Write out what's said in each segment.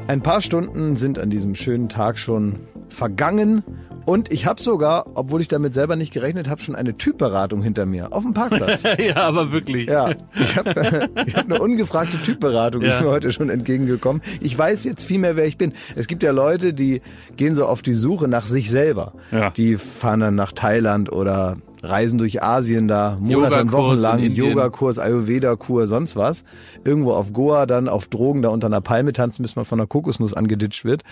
Ein paar Stunden sind an diesem schönen Tag schon vergangen und ich habe sogar, obwohl ich damit selber nicht gerechnet habe, schon eine Typberatung hinter mir auf dem Parkplatz. Ja, aber wirklich. Ja, ich hab eine ungefragte Typberatung, ist mir heute schon entgegengekommen. Ich weiß jetzt viel mehr, wer ich bin. Es gibt ja Leute, die gehen so auf die Suche nach sich selber. Ja. Die fahren dann nach Thailand oder reisen durch Asien da, Monate und Wochen lang, Yogakurs, Ayurveda-Kur, sonst was. Irgendwo auf Goa, dann auf Drogen, da unter einer Palme tanzen, bis man von einer Kokosnuss angeditscht wird.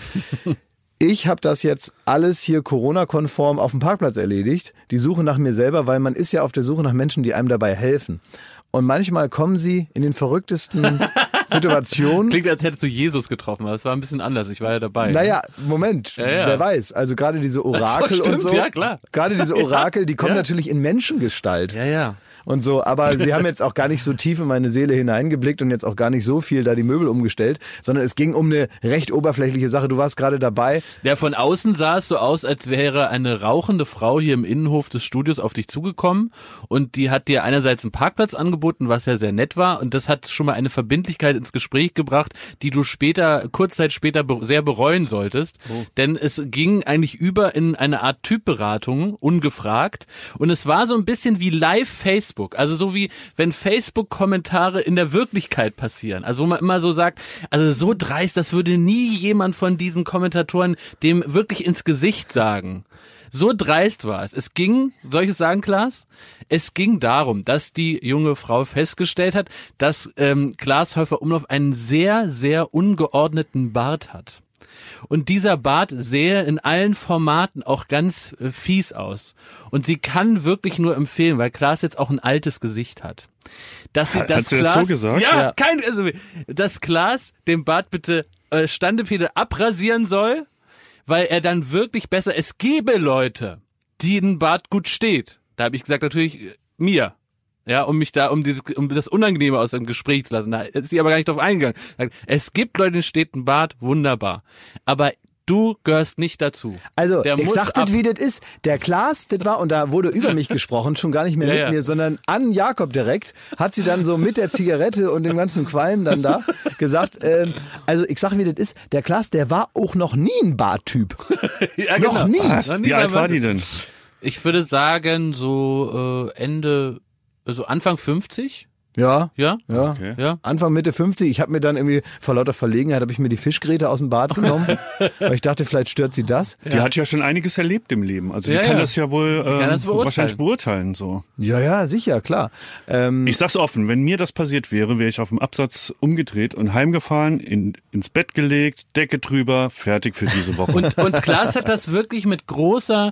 Ich habe das jetzt alles hier Corona-konform auf dem Parkplatz erledigt. Die Suche nach mir selber, weil man ist ja auf der Suche nach Menschen, die einem dabei helfen. Und manchmal kommen sie in den verrücktesten Situationen. Klingt, als hättest du Jesus getroffen, aber es war ein bisschen anders. Ich war ja dabei. Naja, Moment, wer weiß. Also gerade diese Orakel so, stimmt, und so. Ja, klar. Gerade diese Orakel, die kommen natürlich in Menschengestalt. Ja. Und so, aber sie haben jetzt auch gar nicht so tief in meine Seele hineingeblickt und jetzt auch gar nicht so viel da die Möbel umgestellt, sondern es ging um eine recht oberflächliche Sache. Du warst gerade dabei. Ja, von außen sah es so aus, als wäre eine rauchende Frau hier im Innenhof des Studios auf dich zugekommen und die hat dir einerseits einen Parkplatz angeboten, was ja sehr nett war und das hat schon mal eine Verbindlichkeit ins Gespräch gebracht, die du kurz Zeit später sehr bereuen solltest, denn es ging eigentlich über in eine Art Typberatung, ungefragt, und es war so ein bisschen wie Live-Facebook. Also so wie wenn Facebook-Kommentare in der Wirklichkeit passieren. Also wo man immer so sagt, also so dreist, das würde nie jemand von diesen Kommentatoren dem wirklich ins Gesicht sagen. So dreist war es. Es ging, soll ich es sagen, Klaas? Es ging darum, dass die junge Frau festgestellt hat, dass Klaas Häufer-Umlauf einen sehr, sehr ungeordneten Bart hat. Und dieser Bart sähe in allen Formaten auch ganz fies aus. Und sie kann wirklich nur empfehlen, weil Klaas jetzt auch ein altes Gesicht hat. Dass sie das Klaas, das so gesagt? Ja. Dass Klaas den Bart bitte Standepede abrasieren soll, weil er dann wirklich besser, es gäbe Leute, die ein Bart gut steht. Da habe ich gesagt, natürlich mir. Ja, um mich da, um das Unangenehme aus dem Gespräch zu lassen. Da ist sie aber gar nicht drauf eingegangen. Es gibt Leute, denen steht ein Bart, wunderbar. Aber du gehörst nicht dazu. Also, ich sag das, wie das ist. Der Klaas, das war, und da wurde über mich gesprochen, schon gar nicht mehr mit mir, sondern an Jakob direkt, hat sie dann so mit der Zigarette und dem ganzen Qualm dann da gesagt, also ich sag, wie das ist, der Klaas, der war auch noch nie ein Barttyp. Ja, noch nie. Wie alt war die denn? Ich würde sagen, so Anfang 50. Ja. Okay. Ja. Anfang, Mitte 50. Ich habe mir dann irgendwie, vor lauter Verlegenheit, habe ich mir die Fischgräte aus dem Bad genommen, weil ich dachte, vielleicht stört sie das. Die hat ja schon einiges erlebt im Leben. Also die kann das ja wohl wahrscheinlich beurteilen. So. Ja, sicher, klar. Ich sag's offen, wenn mir das passiert wäre, wäre ich auf dem Absatz umgedreht und heimgefahren, ins Bett gelegt, Decke drüber, fertig für diese Woche. Und Klaas hat das wirklich mit großem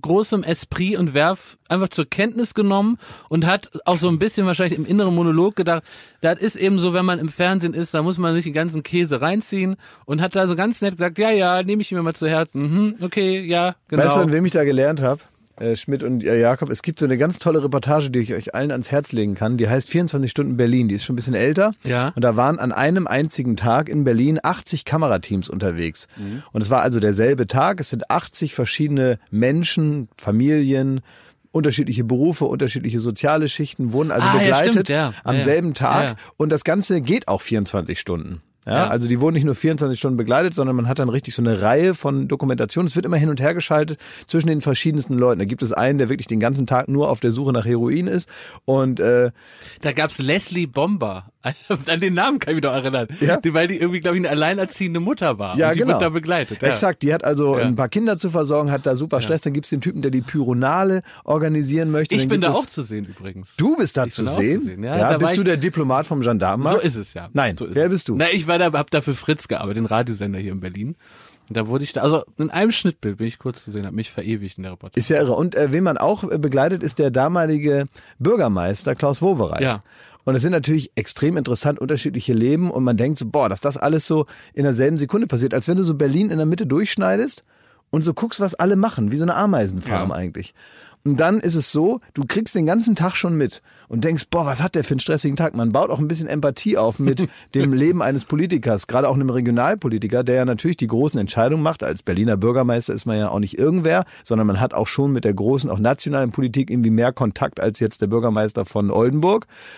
Esprit und Werf einfach zur Kenntnis genommen und hat auch so ein bisschen wahrscheinlich im inneren Monolog gedacht, das ist eben so, wenn man im Fernsehen ist, da muss man sich den ganzen Käse reinziehen, und hat da so ganz nett gesagt, ja, nehme ich mir mal zu Herzen. Okay, ja, genau. Weißt du, an wem ich da gelernt habe? Schmidt und Jakob, es gibt so eine ganz tolle Reportage, die ich euch allen ans Herz legen kann, die heißt 24 Stunden Berlin, die ist schon ein bisschen älter, und da waren an einem einzigen Tag in Berlin 80 Kamerateams unterwegs, und es war also derselbe Tag, es sind 80 verschiedene Menschen, Familien, unterschiedliche Berufe, unterschiedliche soziale Schichten wurden also begleitet am selben Tag, und das Ganze geht auch 24 Stunden. Ja, also die wurden nicht nur 24 Stunden begleitet, sondern man hat dann richtig so eine Reihe von Dokumentationen. Es wird immer hin und her geschaltet zwischen den verschiedensten Leuten. Da gibt es einen, der wirklich den ganzen Tag nur auf der Suche nach Heroin ist. Und da gab's Leslie Bomber. An den Namen kann ich mich noch erinnern. Ja? Weil die irgendwie, glaube ich, eine alleinerziehende Mutter war. Ja, und die wird da begleitet. Ja. Exakt, die hat also ein paar Kinder zu versorgen, hat da super Stress. Dann gibt's den Typen, der die Pyronale organisieren möchte. Ich bin da auch zu sehen übrigens. Du bist da zu sehen? Ja, bist du der Diplomat vom Gendarmenmarkt? So ist es, ja. Nein, so wer bist du? Na, ich hab da für Fritz gearbeitet, den Radiosender hier in Berlin. Und da wurde ich also in einem Schnittbild bin ich kurz zu sehen, habe mich verewigt in der Reportage. Ist ja irre. Und wen man auch begleitet, ist der damalige Bürgermeister Klaus Wowereit. Ja. Und es sind natürlich extrem interessant unterschiedliche Leben, und man denkt so, dass das alles so in derselben Sekunde passiert, als wenn du so Berlin in der Mitte durchschneidest und so guckst, was alle machen, wie so eine Ameisenfarm eigentlich. Und dann ist es so, du kriegst den ganzen Tag schon mit und denkst, was hat der für einen stressigen Tag? Man baut auch ein bisschen Empathie auf mit dem Leben eines Politikers, gerade auch einem Regionalpolitiker, der ja natürlich die großen Entscheidungen macht. Als Berliner Bürgermeister ist man ja auch nicht irgendwer, sondern man hat auch schon mit der großen, auch nationalen Politik irgendwie mehr Kontakt als jetzt der Bürgermeister von Oldenburg.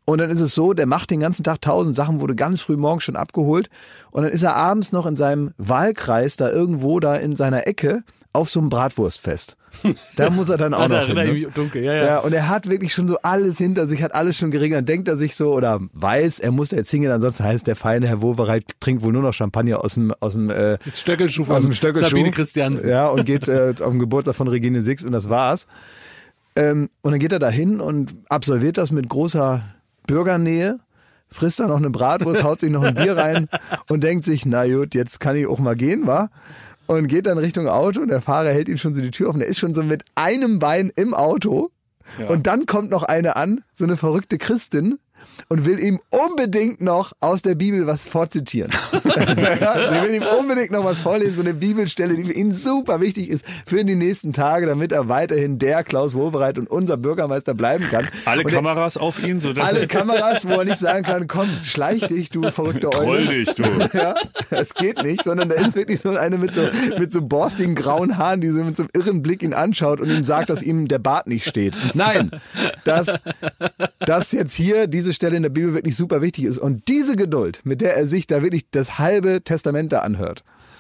Und dann ist es so, der macht den ganzen Tag 1000 Sachen, wurde ganz früh morgens schon abgeholt. Und dann ist er abends noch in seinem Wahlkreis da irgendwo da in seiner Ecke auf so einem Bratwurstfest. Da muss er dann auch noch hin. Ne? Dunkel, ja, und er hat wirklich schon so alles hinter sich, hat alles schon geregelt. Dann denkt er sich so oder weiß, er muss da jetzt hingehen, ansonsten heißt der feine Herr Wowereit trinkt wohl nur noch Champagner aus dem Stöckelschuh von Sabine Christiansen. Ja, und geht auf den Geburtstag von Regine Six und das war's. Und dann geht er da hin und absolviert das mit großer Bürgernähe, frisst da noch eine Bratwurst, haut sich noch ein Bier rein und denkt sich, na gut, jetzt kann ich auch mal gehen, wa? Und geht dann Richtung Auto und der Fahrer hält ihm schon so die Tür offen. Der ist schon so mit einem Bein im Auto und dann kommt noch eine an, so eine verrückte Christin und will ihm unbedingt noch aus der Bibel was vorzitieren. Die will ihm unbedingt noch was vorlesen, so eine Bibelstelle, die für ihn super wichtig ist für die nächsten Tage, damit er weiterhin der Klaus Wowereit und unser Bürgermeister bleiben kann. Alle Kameras auf ihn, sodass alle Kameras, wo er nicht sagen kann, komm, schleich dich, du verrückter Eule. Troll dich, du. Ja, es geht nicht, sondern da ist wirklich so eine mit so borstigen grauen Haaren, die so mit so einem irren Blick ihn anschaut und ihm sagt, dass ihm der Bart nicht steht. Nein, dass jetzt hier diese Stelle in der Bibel wirklich super wichtig ist. Und diese Geduld, mit der er sich da wirklich das halbe Testament da anhört,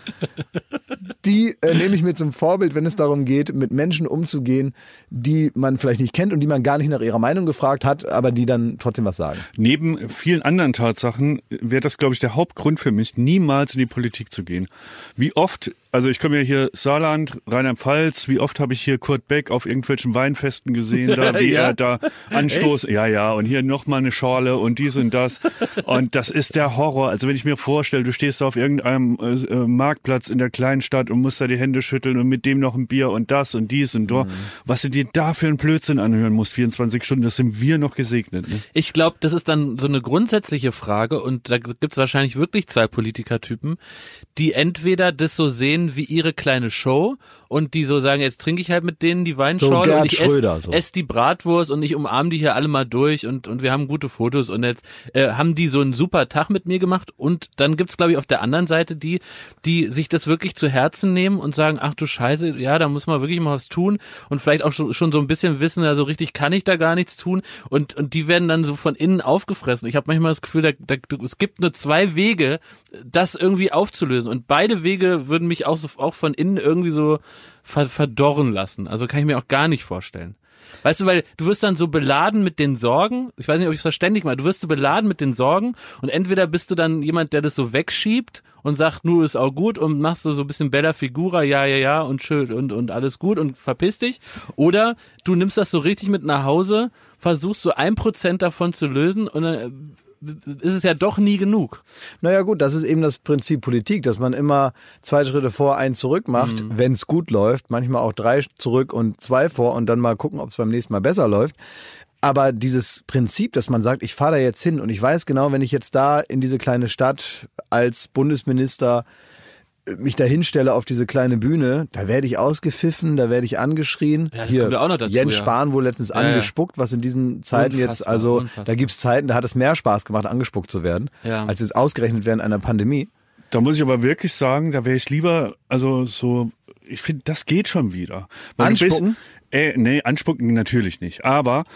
die nehme ich mir zum Vorbild, wenn es darum geht, mit Menschen umzugehen, die man vielleicht nicht kennt und die man gar nicht nach ihrer Meinung gefragt hat, aber die dann trotzdem was sagen. Neben vielen anderen Tatsachen wäre das, glaube ich, der Hauptgrund für mich, niemals in die Politik zu gehen. Wie oft, also ich komme ja hier Saarland, Rheinland-Pfalz, wie oft habe ich hier Kurt Beck auf irgendwelchen Weinfesten gesehen, da wie er da anstoßt. Ja, und hier nochmal eine Schorle und dies und das. Und das ist der Horror. Also wenn ich mir vorstelle, du stehst da auf irgendeinem Marktplatz in der kleinen Stadt und musst da die Hände schütteln und mit dem noch ein Bier und das und dies und dort. Was du dir da für einen Blödsinn anhören musst, 24 Stunden, das sind wir noch gesegnet. Ne? Ich glaube, das ist dann so eine grundsätzliche Frage und da gibt es wahrscheinlich wirklich zwei Politikertypen, die entweder das so sehen wie ihre kleine Show und die so sagen, jetzt trinke ich halt mit denen die Weinschorle so und ich esse die so. Bratwurst und ich umarme die hier alle mal durch und wir haben gute Fotos und jetzt haben die so einen super Tag mit mir gemacht und dann gibt's, glaube ich, auf der anderen Seite die sich das wirklich zu Herzen nehmen und sagen, ach du Scheiße, ja, da muss man wirklich mal was tun und vielleicht auch schon so ein bisschen wissen, ja, so richtig kann ich da gar nichts tun und die werden dann so von innen aufgefressen. Ich habe manchmal das Gefühl, es gibt nur zwei Wege, das irgendwie aufzulösen und beide Wege würden mich auch von innen irgendwie so verdorren lassen. Also kann ich mir auch gar nicht vorstellen. Weißt du, weil du wirst dann so beladen mit den Sorgen, ich weiß nicht, ob ich es verständlich mache, du wirst so beladen mit den Sorgen und entweder bist du dann jemand, der das so wegschiebt und sagt, nu ist auch gut und machst du so ein bisschen Bella Figura, ja und schön und alles gut und verpiss dich, oder du nimmst das so richtig mit nach Hause, versuchst so 1% davon zu lösen und dann ist es ja doch nie genug. Naja gut, das ist eben das Prinzip Politik, dass man immer 2 Schritte vor, 1 zurück macht, wenn es gut läuft, manchmal auch 3 zurück und 2 vor und dann mal gucken, ob es beim nächsten Mal besser läuft. Aber dieses Prinzip, dass man sagt, ich fahre da jetzt hin und ich weiß genau, wenn ich jetzt da in diese kleine Stadt als Bundesminister mich da hinstelle auf diese kleine Bühne, da werde ich ausgepfiffen, da werde ich angeschrien. Ja, das kommt ja auch noch dazu, Jens Spahn wohl letztens angespuckt, was in diesen Zeiten unfassbar. Da gibt's Zeiten, da hat es mehr Spaß gemacht, angespuckt zu werden, als jetzt ausgerechnet während einer Pandemie. Da muss ich aber wirklich sagen, da wäre ich lieber, also so, ich finde, das geht schon wieder. Weil anspucken? Nee, anspucken natürlich nicht. Aber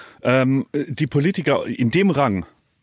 die Politiker in dem Rang,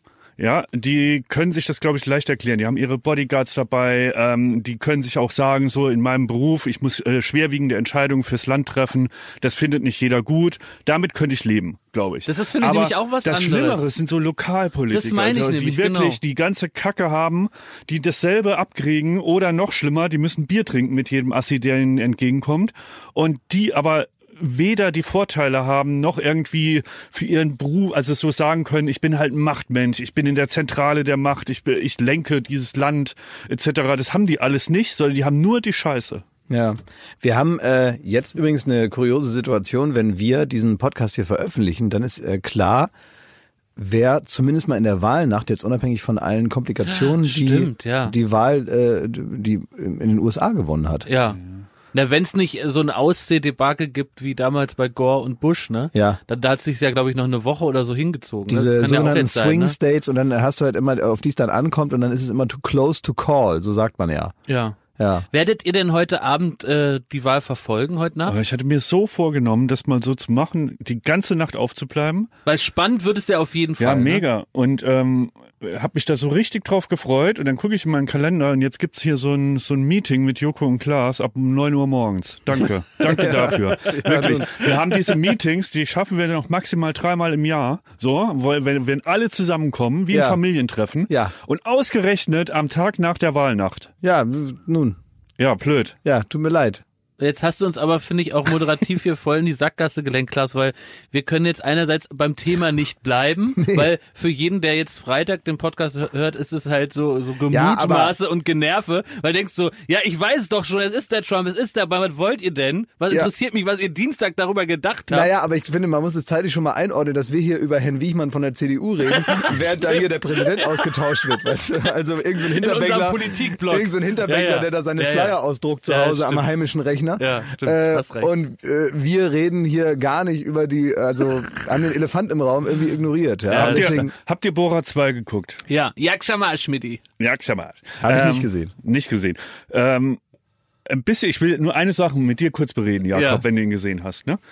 ja, die können sich das, glaube ich, leicht erklären. Die haben ihre Bodyguards dabei, die können sich auch sagen, so in meinem Beruf, ich muss schwerwiegende Entscheidungen fürs Land treffen, das findet nicht jeder gut. Damit könnte ich leben, glaube ich. Das ist, finde ich, nämlich auch was anderes. Das Schlimmere sind so Lokalpolitiker, das meine ich die nämlich, wirklich die ganze Kacke haben, die dasselbe abkriegen oder noch schlimmer, die müssen Bier trinken mit jedem Assi, der ihnen entgegenkommt und die aber weder die Vorteile haben, noch irgendwie für ihren Beruf, also so sagen können, ich bin halt ein Machtmensch, ich bin in der Zentrale der Macht, ich lenke dieses Land, etc. Das haben die alles nicht, sondern die haben nur die Scheiße. Ja, wir haben jetzt übrigens eine kuriose Situation, wenn wir diesen Podcast hier veröffentlichen, dann ist klar, wer zumindest mal in der Wahlnacht, jetzt unabhängig von allen Komplikationen, die Wahl die in den USA gewonnen hat. Ja. Na, wenn es nicht so ein Aussehdebakel gibt wie damals bei Gore und Bush, ne? Ja. Da hat es sich ja, glaube ich, noch eine Woche oder so hingezogen. Diese sogenannten Swing States und dann hast du halt immer, auf die es dann ankommt und dann ist es immer too close to call, so sagt man ja. Ja. Ja. Werdet ihr denn heute Abend die Wahl verfolgen, heute Nacht? Aber ich hatte mir so vorgenommen, das mal so zu machen, die ganze Nacht aufzubleiben. Weil spannend wird es ja auf jeden Fall. Ja, mega. Und habe mich da so richtig drauf gefreut. Und dann gucke ich in meinen Kalender und jetzt gibt's hier so ein Meeting mit Joko und Klaas ab 9 Uhr morgens. Danke dafür. Wirklich. Wir haben diese Meetings, die schaffen wir noch maximal 3-mal im Jahr. So, weil wenn alle zusammenkommen, wie ein Familientreffen. Ja. Und ausgerechnet am Tag nach der Wahlnacht. Ja, nun. Ja, blöd. Ja, tut mir leid. Jetzt hast du uns aber, finde ich, auch moderativ hier voll in die Sackgasse gelenkt, Klaas, weil wir können jetzt einerseits beim Thema nicht bleiben, weil für jeden, der jetzt Freitag den Podcast hört, ist es halt so Gemutmaße und Generve, weil du denkst so, ja, ich weiß es doch schon, es ist der Trump, es ist der, aber was wollt ihr denn? Was interessiert mich, was ihr Dienstag darüber gedacht habt? Naja, aber ich finde, man muss es zeitlich schon mal einordnen, dass wir hier über Herrn Wiechmann von der CDU reden, während da hier der Präsident ausgetauscht wird, weißt du? Also irgend so ein Hinterbänkler, der da seine Flyer ausdruckt zu Hause am heimischen Rechner. Ja, stimmt, hast recht. Und wir reden hier gar nicht über an den Elefant im Raum irgendwie ignoriert. Ja? Habt ihr Borat 2 geguckt? Ja, Jakschamal, Schmidti. Jakschamal. Habe ich nicht gesehen. Nicht gesehen. Ein bisschen, ich will nur eine Sache mit dir kurz bereden, Jakob, wenn du ihn gesehen hast. Ne?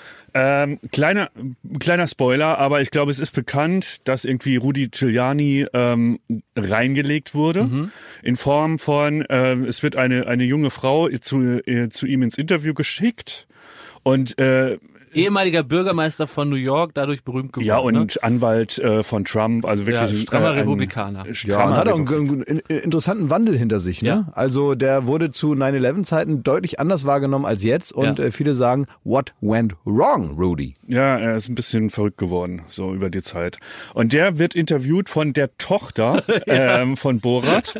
Kleiner Spoiler, aber ich glaube, es ist bekannt, dass irgendwie Rudy Giuliani reingelegt wurde in Form von, es wird eine junge Frau zu ihm ins Interview geschickt und ehemaliger Bürgermeister von New York, dadurch berühmt geworden. Ja, und Anwalt von Trump, also wirklich strammer Republikaner. Ja, und hat auch einen interessanten Wandel hinter sich. Ne? Ja. Also der wurde zu 9/11-Zeiten deutlich anders wahrgenommen als jetzt und viele sagen, what went wrong, Rudy? Ja, er ist ein bisschen verrückt geworden, so über die Zeit. Und der wird interviewt von der Tochter von Borat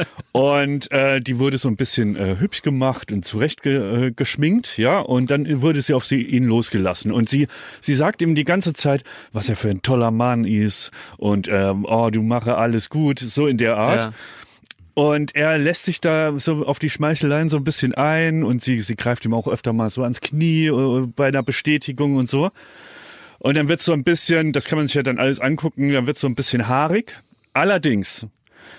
und die wurde so ein bisschen hübsch gemacht und zurecht geschminkt, ja, und dann wurde sie auf ihn losgelassen. Und sie sagt ihm die ganze Zeit, was er für ein toller Mann ist und du mache alles gut, so in der Art. Ja. Und er lässt sich da so auf die Schmeicheleien so ein bisschen ein und sie greift ihm auch öfter mal so ans Knie bei einer Bestätigung und so. Und dann wird so ein bisschen, das kann man sich ja dann alles angucken, dann wird so ein bisschen haarig. Allerdings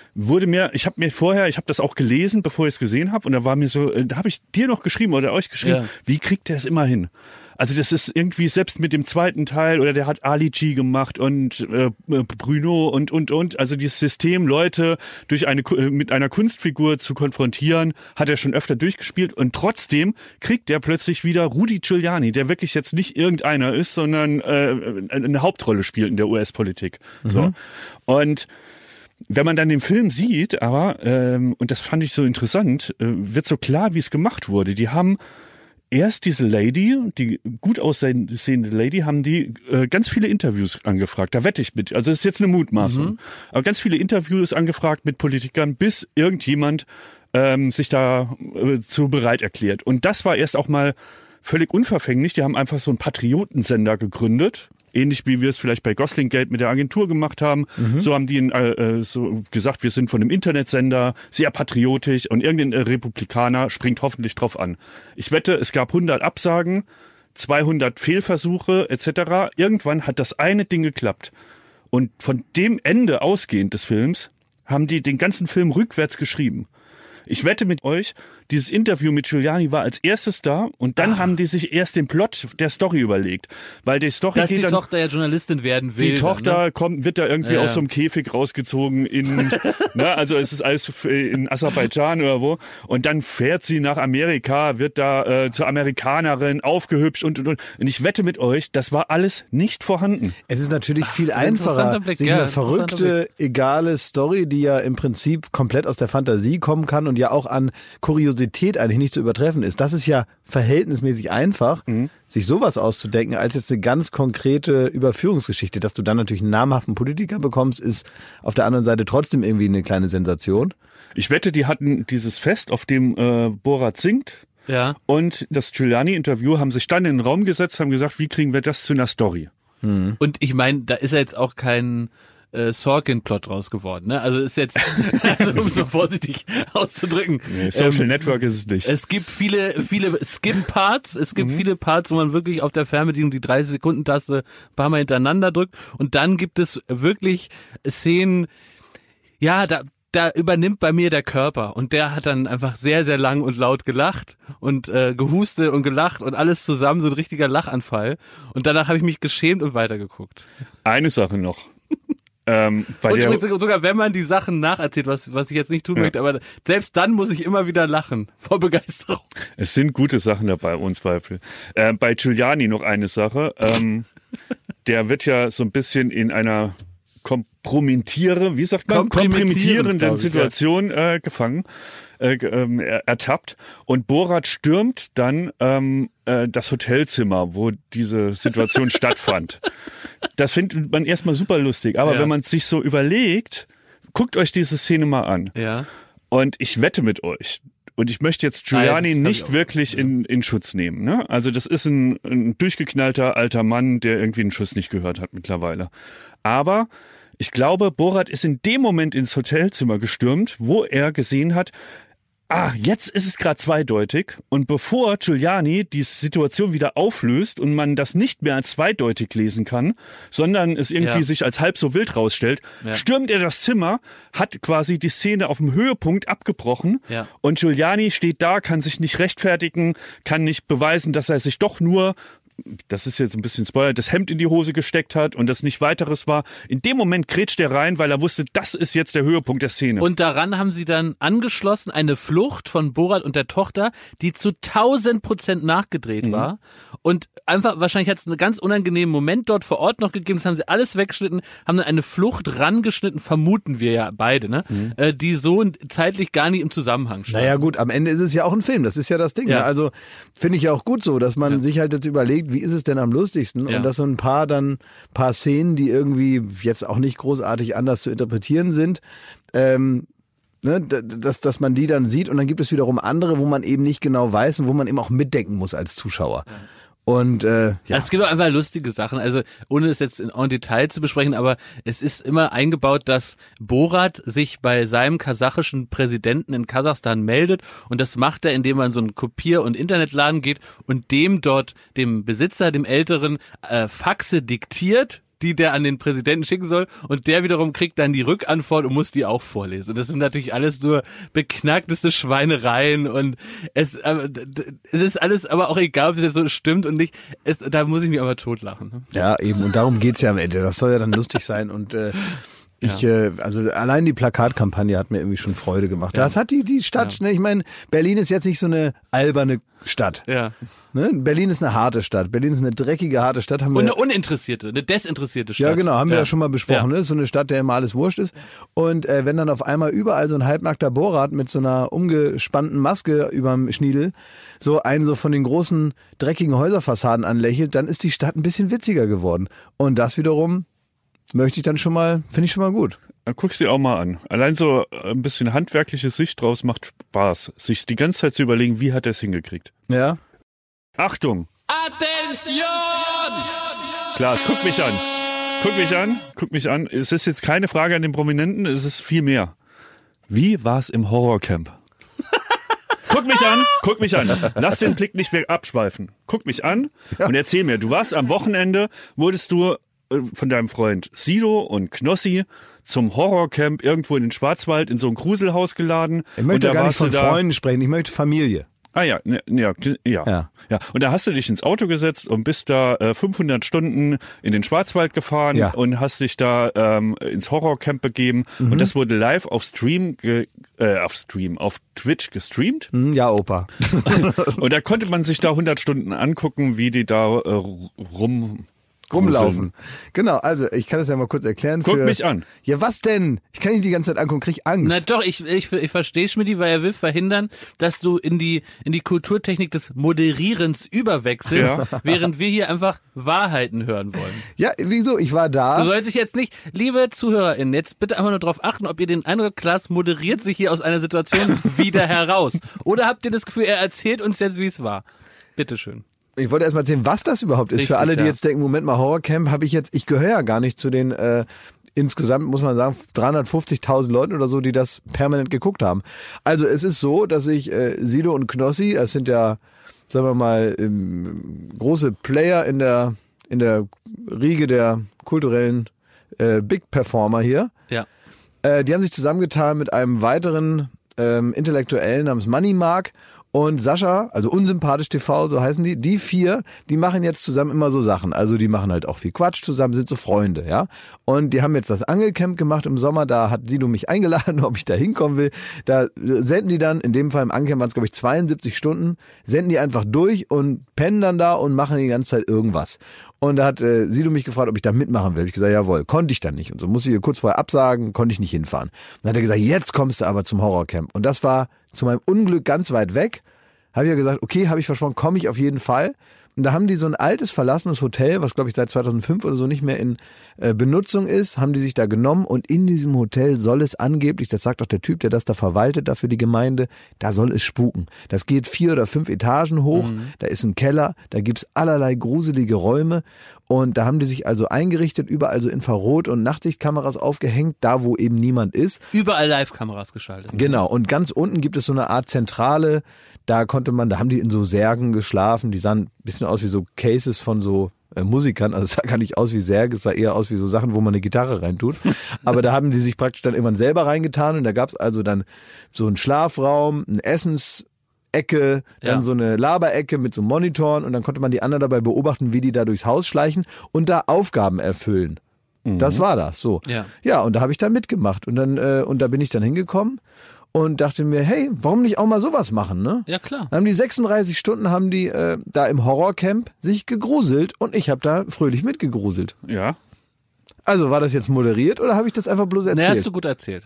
ich habe das auch gelesen, bevor ich es gesehen habe, und da habe ich dir noch geschrieben oder euch geschrieben, wie kriegt der es immer hin? Also das ist irgendwie selbst mit dem zweiten Teil, oder der hat Ali G gemacht und Bruno und also dieses System, Leute mit einer Kunstfigur zu konfrontieren, hat er schon öfter durchgespielt, und trotzdem kriegt er plötzlich wieder Rudy Giuliani, der wirklich jetzt nicht irgendeiner ist, sondern eine Hauptrolle spielt in der US-Politik. So. Und wenn man dann den Film sieht, aber, und das fand ich so interessant, wird so klar, wie es gemacht wurde. Die haben erst diese Lady, die gut aussehende Lady, haben die ganz viele Interviews angefragt. Da wette ich mit. Also das ist jetzt eine Mutmaßung. Aber ganz viele Interviews angefragt mit Politikern, bis irgendjemand sich da zu bereit erklärt. Und das war erst auch mal völlig unverfänglich. Die haben einfach so einen Patriotensender gegründet. Ähnlich wie wir es vielleicht bei Gosling-Gate mit der Agentur gemacht haben. So haben die so gesagt, wir sind von einem Internetsender, sehr patriotisch, und irgendein Republikaner springt hoffentlich drauf an. Ich wette, es gab 100 Absagen, 200 Fehlversuche etc. Irgendwann hat das eine Ding geklappt. Und von dem Ende ausgehend des Films haben die den ganzen Film rückwärts geschrieben. Ich wette mit euch, dieses Interview mit Giuliani war als erstes da, und dann haben die sich erst den Plot der Story überlegt. Weil die Story dass geht die dann, Tochter ja Journalistin werden will. Die Tochter dann, ne? wird da irgendwie aus so einem Käfig rausgezogen also es ist alles in Aserbaidschan oder wo. Und dann fährt sie nach Amerika, wird da zur Amerikanerin, aufgehübscht und. Und ich wette mit euch, das war alles nicht vorhanden. Es ist natürlich viel einfacher, sich eine verrückte, egale Story, die ja im Prinzip komplett aus der Fantasie kommen kann und ja auch an Kuriosität eigentlich nicht zu übertreffen ist. Das ist ja verhältnismäßig einfach, sich sowas auszudenken, als jetzt eine ganz konkrete Überführungsgeschichte. Dass du dann natürlich einen namhaften Politiker bekommst, ist auf der anderen Seite trotzdem irgendwie eine kleine Sensation. Ich wette, die hatten dieses Fest, auf dem Borat singt. Ja. Und das Giuliani-Interview, haben sich dann in den Raum gesetzt, haben gesagt, wie kriegen wir das zu einer Story? Und ich meine, da ist ja jetzt auch kein Sorkin-Plot draus geworden, ne? Also ist jetzt, um es so vorsichtig auszudrücken. Nee, Social Network ist es nicht. Es gibt viele Skip-Parts. Es gibt viele Parts, wo man wirklich auf der Fernbedienung die 30-Sekunden-Taste ein paar Mal hintereinander drückt. Und dann gibt es wirklich Szenen, ja, da übernimmt bei mir der Körper und der hat dann einfach sehr, sehr lang und laut gelacht und gehustet und gelacht und alles zusammen, so ein richtiger Lachanfall. Und danach habe ich mich geschämt und weitergeguckt. Eine Sache noch. Und übrigens, sogar wenn man die Sachen nacherzählt, was ich jetzt nicht tun möchte, aber selbst dann muss ich immer wieder lachen vor Begeisterung. Es sind gute Sachen dabei, ohne Zweifel. Bei Giuliani noch eine Sache. Der wird ja so ein bisschen in einer kompromittierenden Situation gefangen, ertappt. Und Borat stürmt dann das Hotelzimmer, wo diese Situation stattfand. Das findet man erstmal super lustig. Aber wenn man es sich so überlegt, guckt euch diese Szene mal an. Ja. Und ich wette mit euch. Und ich möchte jetzt Giuliani nicht wirklich in Schutz nehmen. Ne? Also das ist ein durchgeknallter alter Mann, der irgendwie einen Schuss nicht gehört hat mittlerweile. Aber ich glaube, Borat ist in dem Moment ins Hotelzimmer gestürmt, wo er gesehen hat, jetzt ist es gerade zweideutig. Und bevor Giuliani die Situation wieder auflöst und man das nicht mehr als zweideutig lesen kann, sondern es irgendwie sich als halb so wild rausstellt, stürmt er das Zimmer, hat quasi die Szene auf dem Höhepunkt abgebrochen und Giuliani steht da, kann sich nicht rechtfertigen, kann nicht beweisen, dass er sich doch nur, das ist jetzt ein bisschen Spoiler, das Hemd in die Hose gesteckt hat und das nicht weiteres war. In dem Moment grätscht er rein, weil er wusste, das ist jetzt der Höhepunkt der Szene. Und daran haben sie dann angeschlossen eine Flucht von Borat und der Tochter, die zu 1000% nachgedreht war. Und einfach, wahrscheinlich hat es einen ganz unangenehmen Moment dort vor Ort noch gegeben. Das haben sie alles weggeschnitten, haben dann eine Flucht rangeschnitten, vermuten wir ja beide, ne? Die so zeitlich gar nicht im Zusammenhang stehen. Naja gut, am Ende ist es ja auch ein Film, das ist ja das Ding. Ne? Also finde ich ja auch gut so, dass man sich halt jetzt überlegt, wie ist es denn am lustigsten? Und dass so ein paar Szenen, die irgendwie jetzt auch nicht großartig anders zu interpretieren sind, dass man die dann sieht und dann gibt es wiederum andere, wo man eben nicht genau weiß und wo man eben auch mitdenken muss als Zuschauer. Ja. Und es gibt auch einfach lustige Sachen, also ohne es jetzt en Detail zu besprechen, aber es ist immer eingebaut, dass Borat sich bei seinem kasachischen Präsidenten in Kasachstan meldet und das macht er, indem er in so einen Kopier- und Internetladen geht und dem Besitzer, dem Älteren, Faxe diktiert, die der an den Präsidenten schicken soll und der wiederum kriegt dann die Rückantwort und muss die auch vorlesen. Und das sind natürlich alles nur beknackteste Schweinereien und es ist alles aber auch egal, ob es jetzt so stimmt und nicht. Da muss ich mich aber totlachen. Ne? Ja, eben. Und darum geht's ja am Ende. Das soll ja dann lustig sein und also allein die Plakatkampagne hat mir irgendwie schon Freude gemacht. Das hat die Stadt, ne? Ich meine, Berlin ist jetzt nicht so eine alberne Stadt. Ja. Ne? Berlin ist eine harte Stadt. Berlin ist eine dreckige, harte Stadt. Und eine uninteressierte, eine desinteressierte Stadt. Ja, genau, haben wir ja schon mal besprochen. Ne? So eine Stadt, der immer alles wurscht ist. Und wenn dann auf einmal überall so ein halbnackter Borat mit so einer umgespannten Maske überm Schniedel so einen so von den großen, dreckigen Häuserfassaden anlächelt, dann ist die Stadt ein bisschen witziger geworden. Und das wiederum finde ich schon mal gut. Dann guck's dir auch mal an. Allein so ein bisschen handwerkliche Sicht draus macht Spaß, sich die ganze Zeit zu überlegen, wie hat er es hingekriegt. Ja. Achtung! Attention! Klaas, guck mich an. Es ist jetzt keine Frage an den Prominenten, es ist viel mehr. Wie war's im Horrorcamp? Guck mich an. Lass den Blick nicht mehr abschweifen. Guck mich an und erzähl mir, du warst am Wochenende, wurdest du von deinem Freund Sido und Knossi zum Horrorcamp irgendwo in den Schwarzwald in so ein Gruselhaus geladen. Ich möchte gar nicht von Freunden sprechen, ich möchte Familie. Ja. Und da hast du dich ins Auto gesetzt und bist da 500 Stunden in den Schwarzwald gefahren und hast dich da ins Horrorcamp begeben. Und das wurde live auf Twitch gestreamt. Ja, Opa. Und da konnte man sich da 100 Stunden angucken, wie die da rumlaufen. Genau, also ich kann das ja mal kurz erklären. Guck mich an. Ja, was denn? Ich kann dich die ganze Zeit angucken, krieg Angst. Na doch, ich verstehe Schmidti, weil er will verhindern, dass du in die Kulturtechnik des Moderierens überwechselst, während wir hier einfach Wahrheiten hören wollen. Ja, wieso? Ich war da. Du sollst dich jetzt nicht, liebe ZuhörerInnen, jetzt bitte einfach nur darauf achten, ob ihr den Eindruck habt, Klaas moderiert sich hier aus einer Situation wieder heraus. Oder habt ihr das Gefühl, er erzählt uns jetzt, wie es war? Bitteschön. Ich wollte erst mal erzählen, was das überhaupt ist. Richtig, für alle, die jetzt denken, Moment mal, Horrorcamp ich gehöre ja gar nicht zu den insgesamt, muss man sagen, 350.000 Leuten oder so, die das permanent geguckt haben. Also es ist so, dass ich Sido und Knossi, das sind ja, sagen wir mal, große Player in der Riege der kulturellen Big Performer hier. Ja. Die haben sich zusammengetan mit einem weiteren Intellektuellen namens Money Mark und Sascha, also Unsympathisch TV, so heißen die. Die 4, die machen jetzt zusammen immer so Sachen. Also die machen halt auch viel Quatsch zusammen, sind so Freunde, ja. Und die haben jetzt das Angelcamp gemacht im Sommer. Da hat Sido mich eingeladen, ob ich da hinkommen will. Da senden die dann, in dem Fall im Angelcamp waren es, glaube ich, 72 Stunden, senden die einfach durch und pennen dann da und machen die ganze Zeit irgendwas. Und da hat Sido mich gefragt, ob ich da mitmachen will. Ich gesagt, jawohl, konnte ich dann nicht. Und so musste ich kurz vorher absagen, konnte ich nicht hinfahren. Dann hat er gesagt, jetzt kommst du aber zum Horrorcamp. Und das war zu meinem Unglück ganz weit weg. Habe ich ja gesagt, okay, habe ich versprochen, komme ich auf jeden Fall. Und da haben die so ein altes, verlassenes Hotel, was glaube ich seit 2005 oder so nicht mehr in Benutzung ist, haben die sich da genommen und in diesem Hotel soll es angeblich, das sagt auch der Typ, der das da verwaltet, da für die Gemeinde, da soll es spuken. Das geht 4 oder 5 Etagen hoch, da ist ein Keller, da gibt's allerlei gruselige Räume und da haben die sich also eingerichtet, überall so Infrarot- und Nachtsichtkameras aufgehängt, da wo eben niemand ist. Überall Live-Kameras geschaltet. Genau, und ganz unten gibt es so eine Art Zentrale, da haben die in so Särgen geschlafen, die sahen ein bisschen aus wie so Cases von so Musikern, also es sah gar nicht aus wie Särge, es sah eher aus wie so Sachen, wo man eine Gitarre reintut, aber da haben die sich praktisch dann irgendwann selber reingetan und da gab es also dann so einen Schlafraum, eine Essensecke, dann so eine Laberecke mit so Monitoren und dann konnte man die anderen dabei beobachten, wie die da durchs Haus schleichen und da Aufgaben erfüllen. Das war das, so. Ja, und da habe ich dann mitgemacht und da bin ich dann hingekommen. Und dachte mir, hey, warum nicht auch mal sowas machen, ne? Ja, klar. Dann haben die 36 Stunden da im Horrorcamp sich gegruselt und ich habe da fröhlich mitgegruselt. Ja. Also war das jetzt moderiert oder habe ich das einfach bloß erzählt? Nee, hast du gut erzählt.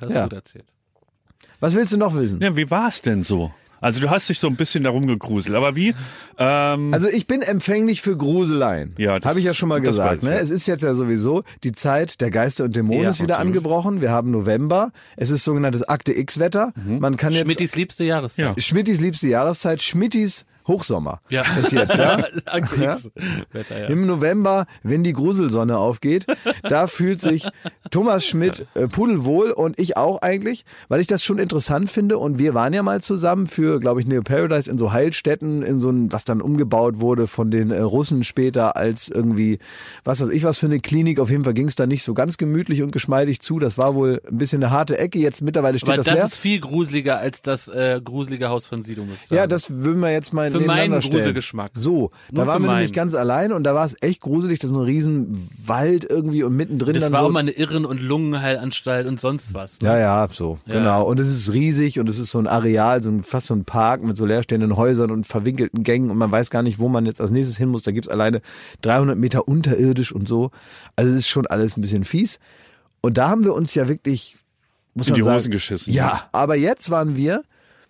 Was willst du noch wissen? Ja, wie war es denn so? Also du hast dich so ein bisschen darum gegruselt, aber wie? Also ich bin empfänglich für Gruseleien. Ja, habe ich ja schon mal gesagt. Ne? Es ist jetzt ja sowieso die Zeit der Geister und Dämonen ist wieder angebrochen. Wir haben November. Es ist sogenanntes Akte X-Wetter. Man kann jetzt Schmittis liebste Jahreszeit. Ja. Schmittis liebste Jahreszeit. Schmittis Hochsommer. Ja. Ist jetzt, ja? Akte X-Wetter, ja. Im November, wenn die Gruselsonne aufgeht, da fühlt sich Thomas Schmidt pudelwohl und ich auch eigentlich, weil ich das schon interessant finde und wir waren ja mal zusammen für, glaube ich, Neo Paradise in so Heilstätten, in so ein, was dann umgebaut wurde von den Russen später als irgendwie, was weiß ich was für eine Klinik. Auf jeden Fall ging es da nicht so ganz gemütlich und geschmeidig zu. Das war wohl ein bisschen eine harte Ecke. Jetzt mittlerweile steht das leer. Aber das ist viel gruseliger als das gruselige Haus von Sido, muss ich sagen. Ja, das würden wir jetzt mal für meinen Gruselgeschmack. So, da waren wir nämlich ganz allein und da war es echt gruselig. Das ist ein riesen Wald irgendwie und mittendrin das dann war so. auch mal eine Irren- und Lungenheilanstalt und sonst was. Ne? Ja, so, ja. Genau. Und es ist riesig und es ist so ein Areal, fast so ein Park mit so leerstehenden Häusern und verwinkelten Gängen und man weiß gar nicht, wo man jetzt als nächstes hin muss. Da gibt's alleine 300 Meter unterirdisch und so. Also es ist schon alles ein bisschen fies. Und da haben wir uns ja wirklich, muss man sagen, in die Hosen geschissen. Ja, aber jetzt waren wir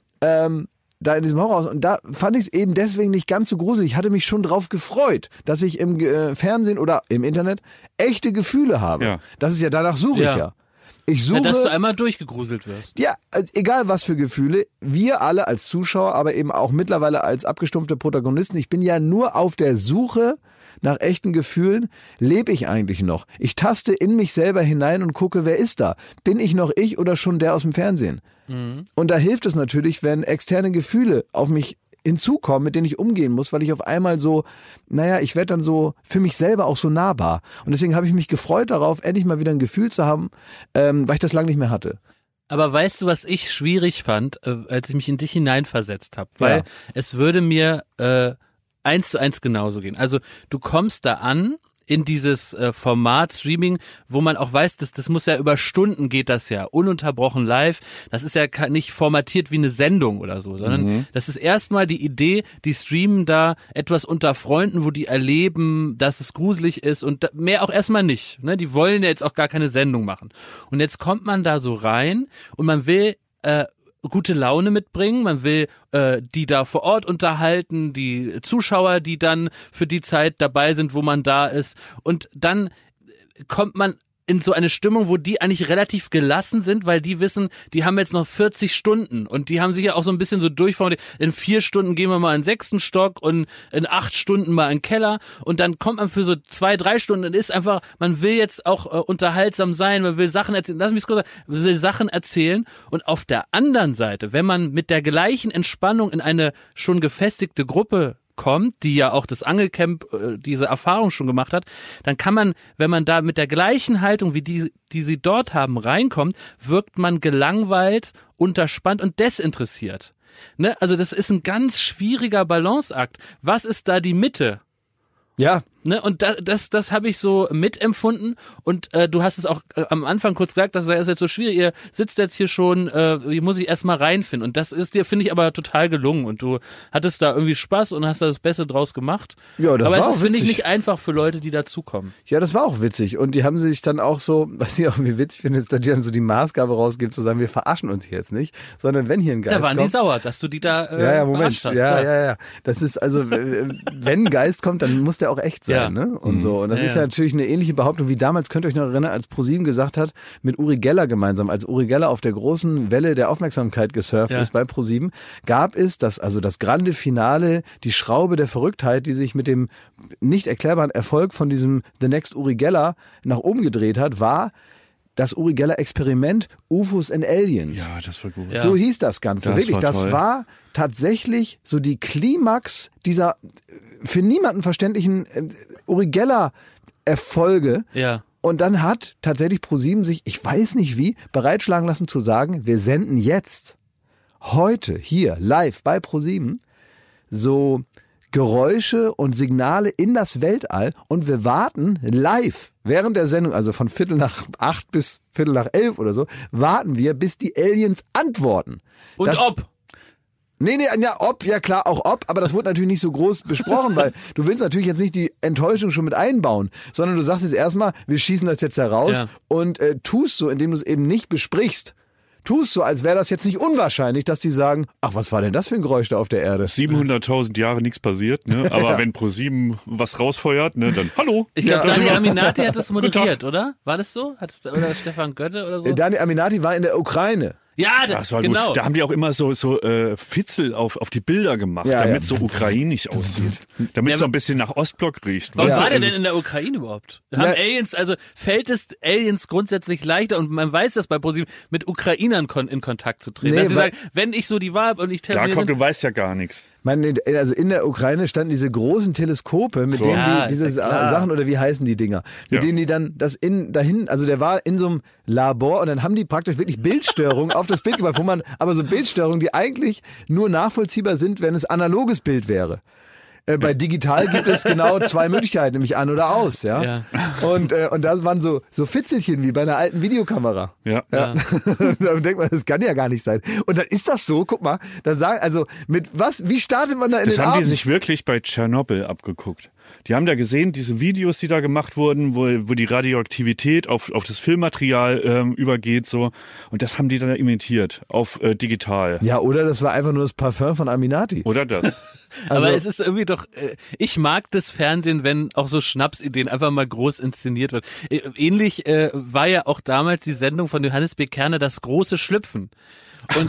da in diesem Horrorhaus und da fand ich es eben deswegen nicht ganz so gruselig. Ich hatte mich schon drauf gefreut, dass ich im Fernsehen oder im Internet echte Gefühle habe. Ja. Das ist ja, danach suche ich ja. Ich suche, dass du einmal durchgegruselt wirst. Ja, egal was für Gefühle, wir alle als Zuschauer, aber eben auch mittlerweile als abgestumpfte Protagonisten, ich bin ja nur auf der Suche nach echten Gefühlen. Lebe ich eigentlich noch? Ich taste in mich selber hinein und gucke, wer ist da? Bin ich noch ich oder schon der aus dem Fernsehen? Und da hilft es natürlich, wenn externe Gefühle auf mich hinzukommen, mit denen ich umgehen muss, weil ich auf einmal so, ich werde dann so für mich selber auch so nahbar. Und deswegen habe ich mich gefreut darauf, endlich mal wieder ein Gefühl zu haben, weil ich das lange nicht mehr hatte. Aber weißt du, was ich schwierig fand, als ich mich in dich hineinversetzt habe? Weil es würde mir 1:1 genauso gehen. Also du kommst da an in dieses Format Streaming, wo man auch weiß, das muss ja über Stunden geht das ja, ununterbrochen live. Das ist ja nicht formatiert wie eine Sendung oder so, sondern das ist erstmal die Idee, die streamen da etwas unter Freunden, wo die erleben, dass es gruselig ist und mehr auch erstmal nicht. Ne? Die wollen ja jetzt auch gar keine Sendung machen. Und jetzt kommt man da so rein und man will gute Laune mitbringen, man will die da vor Ort unterhalten, die Zuschauer, die dann für die Zeit dabei sind, wo man da ist und dann kommt man in so eine Stimmung, wo die eigentlich relativ gelassen sind, weil die wissen, die haben jetzt noch 40 Stunden und die haben sich ja auch so ein bisschen so durchformuliert, in 4 Stunden gehen wir mal in den 6. Stock und in 8 Stunden mal in den Keller und dann kommt man für so 2-3 Stunden und ist einfach, man will jetzt auch unterhaltsam sein, man will Sachen erzählen, man will Sachen erzählen und auf der anderen Seite, wenn man mit der gleichen Entspannung in eine schon gefestigte Gruppe kommt, die ja auch das Angelcamp, diese Erfahrung schon gemacht hat, dann kann man, wenn man da mit der gleichen Haltung wie die sie dort haben, reinkommt, wirkt man gelangweilt, unterspannt und desinteressiert. Ne? Also das ist ein ganz schwieriger Balanceakt. Was ist da die Mitte? Ja. Ne, und das habe ich so mitempfunden und du hast es auch am Anfang kurz gesagt, das ist jetzt so schwierig, ihr sitzt jetzt hier schon, hier muss ich erstmal reinfinden und das ist dir, finde ich, aber total gelungen und du hattest da irgendwie Spaß und hast da das Beste draus gemacht. Ja, das aber war es ist, auch finde ich, witzig. nicht einfach für Leute, die dazukommen. Ja, das war auch witzig und die haben sich dann auch so, was ich auch irgendwie witzig finde, ist, dass die dann so die Maßgabe rausgibt, zu sagen, wir verarschen uns hier jetzt nicht, sondern wenn hier ein Geist Da waren kommt, die sauer, dass du die da Moment, verarscht hast, ja. Das ist also, wenn ein Geist kommt, dann muss der auch echt sein, ne? Und so. Und das ist ja natürlich eine ähnliche Behauptung wie damals, könnt ihr euch noch erinnern, als ProSieben gesagt hat, mit Uri Geller gemeinsam, als Uri Geller auf der großen Welle der Aufmerksamkeit gesurft ist bei ProSieben, gab es das grande Finale, die Schraube der Verrücktheit, die sich mit dem nicht erklärbaren Erfolg von diesem The Next Uri Geller nach oben gedreht hat, war das Uri Geller Experiment UFOs and Aliens. Ja, das war gut. Ja. So hieß das Ganze. Das wirklich, war das toll. war tatsächlich so die Klimax dieser für niemanden verständlichen Uri Geller Erfolge. Ja. Und dann hat tatsächlich ProSieben sich, ich weiß nicht wie, bereitschlagen lassen zu sagen, wir senden jetzt, heute, hier, live bei ProSieben, so Geräusche und Signale in das Weltall und wir warten live während der Sendung, also von 7:45 bis 11:15 oder so, warten wir, bis die Aliens antworten. Und Das- ob? Nee, ja, ja klar, auch ob, aber das wurde natürlich nicht so groß besprochen, weil du willst natürlich jetzt nicht die Enttäuschung schon mit einbauen, sondern du sagst jetzt erstmal, wir schießen das jetzt heraus und tust so, indem du es eben nicht besprichst, tust so, als wäre das jetzt nicht unwahrscheinlich, dass die sagen, ach, was war denn das für ein Geräusch da auf der Erde? 700.000 Jahre nichts passiert, ne? Aber wenn ProSieben was rausfeuert, ne, dann hallo. Ich glaube, Ja. Dani Aminati hat das Guten moderiert, Tag. oder? War das so? Oder Stefan Götte oder so? Dani Aminati war in der Ukraine. Ja, Das war genau. gut. Da haben die auch immer so Fitzel auf die Bilder gemacht, Ja, damit ja. so ukrainisch aussieht. Damit Ja, es so ein bisschen nach Ostblock riecht. Warum weißt du? war der Also- denn in der Ukraine überhaupt? Haben Aliens, also fällt es Aliens grundsätzlich leichter und man weiß das bei ProSieben, mit Ukrainern in Kontakt zu treten. Nee, Dass sie weil- sagen, wenn ich so die Wahl habe und ich Ja, telefoniere, komm, du weißt ja gar nichts. Also in der Ukraine standen diese großen Teleskope, mit So. denen Ja, die diese ist ja klar. Sachen, oder wie heißen die Dinger, mit Ja. denen die dann also der war in so einem Labor und dann haben die praktisch wirklich Bildstörungen auf das Bild gemacht, wo man, aber so Bildstörungen, die eigentlich nur nachvollziehbar sind, wenn es analoges Bild wäre. Bei digital gibt es genau zwei Möglichkeiten, nämlich an oder aus, ja. Ja. Und da waren so Fitzelchen wie bei einer alten Videokamera. Ja. Und dann denkt man, das kann ja gar nicht sein. Und dann ist das so, guck mal, dann sagen, also wie startet man da in Das den haben die Abend? sich wirklich bei Tschernobyl abgeguckt. Die haben da gesehen, diese Videos, die da gemacht wurden, wo die Radioaktivität auf das Filmmaterial übergeht, so. Und das haben die dann imitiert auf digital. Ja, oder das war einfach nur das Parfum von Aminati. Oder das? aber Also- es ist irgendwie doch, ich mag das Fernsehen, wenn auch so Schnapsideen einfach mal groß inszeniert wird. Ähnlich war ja auch damals die Sendung von Johannes B. Kerner, das große Schlüpfen. Und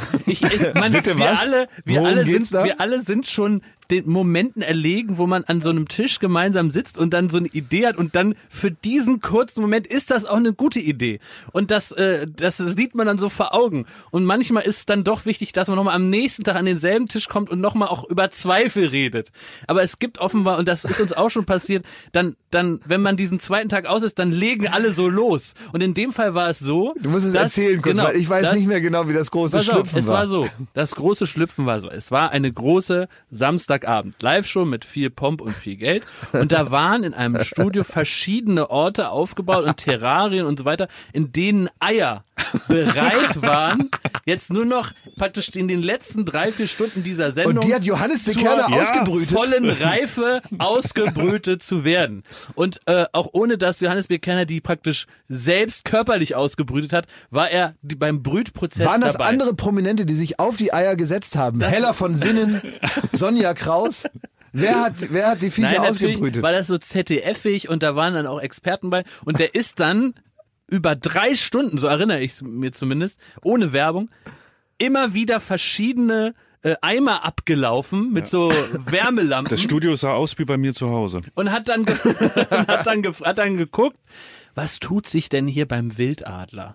Bitte was? Worum geht's da? wir alle sind schon den Momenten erlegen, wo man an so einem Tisch gemeinsam sitzt und dann so eine Idee hat und dann für diesen kurzen Moment ist das auch eine gute Idee. Und das sieht man dann so vor Augen. Und manchmal ist es dann doch wichtig, dass man nochmal am nächsten Tag an denselben Tisch kommt und nochmal auch über Zweifel redet. Aber es gibt offenbar, und das ist uns auch schon passiert, dann, wenn man diesen zweiten Tag aus ist, dann legen alle so los. Und in dem Fall war es so. Du musst es dass- erzählen kurz, genau, weil ich weiß dass- nicht mehr genau, wie das große Pass auf, Schlüpfen es war so. Das große Schlüpfen war so. Es war eine große Samstagabend Live-Show mit viel Pomp und viel Geld. Und da waren in einem Studio verschiedene Orte aufgebaut und Terrarien und so weiter, in denen Eier bereit waren, jetzt nur noch praktisch in den letzten 3-4 Stunden dieser Sendung Und die hat Johannes de zur Kerner ausgebrütet. vollen Reife ausgebrütet zu werden. Und auch ohne, dass Johannes B. Kerner die praktisch selbst körperlich ausgebrütet hat, war er beim Brütprozess Waren das dabei. andere Prominente, die sich auf die Eier gesetzt haben? Heller von Sinnen, Sonja Kraus? Wer hat die Viecher Nein, natürlich ausgebrütet? war das so ZDF-ig und da waren dann auch Experten bei. Und der ist dann über 3 Stunden, so erinnere ich mir zumindest, ohne Werbung, immer wieder verschiedene Eimer abgelaufen mit so Wärmelampen. Das Studio sah aus wie bei mir zu Hause. Und hat dann, hat dann geguckt, was tut sich denn hier beim Wildadler?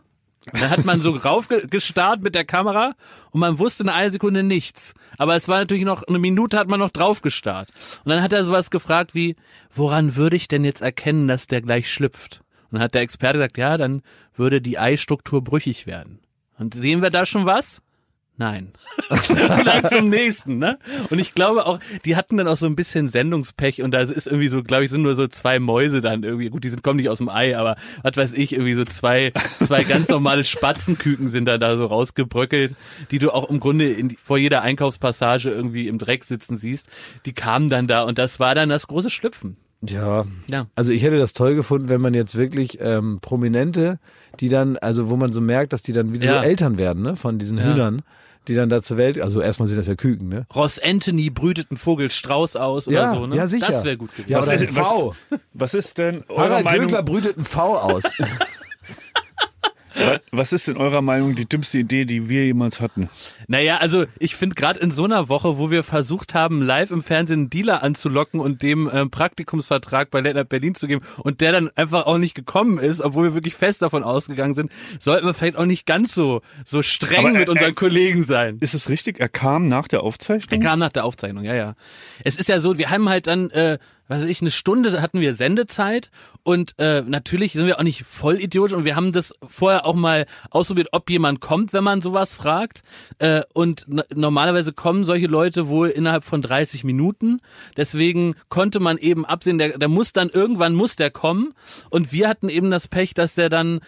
Und dann hat man so raufgestarrt mit der Kamera und man wusste in einer Sekunde nichts. Aber es war natürlich noch, eine Minute hat man noch draufgestarrt. Und dann hat er sowas gefragt wie, woran würde ich denn jetzt erkennen, dass der gleich schlüpft? Und dann hat der Experte gesagt, ja, dann würde die Eistruktur brüchig werden. Und sehen wir da schon was? Nein. Dann zum nächsten, ne? Und ich glaube auch, die hatten dann auch so ein bisschen Sendungspech und da ist irgendwie so, glaube ich, sind nur so 2 Mäuse dann irgendwie, gut, kommen nicht aus dem Ei, aber was weiß ich, irgendwie so zwei ganz normale Spatzenküken sind da so rausgebröckelt, die du auch im Grunde vor jeder Einkaufspassage irgendwie im Dreck sitzen siehst. Die kamen dann da und das war dann das große Schlüpfen. Ja, also ich hätte das toll gefunden, wenn man jetzt wirklich Prominente, die dann, also wo man so merkt, dass die dann wieder so Eltern werden, ne, von diesen Hühnern, die dann da zur Welt, also erstmal sind das ja Küken, ne? Ross Anthony brütet einen Vogel Strauß aus oder so, ne? Ja, sicher. Das wäre gut gewesen. Ja, oder ein V. Was ist denn Harald Glöckler brütet einen V aus. Was ist in eurer Meinung die dümmste Idee, die wir jemals hatten? Naja, also ich finde gerade in so einer Woche, wo wir versucht haben, live im Fernsehen einen Dealer anzulocken und dem Praktikumsvertrag bei Late Night Berlin zu geben und der dann einfach auch nicht gekommen ist, obwohl wir wirklich fest davon ausgegangen sind, sollten wir vielleicht auch nicht ganz so streng mit unseren Kollegen sein. Ist es richtig? Er kam nach der Aufzeichnung? Er kam nach der Aufzeichnung, ja. Es ist ja so, wir haben halt dann eine Stunde hatten wir Sendezeit und natürlich sind wir auch nicht voll idiotisch und wir haben das vorher auch mal ausprobiert, ob jemand kommt, wenn man sowas fragt. Und normalerweise kommen solche Leute wohl innerhalb von 30 Minuten. Deswegen konnte man eben absehen, der muss dann irgendwann muss der kommen. Und wir hatten eben das Pech, dass der dann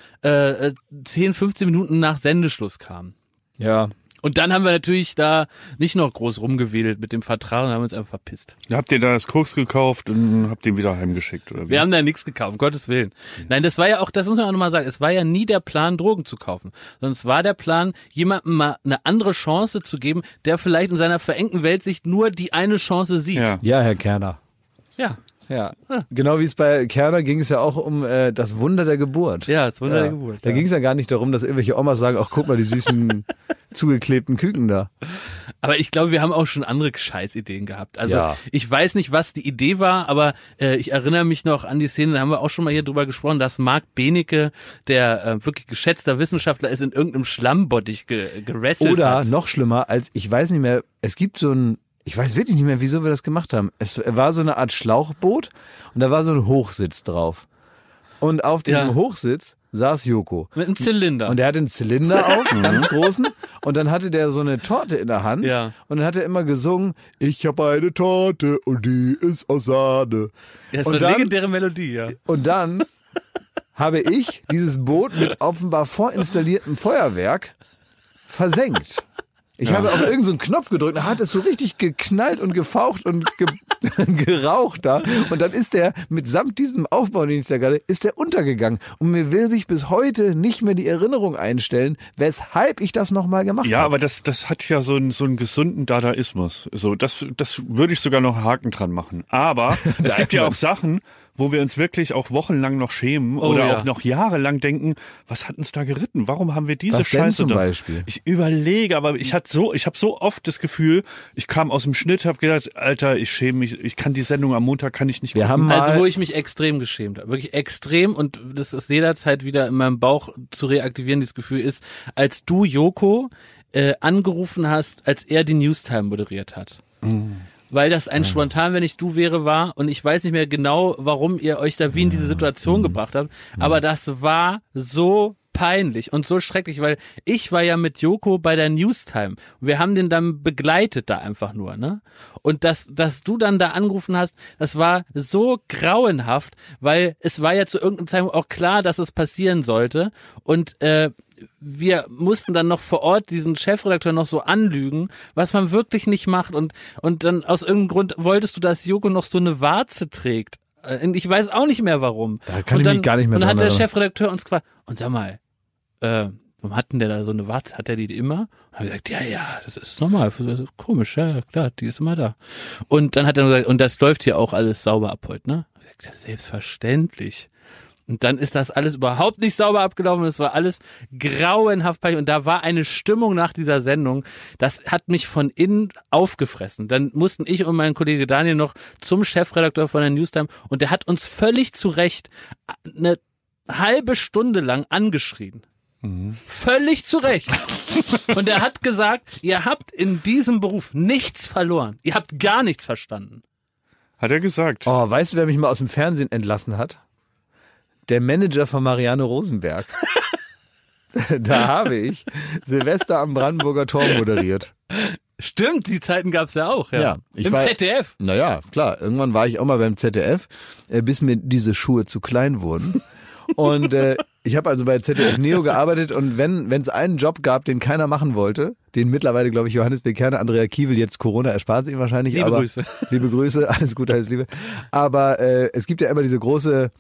10, 15 Minuten nach Sendeschluss kam. Ja. Und dann haben wir natürlich da nicht noch groß rumgewedelt mit dem Vertrag und haben uns einfach verpisst. Habt ihr da das Koks gekauft und habt ihn wieder heimgeschickt? Oder wie? Wir haben da nichts gekauft, um Gottes Willen. Nein, das war ja auch, das muss man auch nochmal sagen, es war ja nie der Plan, Drogen zu kaufen, sondern es war der Plan, jemandem mal eine andere Chance zu geben, der vielleicht in seiner verengten Weltsicht nur die eine Chance sieht. Ja, Herr Kerner. Ja. Ja, genau wie es bei Kerner ging es ja auch um das Wunder der Geburt. Ja, das Wunder der Geburt. Da ging es ja gar nicht darum, dass irgendwelche Omas sagen, ach guck mal, die süßen zugeklebten Küken da. Aber ich glaube, wir haben auch schon andere Scheißideen gehabt. Also ich weiß nicht, was die Idee war, aber ich erinnere mich noch an die Szene, da haben wir auch schon mal hier drüber gesprochen, dass Marc Benecke, der wirklich geschätzter Wissenschaftler ist, in irgendeinem Schlammbottich gewrestelt Oder hat. noch schlimmer, als ich weiß nicht mehr, es gibt so ein, ich weiß wirklich nicht mehr, wieso wir das gemacht haben. Es war so eine Art Schlauchboot und da war so ein Hochsitz drauf. Und auf diesem Hochsitz saß Joko. Mit einem Zylinder. Und der hatte einen Zylinder auf, ganz großen. Und dann hatte der so eine Torte in der Hand. Ja. Und dann hat er immer gesungen, ich habe eine Torte und die ist aus Sahne. Ja, das ist eine legendäre Melodie, ja. Und dann habe ich dieses Boot mit offenbar vorinstalliertem Feuerwerk versenkt. Ich habe auf irgendeinen Knopf gedrückt, da hat es so richtig geknallt und gefaucht und geraucht da. Und dann ist der, mitsamt diesem Aufbau, den ich da gerade, ist der untergegangen. Und mir will sich bis heute nicht mehr die Erinnerung einstellen, weshalb ich das nochmal gemacht habe. Ja, aber das hat ja so einen gesunden Dadaismus. So, das würde ich sogar noch einen Haken dran machen. Aber es gibt ja auch Sachen, wo wir uns wirklich auch wochenlang noch schämen oder auch noch jahrelang denken, was hat uns da geritten? Warum haben wir diese was Scheiße denn zum da? Beispiel? Ich überlege, aber ich habe so oft das Gefühl, ich kam aus dem Schnitt, habe gedacht, Alter, ich schäme mich, ich kann die Sendung am Montag kann ich nicht gucken. Also wo ich mich extrem geschämt habe, wirklich extrem, und das ist jederzeit wieder in meinem Bauch zu reaktivieren, dieses Gefühl ist, als du Joko angerufen hast, als er die Newstime moderiert hat. Weil das ein spontan, wenn ich du wäre, war, und ich weiß nicht mehr genau, warum ihr euch da wie in diese Situation gebracht habt, aber das war so peinlich und so schrecklich, weil ich war ja mit Joko bei der Newstime und wir haben den dann begleitet da einfach nur, ne? Und dass du dann da angerufen hast, das war so grauenhaft, weil es war ja zu irgendeinem Zeitpunkt auch klar, dass es passieren sollte, und wir mussten dann noch vor Ort diesen Chefredakteur noch so anlügen, was man wirklich nicht macht, und dann aus irgendeinem Grund wolltest du, dass Joko noch so eine Warze trägt. Ich weiß auch nicht mehr warum. Da kann ich mich gar nicht mehr dran erinnern. Und dann hat der erinnern. Chefredakteur uns gefragt, und sag mal, warum hat denn der da so eine Warze? Hat der die immer? Und haben wir gesagt, ja, das ist normal, das ist komisch, ja, klar, die ist immer da. Und dann hat er gesagt, und das läuft hier auch alles sauber ab heute, ne? Und ich gesagt, das ist selbstverständlich. Und dann ist das alles überhaupt nicht sauber abgelaufen. Es war alles grauenhaft peinlich. Und da war eine Stimmung nach dieser Sendung, das hat mich von innen aufgefressen. Dann mussten ich und mein Kollege Daniel noch zum Chefredakteur von der Newstime, und der hat uns völlig zu Recht eine halbe Stunde lang angeschrien. Völlig zu Recht. Und er hat gesagt, ihr habt in diesem Beruf nichts verloren. Ihr habt gar nichts verstanden. Hat er gesagt. Oh, weißt du, wer mich mal aus dem Fernsehen entlassen hat? Der Manager von Marianne Rosenberg. Da habe ich Silvester am Brandenburger Tor moderiert. Stimmt, die Zeiten gab's ja auch. Ja. Im ZDF. Naja, klar. Irgendwann war ich auch mal beim ZDF, bis mir diese Schuhe zu klein wurden. Und ich habe also bei ZDF Neo gearbeitet und wenn es einen Job gab, den keiner machen wollte, den mittlerweile, glaube ich, Johannes B. Kerner, Andrea Kiewel, jetzt Corona erspart es ihm wahrscheinlich. Liebe Grüße. Liebe Grüße, alles Gute, alles Liebe. Aber es gibt ja immer diese große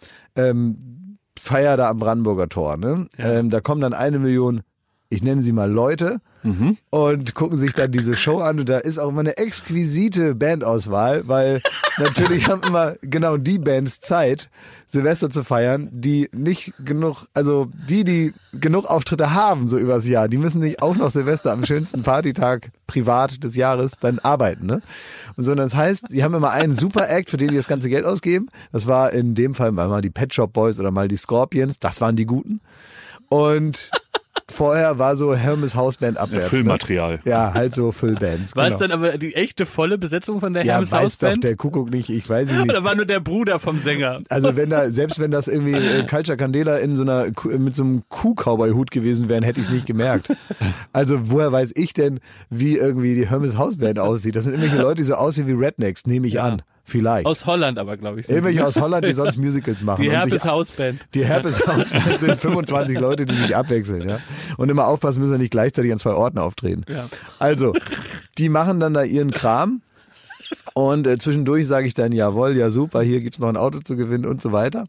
Feier da am Brandenburger Tor. Ne? Ja. Da kommen dann 1 Million, ich nenne sie mal Leute, und gucken sich dann diese Show an und da ist auch immer eine exquisite Bandauswahl, weil natürlich haben immer genau die Bands Zeit, Silvester zu feiern, die nicht genug, also die genug Auftritte haben so übers Jahr, die müssen nicht auch noch Silvester am schönsten Partytag privat des Jahres dann arbeiten, ne? Und so, das heißt, die haben immer einen Super-Act, für den die das ganze Geld ausgeben. Das war in dem Fall mal die Pet Shop Boys oder mal die Scorpions, das waren die Guten. Und vorher war so Hermes Hausband abwärts. Füllmaterial. Ne? Ja, halt so Füllbands. War es dann aber die echte volle Besetzung von der Hermes Hausband? Ja, weiß doch Hausband? der Kuckuck nicht, ich weiß es nicht. Oder war nur der Bruder vom Sänger? Also selbst wenn das irgendwie Culture Candela mit so einem Kuh-Cowboy-Hut gewesen wären, hätte ich es nicht gemerkt. Also woher weiß ich denn, wie irgendwie die Hermes Hausband aussieht? Das sind irgendwelche Leute, die so aussehen wie Rednecks, nehme ich an. Vielleicht. Aus Holland aber, glaube ich. Irgendwelche aus Holland, die sonst Musicals machen. Die Herpes Hausband. Die Herpes Hausband sind 25 Leute, die sich abwechseln. Ja? Und immer aufpassen müssen, nicht gleichzeitig an 2 Orten auftreten. Ja. Also, die machen dann da ihren Kram und zwischendurch sage ich dann, jawohl, ja super, hier gibt's noch ein Auto zu gewinnen und so weiter.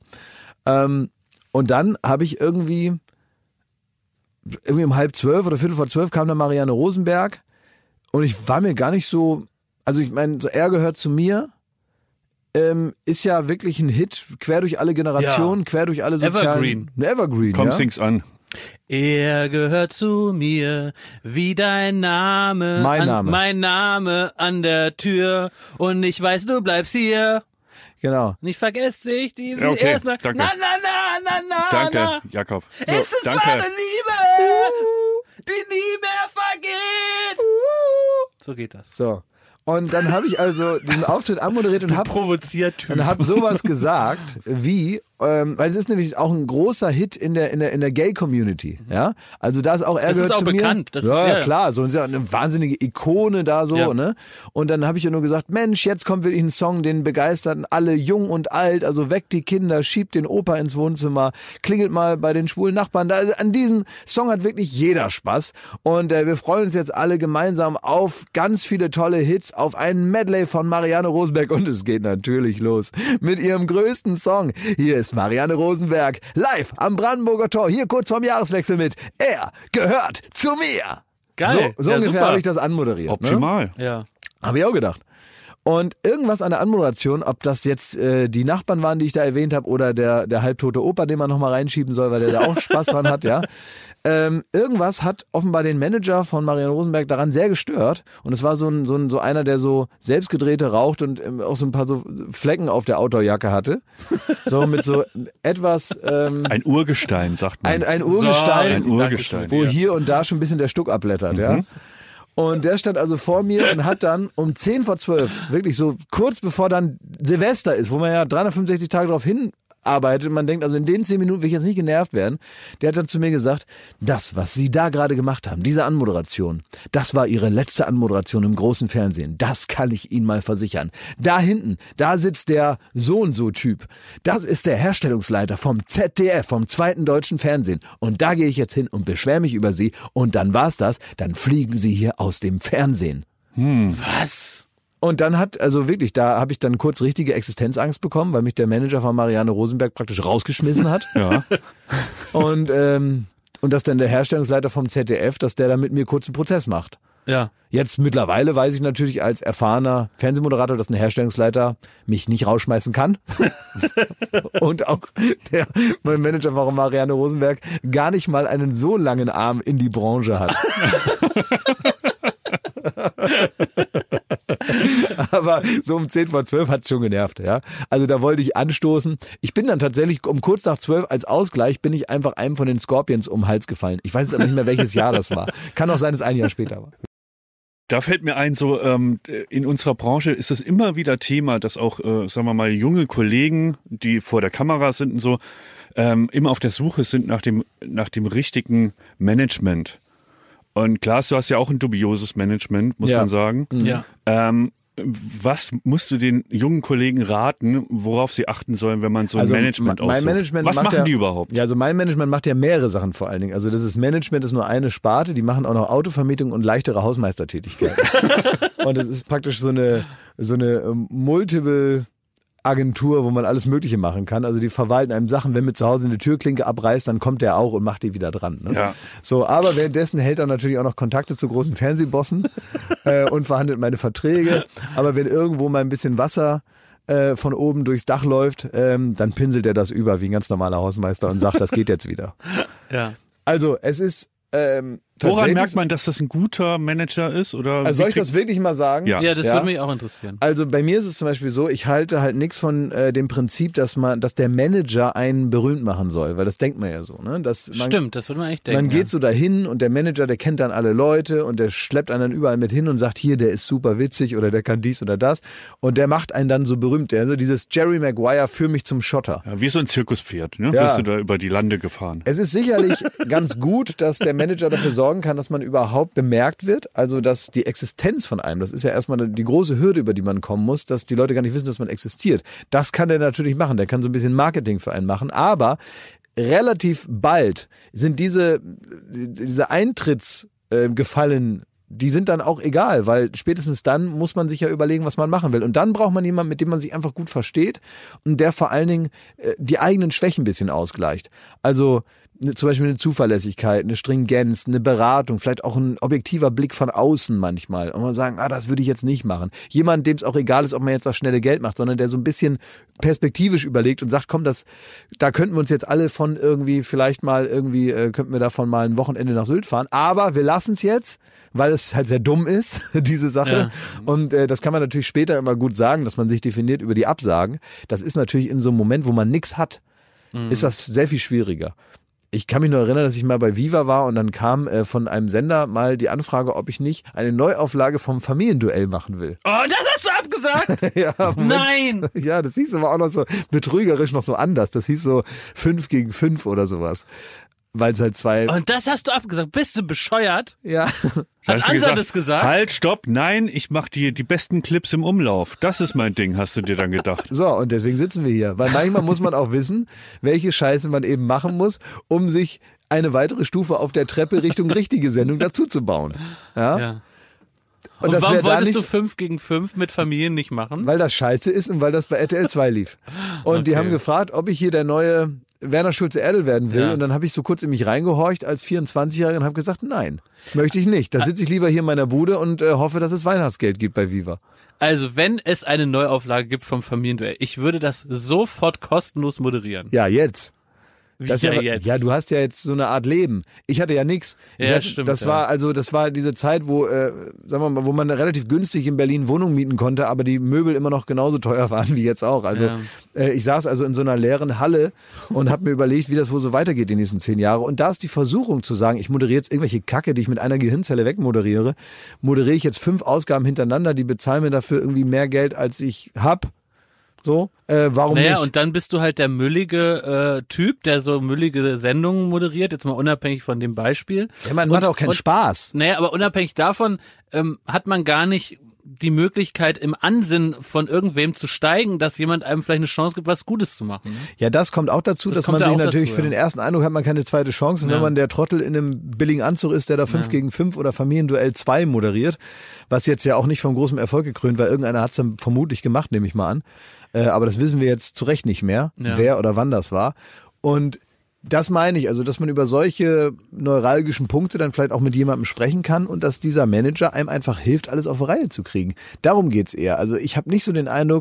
Und dann habe ich irgendwie um 11:30 oder 11:45 kam dann Marianne Rosenberg und ich war mir gar nicht so, also ich meine, so er gehört zu mir, ist ja wirklich ein Hit, quer durch alle Generationen, quer durch alle sozialen... Evergreen. Komm, ja? sing's an. Er gehört zu mir, wie dein Name. Mein Name an der Tür. Und ich weiß, du bleibst hier. Genau. Nicht vergesst sich diesen ersten... Danke. Danke, Jakob. So, ist es danke. wahre Liebe, die nie mehr vergeht. So geht das. So. Und dann habe ich also diesen Auftritt anmoderiert und hab sowas gesagt wie, weil es ist nämlich auch ein großer Hit in der Gay-Community, ja. Also da ist auch er gehört zu mir. Das ist auch bekannt. Ja, klar, so eine wahnsinnige Ikone da so, ja. Ne? Und dann habe ich ja nur gesagt, Mensch, jetzt kommt wirklich ein Song, den begeistern alle jung und alt, also weckt die Kinder, schiebt den Opa ins Wohnzimmer, klingelt mal bei den schwulen Nachbarn. Also an diesem Song hat wirklich jeder Spaß und wir freuen uns jetzt alle gemeinsam auf ganz viele tolle Hits, auf einen Medley von Marianne Rosenberg und es geht natürlich los mit ihrem größten Song. Hier ist Marianne Rosenberg live am Brandenburger Tor, hier kurz vorm Jahreswechsel mit Er gehört zu mir. Geil. So ungefähr habe ich das anmoderiert. Optimal. Ne? Ja. Habe ich auch gedacht. Und irgendwas an der Anmoderation, ob das jetzt die Nachbarn waren, die ich da erwähnt habe, oder der halbtote Opa, den man nochmal reinschieben soll, weil der da auch Spaß dran hat, ja. Irgendwas hat offenbar den Manager von Marianne Rosenberg daran sehr gestört. Und es war so einer, der so selbstgedrehte raucht und auch so ein paar so Flecken auf der Outdoorjacke hatte. So mit so etwas... ein Urgestein, sagt man. Ein Urgestein, wo ja. hier und da schon ein bisschen der Stuck abblättert, ja. Und der stand also vor mir und hat dann um 11:10, wirklich so kurz bevor dann Silvester ist, wo man ja 365 Tage darauf hinarbeitet und man denkt, also in den 10 Minuten will ich jetzt nicht genervt werden, der hat dann zu mir gesagt, das, was Sie da gerade gemacht haben, diese Anmoderation, das war Ihre letzte Anmoderation im großen Fernsehen. Das kann ich Ihnen mal versichern. Da hinten, da sitzt der So-und-so-Typ. Das ist der Herstellungsleiter vom ZDF, vom zweiten deutschen Fernsehen. Und da gehe ich jetzt hin und beschwere mich über Sie und dann war's das, dann fliegen Sie hier aus dem Fernsehen. Was? Und dann da habe ich dann kurz richtige Existenzangst bekommen, weil mich der Manager von Marianne Rosenberg praktisch rausgeschmissen hat. Ja. Und dass dann der Herstellungsleiter vom ZDF, dass der da mit mir kurz einen Prozess macht. Ja. Jetzt mittlerweile weiß ich natürlich als erfahrener Fernsehmoderator, dass ein Herstellungsleiter mich nicht rausschmeißen kann. Und auch mein Manager von Marianne Rosenberg gar nicht mal einen so langen Arm in die Branche hat. Aber so um 10:10 hat es schon genervt, ja. Also da wollte ich anstoßen. Ich bin dann tatsächlich um kurz nach 12 als Ausgleich bin ich einfach einem von den Scorpions um den Hals gefallen. Ich weiß jetzt aber nicht mehr, welches Jahr das war. Kann auch sein, dass es ein Jahr später war. Da fällt mir ein, so in unserer Branche ist das immer wieder Thema, dass auch, sagen wir mal, junge Kollegen, die vor der Kamera sind und so, immer auf der Suche sind nach dem richtigen Management. Und Klaas, du hast ja auch ein dubioses Management, muss man sagen. Ja. Was musst du den jungen Kollegen raten, worauf sie achten sollen, wenn man so ein Management aussucht? Was machen die überhaupt? Ja, also mein Management macht ja mehrere Sachen vor allen Dingen. Also das Management ist nur eine Sparte, die machen auch noch Autovermietung und leichtere Hausmeistertätigkeiten. Und es ist praktisch so eine multiple Agentur, wo man alles Mögliche machen kann. Also die verwalten einem Sachen, wenn mir zu Hause eine Türklinke abreißt, dann kommt der auch und macht die wieder dran. Ne? Ja. So, aber währenddessen hält er natürlich auch noch Kontakte zu großen Fernsehbossen und verhandelt meine Verträge. Aber wenn irgendwo mal ein bisschen Wasser von oben durchs Dach läuft, dann pinselt er das über wie ein ganz normaler Hausmeister und sagt, das geht jetzt wieder. Ja. Also es ist woran merkt man, dass das ein guter Manager ist? Oder also soll ich das wirklich mal sagen? Ja, das würde mich auch interessieren. Also bei mir ist es zum Beispiel so, ich halte halt nichts von dem Prinzip, dass der Manager einen berühmt machen soll, weil das denkt man ja so. Ne? Stimmt, das würde man echt denken. Man geht so dahin und der Manager, der kennt dann alle Leute und der schleppt einen dann überall mit hin und sagt, hier, der ist super witzig oder der kann dies oder das und der macht einen dann so berühmt. Also dieses Jerry Maguire, führ mich zum Schotter. Ja, wie so ein Zirkuspferd, ne? Ja. Wirst du da über die Lande gefahren. Es ist sicherlich ganz gut, dass der Manager dafür sorgen kann, dass man überhaupt bemerkt wird. Also, dass die Existenz von einem, das ist ja erstmal die große Hürde, über die man kommen muss, dass die Leute gar nicht wissen, dass man existiert. Das kann der natürlich machen. Der kann so ein bisschen Marketing für einen machen. Aber relativ bald sind diese Eintrittsgefallen, die sind dann auch egal, weil spätestens dann muss man sich ja überlegen, was man machen will. Und dann braucht man jemanden, mit dem man sich einfach gut versteht und der vor allen Dingen die eigenen Schwächen ein bisschen ausgleicht. Also zum Beispiel eine Zuverlässigkeit, eine Stringenz, eine Beratung, vielleicht auch ein objektiver Blick von außen manchmal. Und man sagen, das würde ich jetzt nicht machen. Jemand, dem es auch egal ist, ob man jetzt das schnelle Geld macht, sondern der so ein bisschen perspektivisch überlegt und sagt, komm, da könnten wir uns jetzt alle von irgendwie, vielleicht mal irgendwie, könnten wir davon mal ein Wochenende nach Sylt fahren. Aber wir lassen es jetzt, weil es halt sehr dumm ist, diese Sache. Ja. Und das kann man natürlich später immer gut sagen, dass man sich definiert über die Absagen. Das ist natürlich in so einem Moment, wo man nichts hat, ist das sehr viel schwieriger. Ich kann mich nur erinnern, dass ich mal bei Viva war und dann kam von einem Sender mal die Anfrage, ob ich nicht eine Neuauflage vom Familienduell machen will. Oh, das hast du abgesagt? Ja, nein! Ja, das hieß aber auch noch so betrügerisch noch so anders. Das hieß so 5 gegen 5 oder sowas. Weil es halt zwei... Und das hast du abgesagt? Bist du bescheuert? Ja. Hat Ansa das gesagt? Halt, stopp, nein, ich mach die besten Clips im Umlauf. Das ist mein Ding, hast du dir dann gedacht. So, und deswegen sitzen wir hier. Weil manchmal muss man auch wissen, welche Scheiße man eben machen muss, um sich eine weitere Stufe auf der Treppe Richtung richtige Sendung dazu zu bauen. Ja. Und warum wolltest du 5 gegen 5 mit Familien nicht machen? Weil das scheiße ist und weil das bei RTL 2 lief. Und die haben gefragt, ob ich hier der neue Werner Schulze-Erdel werden will. Ja. Und dann habe ich so kurz in mich reingehorcht als 24-Jähriger und habe gesagt, nein, möchte ich nicht. Da sitze ich lieber hier in meiner Bude und hoffe, dass es Weihnachtsgeld gibt bei Viva. Also wenn es eine Neuauflage gibt vom Familienduell, ich würde das sofort kostenlos moderieren. Ja, jetzt. Das ja, jetzt. Ja, du hast ja jetzt so eine Art Leben. Ich hatte ja nichts. Ja, stimmt. Das war diese Zeit, wo, sagen wir mal, wo man relativ günstig in Berlin Wohnungen mieten konnte, aber die Möbel immer noch genauso teuer waren wie jetzt auch. Also ich saß also in so einer leeren Halle und habe mir überlegt, wie das wohl so weitergeht die nächsten 10 Jahre. Und da ist die Versuchung zu sagen, ich moderiere jetzt irgendwelche Kacke, die ich mit einer Gehirnzelle wegmoderiere, moderiere ich jetzt 5 Ausgaben hintereinander, die bezahlen mir dafür irgendwie mehr Geld, als ich hab. So, warum nicht? Und dann bist du halt der müllige Typ, der so müllige Sendungen moderiert, jetzt mal unabhängig von dem Beispiel. Ja, man macht auch keinen Spaß. Naja, aber unabhängig davon hat man gar nicht die Möglichkeit, im Ansinnen von irgendwem zu steigen, dass jemand einem vielleicht eine Chance gibt, was Gutes zu machen. Ne? Ja, das kommt auch dazu, dass man sich natürlich für den ersten Eindruck hat man keine zweite Chance. Und wenn man der Trottel in einem billigen Anzug ist, der da 5 gegen 5 oder Familienduell 2 moderiert, was jetzt ja auch nicht von großem Erfolg gekrönt war, irgendeiner hat es dann vermutlich gemacht, nehme ich mal an. Aber das wissen wir jetzt zu Recht nicht mehr, wer oder wann das war. Und das meine ich, also dass man über solche neuralgischen Punkte dann vielleicht auch mit jemandem sprechen kann und dass dieser Manager einem einfach hilft, alles auf die Reihe zu kriegen. Darum geht's eher. Also ich habe nicht so den Eindruck,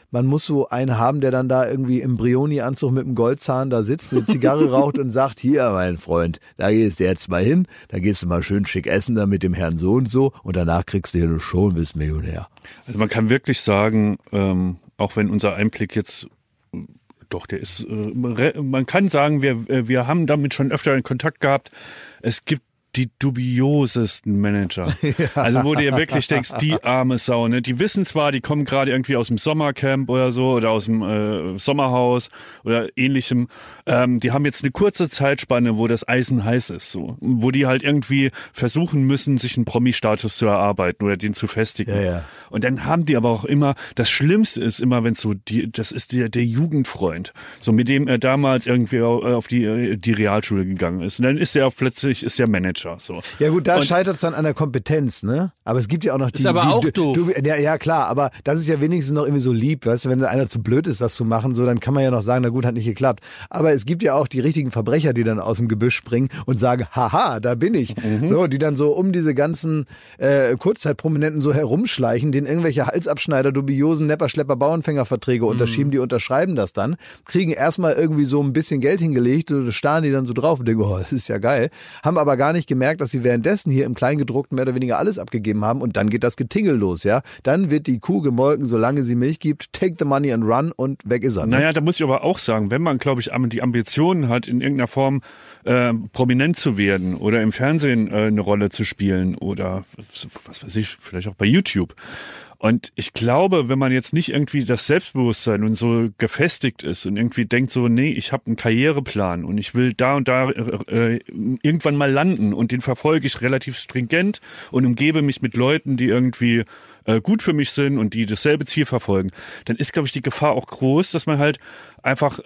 man muss so einen haben, der dann da irgendwie im Brioni-Anzug mit einem Goldzahn da sitzt, eine Zigarre raucht und sagt, hier, mein Freund, da gehst du jetzt mal hin, da gehst du mal schön schick essen da mit dem Herrn so und so und danach kriegst du hier schon, bist Millionär. Also man kann wirklich sagen, auch wenn unser Einblick jetzt doch, der ist, man kann sagen, wir haben damit schon öfter in Kontakt gehabt. Es gibt die dubiosesten Manager. Ja. Also wo du dir wirklich denkst, die arme Sau, ne? Die wissen zwar, die kommen gerade irgendwie aus dem Sommercamp oder so oder aus dem Sommerhaus oder ähnlichem. Die haben jetzt eine kurze Zeitspanne, wo das Eisen heiß ist, so. Wo die halt irgendwie versuchen müssen, sich einen Promi-Status zu erarbeiten oder den zu festigen. Ja, ja. Und dann haben die aber auch immer, das Schlimmste ist immer, wenn so das ist der Jugendfreund, so mit dem er damals irgendwie auf die Realschule gegangen ist. Und dann ist er plötzlich der Manager. So. Ja gut, da scheitert es dann an der Kompetenz, ne? Aber es gibt ja auch noch die... Ist aber auch doof. Ja klar, aber das ist ja wenigstens noch irgendwie so lieb, weißt du, wenn einer zu blöd ist, das zu machen, so, dann kann man ja noch sagen, na gut, hat nicht geklappt. Aber es gibt ja auch die richtigen Verbrecher, die dann aus dem Gebüsch springen und sagen, haha, da bin ich. So, die dann so um diese ganzen Kurzzeitprominenten so herumschleichen, denen irgendwelche Halsabschneider, dubiosen Nepper, Schlepper, Bauernfängerverträge unterschieben, die unterschreiben das dann, kriegen erstmal irgendwie so ein bisschen Geld hingelegt, starren die dann so drauf und denken, oh, das ist ja geil, haben aber gar nicht gemerkt, dass sie währenddessen hier im Kleingedruckten mehr oder weniger alles abgegeben haben und dann geht das Getingel los, ja. Dann wird die Kuh gemolken, solange sie Milch gibt, take the money and run und weg ist er. Ne? Naja, da muss ich aber auch sagen, wenn man, glaube ich, die Ambitionen hat, in irgendeiner Form prominent zu werden oder im Fernsehen eine Rolle zu spielen oder was weiß ich, vielleicht auch bei YouTube. Und ich glaube, wenn man jetzt nicht irgendwie das Selbstbewusstsein und so gefestigt ist und irgendwie denkt so, nee, ich habe einen Karriereplan und ich will da und da irgendwann mal landen und den verfolge ich relativ stringent und umgebe mich mit Leuten, die irgendwie gut für mich sind und die dasselbe Ziel verfolgen, dann ist, glaube ich, die Gefahr auch groß, dass man halt einfach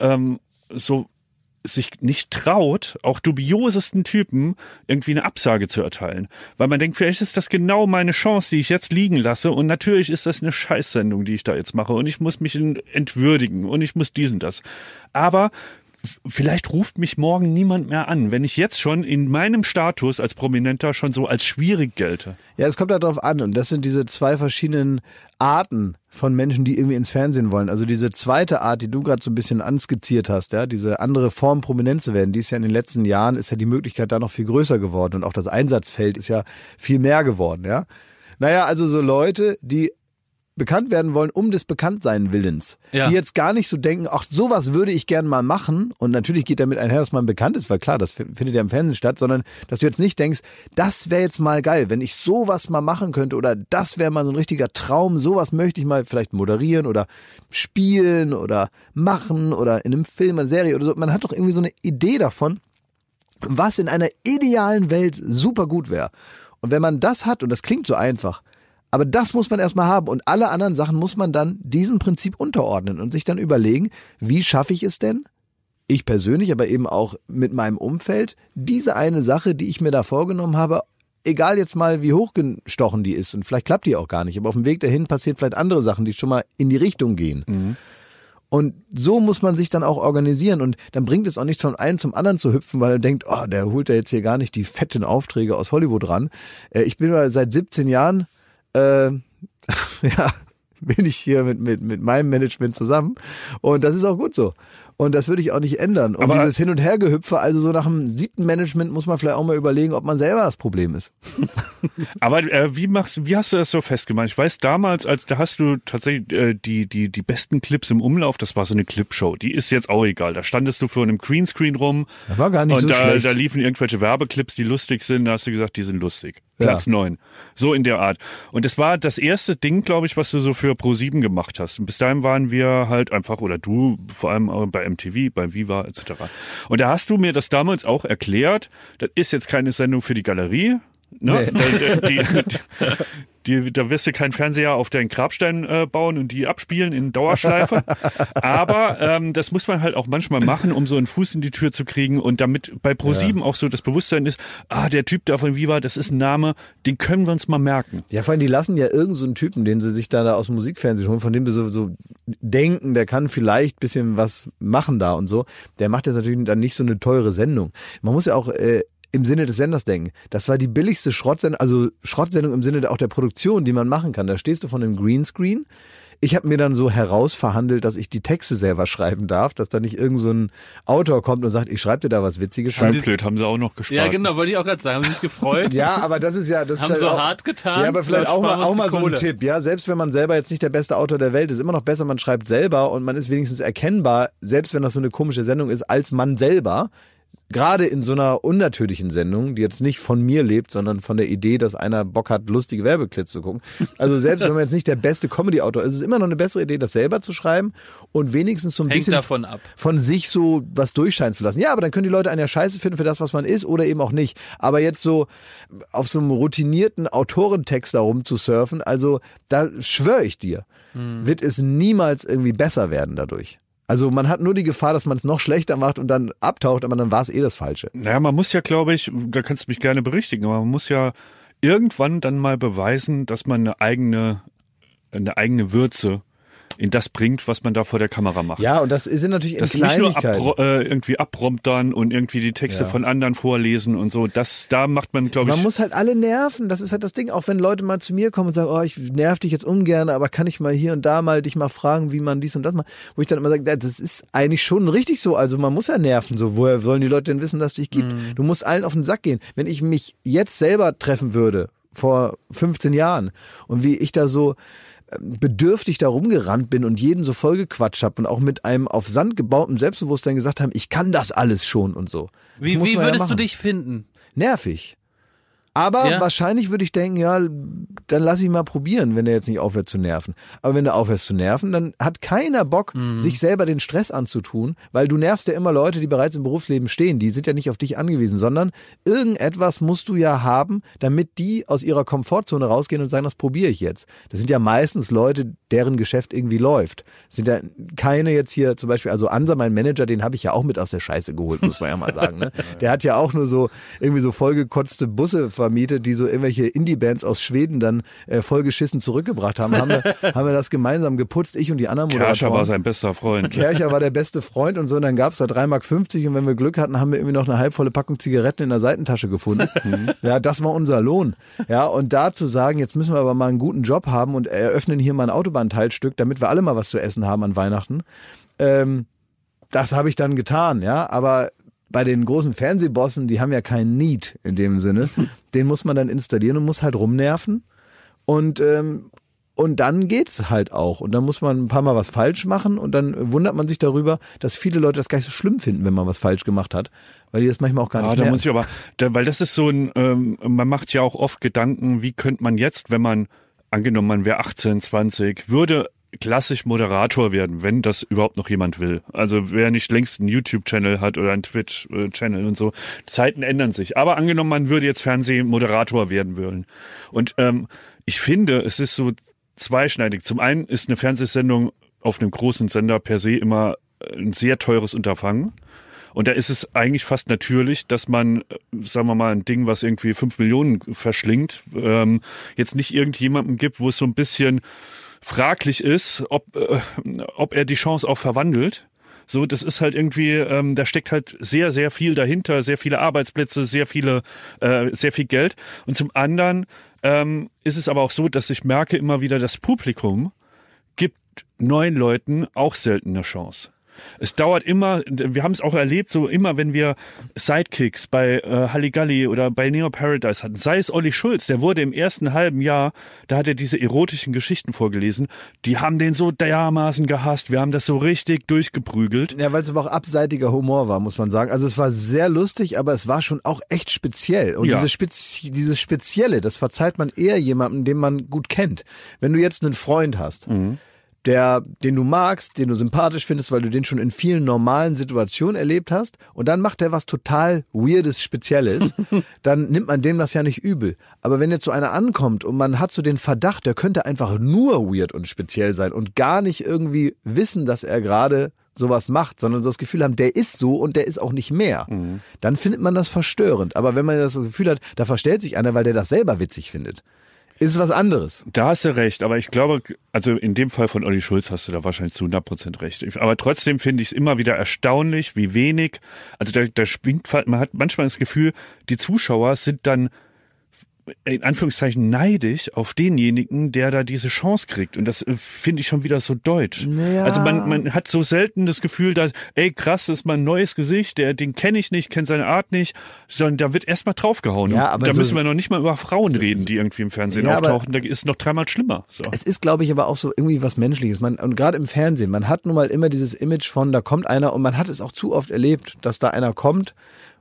so sich nicht traut, auch dubiosesten Typen irgendwie eine Absage zu erteilen. Weil man denkt, vielleicht ist das genau meine Chance, die ich jetzt liegen lasse und natürlich ist das eine Scheißsendung, die ich da jetzt mache und ich muss mich entwürdigen und ich muss dies und das. Aber vielleicht ruft mich morgen niemand mehr an, wenn ich jetzt schon in meinem Status als Prominenter schon so als schwierig gelte. Ja, es kommt darauf an und das sind diese zwei verschiedenen Arten von Menschen, die irgendwie ins Fernsehen wollen. Also diese zweite Art, die du gerade so ein bisschen anskizziert hast, ja, diese andere Form, prominent zu werden, die ist ja in den letzten Jahren, ist ja die Möglichkeit da noch viel größer geworden und auch das Einsatzfeld ist ja viel mehr geworden, ja. Naja, also so Leute, die bekannt werden wollen, um des Bekanntsein Willens. Ja. Die jetzt gar nicht so denken, ach, sowas würde ich gern mal machen. Und natürlich geht damit einher, dass man bekannt ist, weil klar, das findet ja im Fernsehen statt, sondern dass du jetzt nicht denkst, das wäre jetzt mal geil, wenn ich sowas mal machen könnte oder das wäre mal so ein richtiger Traum, sowas möchte ich mal vielleicht moderieren oder spielen oder machen oder in einem Film, einer Serie oder so. Man hat doch irgendwie so eine Idee davon, was in einer idealen Welt super gut wäre. Und wenn man das hat, und das klingt so einfach, aber das muss man erstmal haben und alle anderen Sachen muss man dann diesem Prinzip unterordnen und sich dann überlegen, wie schaffe ich es denn, ich persönlich, aber eben auch mit meinem Umfeld, diese eine Sache, die ich mir da vorgenommen habe, egal jetzt mal wie hochgestochen die ist und vielleicht klappt die auch gar nicht, aber auf dem Weg dahin passieren vielleicht andere Sachen, die schon mal in die Richtung gehen. Mhm. Und so muss man sich dann auch organisieren und dann bringt es auch nichts von einem zum anderen zu hüpfen, weil er denkt, oh, der holt ja jetzt hier gar nicht die fetten Aufträge aus Hollywood ran. Ich bin seit 17 Jahren bin ich hier mit meinem Management zusammen und das ist auch gut so. Und das würde ich auch nicht ändern. Und aber dieses Hin- und Hergehüpfe, also so nach dem 7. Management muss man vielleicht auch mal überlegen, ob man selber das Problem ist. Aber wie hast du das so festgemacht? Ich weiß, damals, da hast du tatsächlich die besten Clips im Umlauf, das war so eine Clipshow. Die ist jetzt auch egal. Da standest du vor einem Greenscreen rum. Das war gar nicht so schlecht. Da liefen irgendwelche Werbeclips, die lustig sind. Da hast du gesagt, die sind lustig. Platz 9. So in der Art. Und das war das erste Ding, glaube ich, was du so für Pro7 gemacht hast. Und bis dahin waren wir halt einfach, oder du vor allem auch bei MTV, bei Viva etc. Und da hast du mir das damals auch erklärt, das ist jetzt keine Sendung für die Galerie. Ne? Nee. Da wirst du keinen Fernseher auf deinen Grabstein bauen und die abspielen in Dauerschleife. Aber das muss man halt auch manchmal machen, um so einen Fuß in die Tür zu kriegen und damit bei Pro7 auch so das Bewusstsein ist, der Typ da von Viva, das ist ein Name, den können wir uns mal merken. Ja, vor allem, die lassen ja irgend so einen Typen, den sie sich da aus dem Musikfernsehen holen, von dem du so denken, der kann vielleicht ein bisschen was machen da und so. Der macht jetzt natürlich dann nicht so eine teure Sendung. Man muss ja auch im Sinne des Senders denken. Das war die billigste Schrottsendung, also Schrottsendung im Sinne auch der Produktion, die man machen kann. Da stehst du vor einem Greenscreen ich habe mir dann so herausverhandelt, dass ich die Texte selber schreiben darf, dass da nicht irgend so ein Autor kommt und sagt, ich schreibe dir da was Witziges. Scheinblöd haben sie auch noch gespart. Ja, genau, wollte ich auch gerade sagen. Haben sie sich gefreut? Ja, aber das ist ja... Das haben so auch, hart getan. Ja, aber vielleicht auch mal so ein Tipp. Ja, selbst wenn man selber jetzt nicht der beste Autor der Welt ist, immer noch besser, man schreibt selber und man ist wenigstens erkennbar, selbst wenn das so eine komische Sendung ist, als man selber. Gerade in so einer unnatürlichen Sendung, die jetzt nicht von mir lebt, sondern von der Idee, dass einer Bock hat, lustige Werbeclips zu gucken. Also selbst wenn man jetzt nicht der beste Comedy-Autor ist, ist es immer noch eine bessere Idee, das selber zu schreiben und wenigstens so ein bisschen davon ab. Von sich so was durchscheinen zu lassen. Ja, aber dann können die Leute einen ja scheiße finden für das, was man ist oder eben auch nicht. Aber jetzt so auf so einem routinierten Autorentext da rumzusurfen, also da schwöre ich dir, wird es niemals irgendwie besser werden dadurch. Also man hat nur die Gefahr, dass man es noch schlechter macht und dann abtaucht, aber dann war es das Falsche. Naja, man muss ja, glaube ich, da kannst du mich gerne berichtigen, aber man muss ja irgendwann dann mal beweisen, dass man eine eigene Würze in das bringt, was man da vor der Kamera macht. Ja, und das sind natürlich in Kleinigkeiten. Nicht nur irgendwie abpromptern und irgendwie die Texte von anderen vorlesen und so. Da macht man, glaube ich... Man muss halt alle nerven. Das ist halt das Ding. Auch wenn Leute mal zu mir kommen und sagen, oh, ich nerv dich jetzt ungern, aber kann ich mal hier und da mal dich mal fragen, wie man dies und das macht. Wo ich dann immer sage, das ist eigentlich schon richtig so. Also man muss ja nerven. So, woher sollen die Leute denn wissen, dass es dich gibt? Du musst allen auf den Sack gehen. Wenn ich mich jetzt selber treffen würde, vor 15 Jahren, und wie ich da so bedürftig da rumgerannt bin und jeden so vollgequatscht habe und auch mit einem auf Sand gebauten Selbstbewusstsein gesagt haben, ich kann das alles schon und so. Wie würdest du dich finden? Nervig. Aber wahrscheinlich würde ich denken, ja, dann lass ich mal probieren, wenn der jetzt nicht aufhört zu nerven. Aber wenn du aufhörst zu nerven, dann hat keiner Bock, sich selber den Stress anzutun, weil du nervst ja immer Leute, die bereits im Berufsleben stehen. Die sind ja nicht auf dich angewiesen, sondern irgendetwas musst du ja haben, damit die aus ihrer Komfortzone rausgehen und sagen, das probiere ich jetzt. Das sind ja meistens Leute, deren Geschäft irgendwie läuft. Das sind ja keine jetzt hier zum Beispiel, also Ansa, mein Manager, den habe ich ja auch mit aus der Scheiße geholt, muss man ja mal sagen. Ne? Der hat ja auch nur so irgendwie so vollgekotzte Busse vermietet, die so irgendwelche Indie-Bands aus Schweden dann vollgeschissen zurückgebracht haben. Haben wir das gemeinsam geputzt, ich und die anderen Moderatoren. Kercher war sein bester Freund. Kercher war der beste Freund und so. Und dann gab es da 3,50 Mark und wenn wir Glück hatten, haben wir irgendwie noch eine halbvolle Packung Zigaretten in der Seitentasche gefunden. Ja, das war unser Lohn. Ja, und da zu sagen, jetzt müssen wir aber mal einen guten Job haben und eröffnen hier mal ein Autobahnteilstück, damit wir alle mal was zu essen haben an Weihnachten. Das habe ich dann getan, ja, aber bei den großen Fernsehbossen, die haben ja keinen Need in dem Sinne. Den muss man dann installieren und muss halt rumnerven. Und dann geht's halt auch. Und dann muss man ein paar Mal was falsch machen und dann wundert man sich darüber, dass viele Leute das gar nicht so schlimm finden, wenn man was falsch gemacht hat. Weil die das manchmal auch gar nicht merken. Da muss ich aber, weil das ist so ein, man macht ja auch oft Gedanken, wie könnte man jetzt, wenn man, angenommen man wäre 18, 20, würde klassisch Moderator werden, wenn das überhaupt noch jemand will. Also wer nicht längst einen YouTube-Channel hat oder einen Twitch-Channel und so. Zeiten ändern sich. Aber angenommen, man würde jetzt Fernsehmoderator werden wollen. Und ich finde, es ist so zweischneidig. Zum einen ist eine Fernsehsendung auf einem großen Sender per se immer ein sehr teures Unterfangen. Und da ist es eigentlich fast natürlich, dass man, sagen wir mal, ein Ding, was irgendwie 5 Millionen verschlingt, jetzt nicht irgendjemandem gibt, wo es so ein bisschen fraglich ist, ob er die Chance auch verwandelt. So, das ist halt irgendwie, da steckt halt sehr, sehr viel dahinter, sehr viele Arbeitsplätze, sehr viel Geld. Und zum anderen ist es aber auch so, dass ich merke immer wieder, das Publikum gibt neuen Leuten auch selten eine Chance. Es dauert immer, wir haben es auch erlebt, so immer, wenn wir Sidekicks bei Halligalli oder bei Neo Paradise hatten, sei es Olli Schulz, der wurde im ersten halben Jahr, da hat er diese erotischen Geschichten vorgelesen, die haben den so dermaßen gehasst, wir haben das so richtig durchgeprügelt. Ja, weil es aber auch abseitiger Humor war, muss man sagen. Also es war sehr lustig, aber es war schon auch echt speziell. Und dieses Spezielle, das verzeiht man eher jemandem, den man gut kennt. Wenn du jetzt einen Freund hast, den du magst, den du sympathisch findest, weil du den schon in vielen normalen Situationen erlebt hast und dann macht er was total Weirdes, Spezielles, dann nimmt man dem das ja nicht übel. Aber wenn jetzt so einer ankommt und man hat so den Verdacht, der könnte einfach nur weird und speziell sein und gar nicht irgendwie wissen, dass er gerade sowas macht, sondern so das Gefühl haben, der ist so und der ist auch nicht mehr, dann findet man das verstörend. Aber wenn man das Gefühl hat, da verstellt sich einer, weil der das selber witzig findet, ist es was anderes. Da hast du recht, aber ich glaube, also in dem Fall von Olli Schulz hast du da wahrscheinlich zu 100% recht. Aber trotzdem finde ich es immer wieder erstaunlich, wie wenig, also da springt, man hat manchmal das Gefühl, die Zuschauer sind dann in Anführungszeichen neidisch auf denjenigen, der da diese Chance kriegt. Und das finde ich schon wieder so deutsch. Naja. Also man hat so selten das Gefühl, dass, ey krass, das ist mal ein neues Gesicht, den kenne ich nicht, kenne seine Art nicht, sondern da wird erstmal draufgehauen. Ja, aber da so müssen wir noch nicht mal über Frauen reden, die irgendwie im Fernsehen auftauchen. Da ist noch dreimal schlimmer. So. Es ist, glaube ich, aber auch so irgendwie was Menschliches. Und gerade im Fernsehen, man hat nun mal immer dieses Image von, da kommt einer, und man hat es auch zu oft erlebt, dass da einer kommt.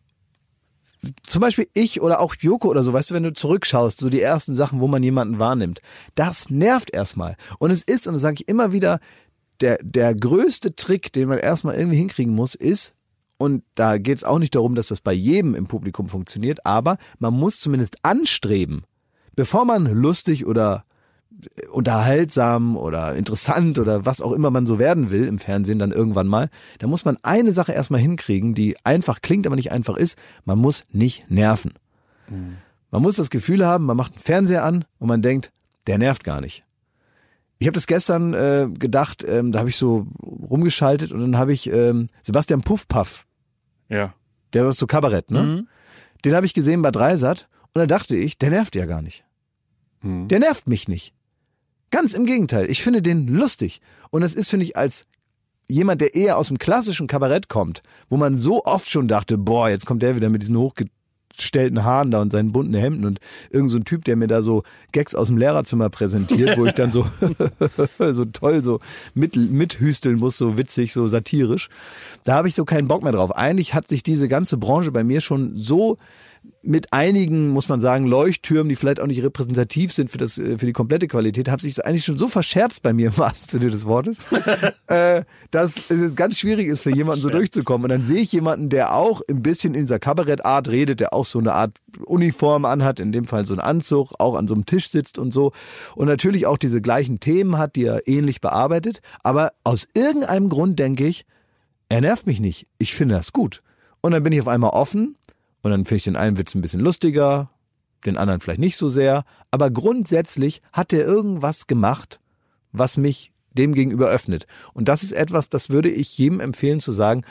Zum Beispiel ich oder auch Joko oder so, weißt du, wenn du zurückschaust, so die ersten Sachen, wo man jemanden wahrnimmt, das nervt erstmal. Und es ist, und das sage ich immer wieder, der größte Trick, den man erstmal irgendwie hinkriegen muss, ist, und da geht es auch nicht darum, dass das bei jedem im Publikum funktioniert, aber man muss zumindest anstreben, bevor man lustig oder unterhaltsam oder interessant oder was auch immer man so werden will im Fernsehen dann irgendwann mal, da muss man eine Sache erstmal hinkriegen, die einfach klingt, aber nicht einfach ist. Man muss nicht nerven. Man muss das Gefühl haben, man macht einen Fernseher an und man denkt, der nervt gar nicht. Ich habe das gestern gedacht, da habe ich so rumgeschaltet und dann habe ich Sebastian Puffpaff, ja, der war so Kabarett, ne? Mhm. Den habe ich gesehen bei Dreisat und da dachte ich, der nervt ja gar nicht. Der nervt mich nicht. Ganz im Gegenteil. Ich finde den lustig. Und das ist, finde ich, als jemand, der eher aus dem klassischen Kabarett kommt, wo man so oft schon dachte, boah, jetzt kommt der wieder mit diesen hochgestellten Haaren da und seinen bunten Hemden und irgend so ein Typ, der mir da so Gags aus dem Lehrerzimmer präsentiert, wo ich dann so so toll so mithüsteln muss, so witzig, so satirisch. Da habe ich so keinen Bock mehr drauf. Eigentlich hat sich diese ganze Branche bei mir schon so mit einigen, muss man sagen, Leuchttürmen, die vielleicht auch nicht repräsentativ sind für die komplette Qualität, hat sich eigentlich schon so verscherzt bei mir im wahrsten Sinne des Wortes, dass es ganz schwierig ist für jemanden so durchzukommen. Und dann sehe ich jemanden, der auch ein bisschen in dieser Kabarettart redet, der auch so eine Art Uniform anhat, in dem Fall so einen Anzug, auch an so einem Tisch sitzt und so. Und natürlich auch diese gleichen Themen hat, die er ähnlich bearbeitet. Aber aus irgendeinem Grund denke ich, er nervt mich nicht. Ich finde das gut. Und dann bin ich auf einmal offen. Und dann finde ich den einen Witz ein bisschen lustiger, den anderen vielleicht nicht so sehr. Aber grundsätzlich hat er irgendwas gemacht, was mich dem gegenüber öffnet. Und das ist etwas, das würde ich jedem empfehlen zu sagen,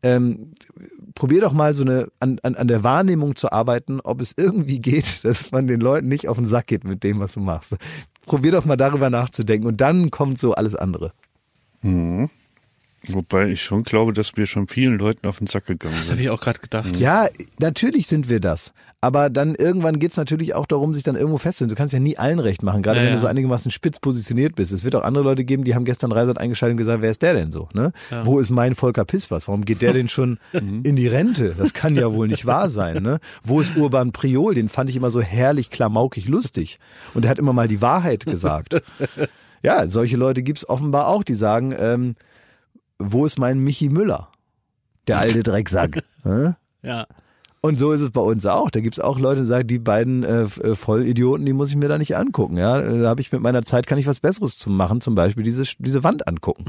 probier doch mal so an der Wahrnehmung zu arbeiten, ob es irgendwie geht, dass man den Leuten nicht auf den Sack geht mit dem, was du machst. Probier doch mal darüber nachzudenken und dann kommt so alles andere. Mhm. Wobei ich schon glaube, dass wir schon vielen Leuten auf den Sack gegangen sind. Das habe ich auch gerade gedacht. Ja, natürlich sind wir das. Aber dann irgendwann geht's natürlich auch darum, sich dann irgendwo festzuhalten. Du kannst ja nie allen recht machen, gerade wenn du so einigermaßen spitz positioniert bist. Es wird auch andere Leute geben, die haben gestern Dreisat eingeschaltet und gesagt, wer ist der denn so? Ne? Ja. Wo ist mein Volker Pispers? Warum geht der denn schon in die Rente? Das kann ja wohl nicht wahr sein. Ne? Wo ist Urban Priol? Den fand ich immer so herrlich klamaukig lustig. Und der hat immer mal die Wahrheit gesagt. Ja, solche Leute gibt's offenbar auch, die sagen, wo ist mein Michi Müller? Der alte Drecksack. Ja. Und so ist es bei uns auch. Da gibt's auch Leute, die sagen, die beiden Vollidioten, die muss ich mir da nicht angucken. Ja, da habe ich mit meiner Zeit, kann ich was Besseres zu machen, zum Beispiel diese Wand angucken.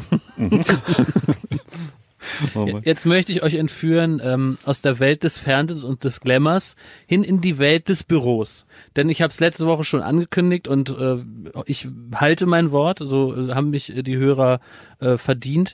Jetzt möchte ich euch entführen aus der Welt des Fernsehens und des Glamours hin in die Welt des Büros. Denn ich habe es letzte Woche schon angekündigt und ich halte mein Wort, so haben mich die Hörer verdient.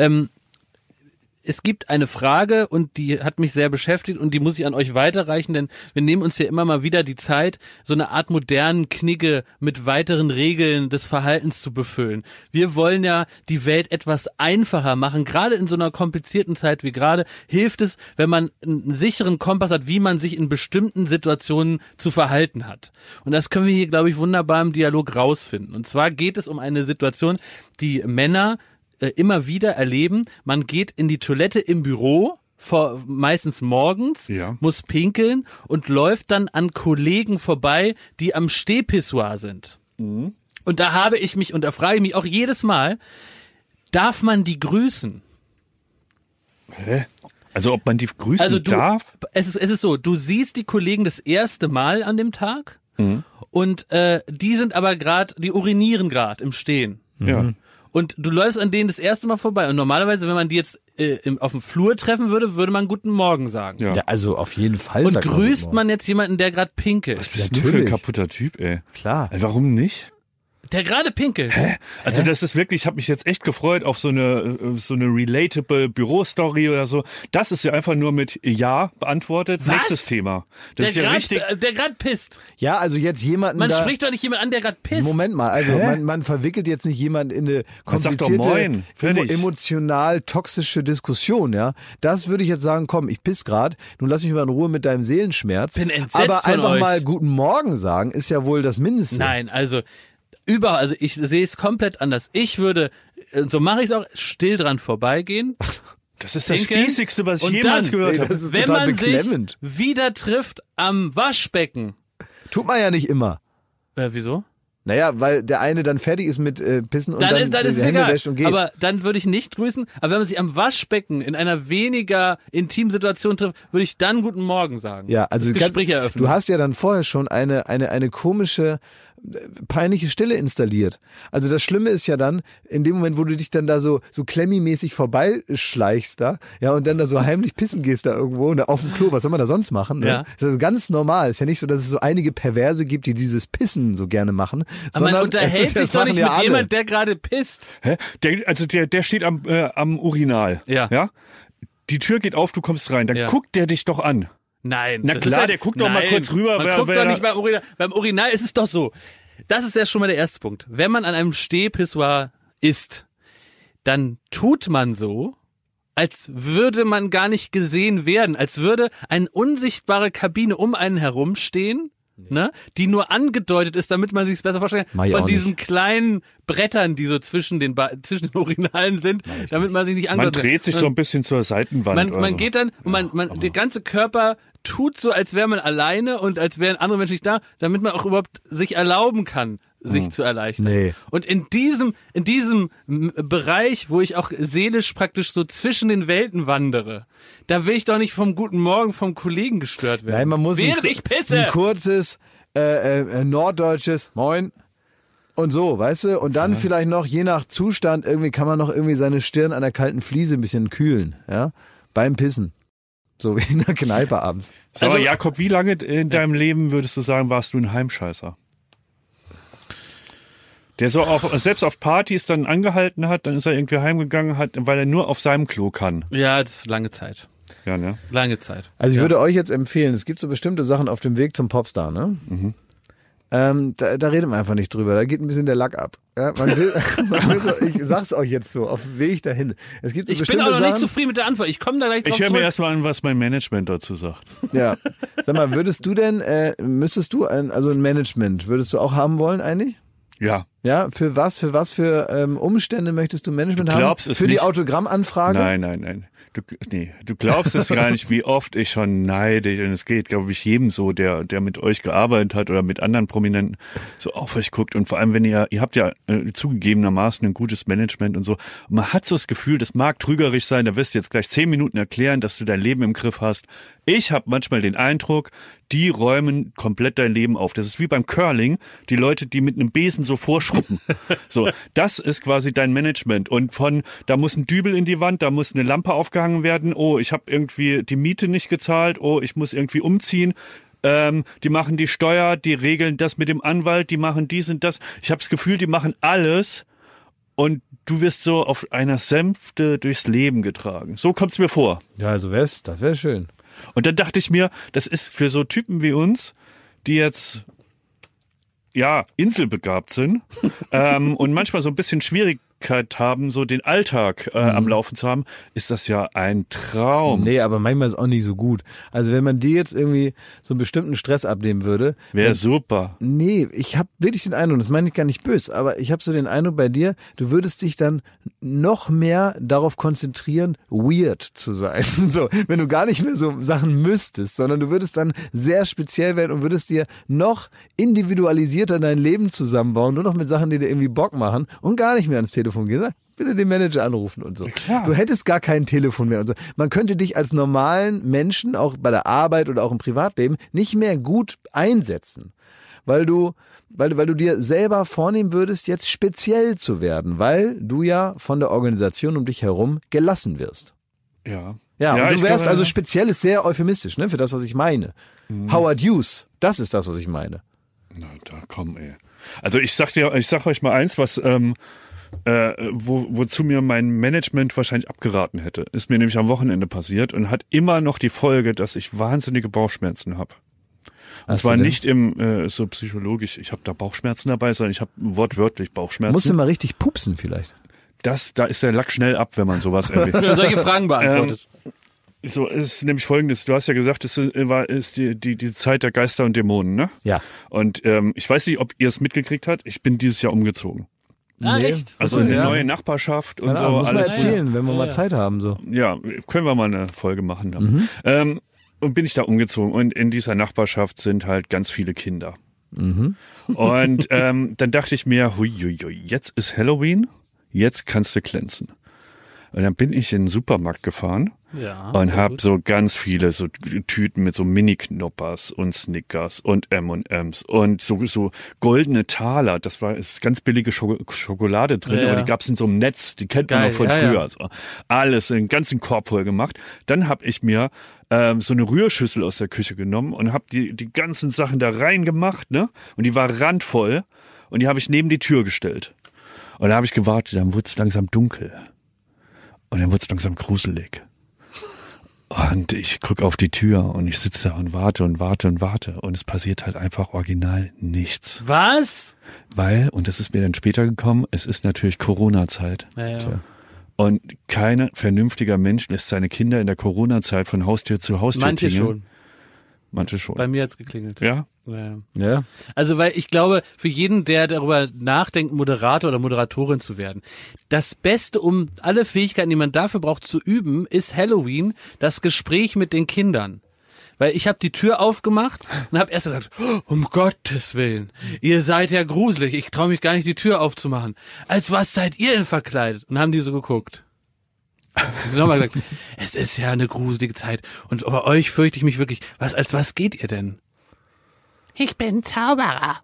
Es gibt eine Frage und die hat mich sehr beschäftigt und die muss ich an euch weiterreichen, denn wir nehmen uns ja immer mal wieder die Zeit, so eine Art modernen Knigge mit weiteren Regeln des Verhaltens zu befüllen. Wir wollen ja die Welt etwas einfacher machen, gerade in so einer komplizierten Zeit wie gerade hilft es, wenn man einen sicheren Kompass hat, wie man sich in bestimmten Situationen zu verhalten hat. Und das können wir hier, glaube ich, wunderbar im Dialog rausfinden. Und zwar geht es um eine Situation, die Männer immer wieder erleben, man geht in die Toilette im Büro, meistens morgens, muss pinkeln und läuft dann an Kollegen vorbei, die am Stehpissoir sind. Mhm. Und da habe ich mich, und da frage ich mich auch jedes Mal, darf man die grüßen? Hä? Also ob man die grüßen darf? Es ist so, du siehst die Kollegen das erste Mal an dem Tag und die sind aber die urinieren gerade im Stehen. Ja. Und du läufst an denen das erste Mal vorbei. Und normalerweise, wenn man die jetzt auf dem Flur treffen würde, würde man Guten Morgen sagen. Ja, also auf jeden Fall. Und grüßt man jetzt jemanden, der gerade pinkelt? Was bist du für ein kaputter Typ, ey? Klar. Warum nicht? Der gerade pinkelt. Hä? Also das ist wirklich, ich habe mich jetzt echt gefreut auf so eine relatable Bürostory oder so. Das ist ja einfach nur mit Ja beantwortet. Was? Nächstes Thema. Das ist ja richtig. Der gerade pisst. Ja, also jetzt jemanden Man spricht doch nicht jemand an, der gerade pisst. Moment mal, also man verwickelt jetzt nicht jemanden in eine komplizierte, Moin, emotional toxische Diskussion, ja. Das würde ich jetzt sagen, komm, ich piss gerade, nun lass mich mal in Ruhe mit deinem Seelenschmerz. Bin entsetzt aber von einfach euch. mal guten Morgen sagen, ist ja wohl das Mindeste. Nein, also ich sehe es komplett anders. Ich würde, so mache ich es auch, still dran vorbeigehen. Das ist das pinkeln, Spießigste, was ich und jemals dann, gehört habe. Das ist wenn total man beklemmend. sich wieder trifft am Waschbecken. Tut man ja nicht immer. Wieso? Naja, weil der eine dann fertig ist mit Pissen und dann ist die es Hände egal. wäscht und geht. Aber dann würde ich nicht grüßen. Aber wenn man sich am Waschbecken in einer weniger intimen Situation trifft, würde ich dann guten Morgen sagen. Ja, also das Gespräch eröffnen. Du hast ja dann vorher schon eine komische, peinliche Stille installiert. Also das Schlimme ist ja dann, in dem Moment, wo du dich dann da so Klemmi-mäßig vorbeischleichst da, ja, und dann da so heimlich pissen gehst da irgendwo und da auf dem Klo, was soll man da sonst machen? Ne? Ja. Das ist also ganz normal. Ist ja nicht so, dass es so einige Perverse gibt, die dieses Pissen so gerne machen. Aber man unterhält sich doch nicht mit alle. jemand, der gerade pisst. Hä? Der steht am Urinal. Ja. Die Tür geht auf, du kommst rein. Dann guckt der dich doch an. Nein. Na das klar, ist ja, der guckt doch mal kurz rüber. Man guckt doch nicht beim Urinal. Beim Urinal ist es doch so. Das ist ja schon mal der erste Punkt. Wenn man an einem Stehpissoir ist, dann tut man so, als würde man gar nicht gesehen werden, als würde eine unsichtbare Kabine um einen herumstehen, ne, die nur angedeutet ist, damit man sich es besser vorstellen kann, von diesen kleinen Brettern, die so zwischen den Urinalen sind, damit man sich nicht angedeutet. Man dreht sich so ein bisschen zur Seitenwand. Man geht dann und der ganze Körper tut so, als wäre man alleine und als wären andere Menschen nicht da, damit man auch überhaupt sich erlauben kann, sich zu erleichtern. Nee. Und in diesem Bereich, wo ich auch seelisch praktisch so zwischen den Welten wandere, da will ich doch nicht vom guten Morgen vom Kollegen gestört werden. Nein, man muss während ich pisse. ein kurzes norddeutsches Moin und so, weißt du? Und dann vielleicht noch, je nach Zustand, irgendwie kann man noch irgendwie seine Stirn an der kalten Fliese ein bisschen kühlen, ja? Beim Pissen. So wie in der Kneipe abends. So, aber Jakob, wie lange in deinem Leben würdest du sagen, warst du ein Heimscheißer? Der so selbst auf Partys dann angehalten hat, dann ist er irgendwie heimgegangen, weil er nur auf seinem Klo kann. Ja, das ist lange Zeit. Ja, ne? Lange Zeit. Also ich würde euch jetzt empfehlen, es gibt so bestimmte Sachen auf dem Weg zum Popstar, ne? Mhm. Da redet man einfach nicht drüber, da geht ein bisschen der Lack ab. Ja, man will so, ich sag's euch jetzt so, auf dem Weg dahin. Es gibt so ich bestimmte bin auch noch Sachen, nicht zufrieden mit der Antwort, ich komme da gleich drauf Ich höre mir zurück. erstmal an, was mein Management dazu sagt. Ja. Sag mal, würdest du denn, müsstest du ein Management, würdest du auch haben wollen eigentlich? Ja. Ja, für was Umstände möchtest du Management Du glaubst haben? es Für die nicht. Autogrammanfrage? Nein. Du glaubst es gar nicht, wie oft ich schon neidisch, und es geht, glaube ich, jedem so, der mit euch gearbeitet hat oder mit anderen Prominenten so auf euch guckt. Und vor allem, wenn ihr habt ja zugegebenermaßen ein gutes Management und so. Und man hat so das Gefühl, das mag trügerisch sein, da wirst du jetzt gleich 10 Minuten erklären, dass du dein Leben im Griff hast. Ich habe manchmal den Eindruck, die räumen komplett dein Leben auf. Das ist wie beim Curling, die Leute, die mit einem Besen so vorschruppen. So, das ist quasi dein Management. Und da muss ein Dübel in die Wand, da muss eine Lampe aufgehangen werden. Oh, ich habe irgendwie die Miete nicht gezahlt. Oh, ich muss irgendwie umziehen. Die machen die Steuer, die regeln das mit dem Anwalt, die machen dies und das. Ich habe das Gefühl, die machen alles. Und du wirst so auf einer Sänfte durchs Leben getragen. So kommt's mir vor. Ja, also das wäre schön. Und dann dachte ich mir, das ist für so Typen wie uns, die jetzt inselbegabt sind und manchmal so ein bisschen Schwierigkeit haben, so den Alltag am Laufen zu haben, ist das ja ein Traum. Nee, aber manchmal ist es auch nicht so gut. Also wenn man dir jetzt irgendwie so einen bestimmten Stress abnehmen würde. Wäre super. Nee, ich habe wirklich den Eindruck, das meine ich gar nicht böse, aber ich habe so den Eindruck bei dir, du würdest dich dann noch mehr darauf konzentrieren, weird zu sein. So, wenn du gar nicht mehr so Sachen müsstest, sondern du würdest dann sehr speziell werden und würdest dir noch individualisierter dein Leben zusammenbauen, nur noch mit Sachen, die dir irgendwie Bock machen und gar nicht mehr ans Telefon gehen. Sag, bitte den Manager anrufen und so. Klar. Du hättest gar kein Telefon mehr und so. Man könnte dich als normalen Menschen, auch bei der Arbeit oder auch im Privatleben, nicht mehr gut einsetzen. Weil du dir selber vornehmen würdest, jetzt speziell zu werden, weil du ja von der Organisation um dich herum gelassen wirst. Ja. Ja, und du wärst, glaube, also speziell ist sehr euphemistisch, ne, für das, was ich meine. Howard Hughes, das ist das, was ich meine. Na, da komm, ey. Also ich sag euch mal eins, was wozu mir mein Management wahrscheinlich abgeraten hätte. Ist mir nämlich am Wochenende passiert und hat immer noch die Folge, dass ich wahnsinnige Bauchschmerzen habe. Und zwar nicht so psychologisch, ich habe da Bauchschmerzen dabei, sondern ich habe wortwörtlich Bauchschmerzen. Musst du mal richtig pupsen vielleicht? Da ist der Lack schnell ab, wenn man sowas erwähnt. Solche Fragen beantwortet. So ist nämlich Folgendes. Du hast ja gesagt, es ist die Zeit der Geister und Dämonen, ne? Ja. Und ich weiß nicht, ob ihr es mitgekriegt habt. Ich bin dieses Jahr umgezogen. Ah, echt? Also eine neue Nachbarschaft und so. Muss alles man erzählen, wenn wir mal Zeit haben. So. Ja, können wir mal eine Folge machen dann. Und bin ich da umgezogen und in dieser Nachbarschaft sind halt ganz viele Kinder. Und dann dachte ich mir, huiuiui, jetzt ist Halloween, jetzt kannst du glänzen. Und dann bin ich in den Supermarkt gefahren und habe so ganz viele so Tüten mit so Mini-Knoppers und Snickers und M&M's und so goldene Taler. Ist ganz billige Schokolade drin, aber die gab's in so einem Netz, die kennt man noch von früher. Ja. So. Alles, den ganzen Korb voll gemacht. Dann habe ich mir so eine Rührschüssel aus der Küche genommen und habe die ganzen Sachen da reingemacht, ne? Und die war randvoll und die habe ich neben die Tür gestellt. Und da habe ich gewartet, dann wurde es langsam dunkel. Und dann wurde es langsam gruselig. Und ich gucke auf die Tür und ich sitze da und warte und warte und warte. Und es passiert halt einfach original nichts. Was? Weil, und das ist mir dann später gekommen, es ist natürlich Corona-Zeit. Ja. Und kein vernünftiger Mensch lässt seine Kinder in der Corona-Zeit von Haustür zu Haustür tingeln. Manche schon. Bei mir hat's geklingelt. Ja? Ja. Also, weil ich glaube, für jeden, der darüber nachdenkt, Moderator oder Moderatorin zu werden, das Beste, um alle Fähigkeiten, die man dafür braucht, zu üben, ist Halloween, das Gespräch mit den Kindern. Weil ich habe die Tür aufgemacht und habe erst gesagt, um Gottes Willen, ihr seid ja gruselig, ich traue mich gar nicht, die Tür aufzumachen. Als was seid ihr denn verkleidet? Und haben die so geguckt. Und nochmal gesagt, es ist ja eine gruselige Zeit und über euch fürchte ich mich wirklich. Als was geht ihr denn? Ich bin Zauberer.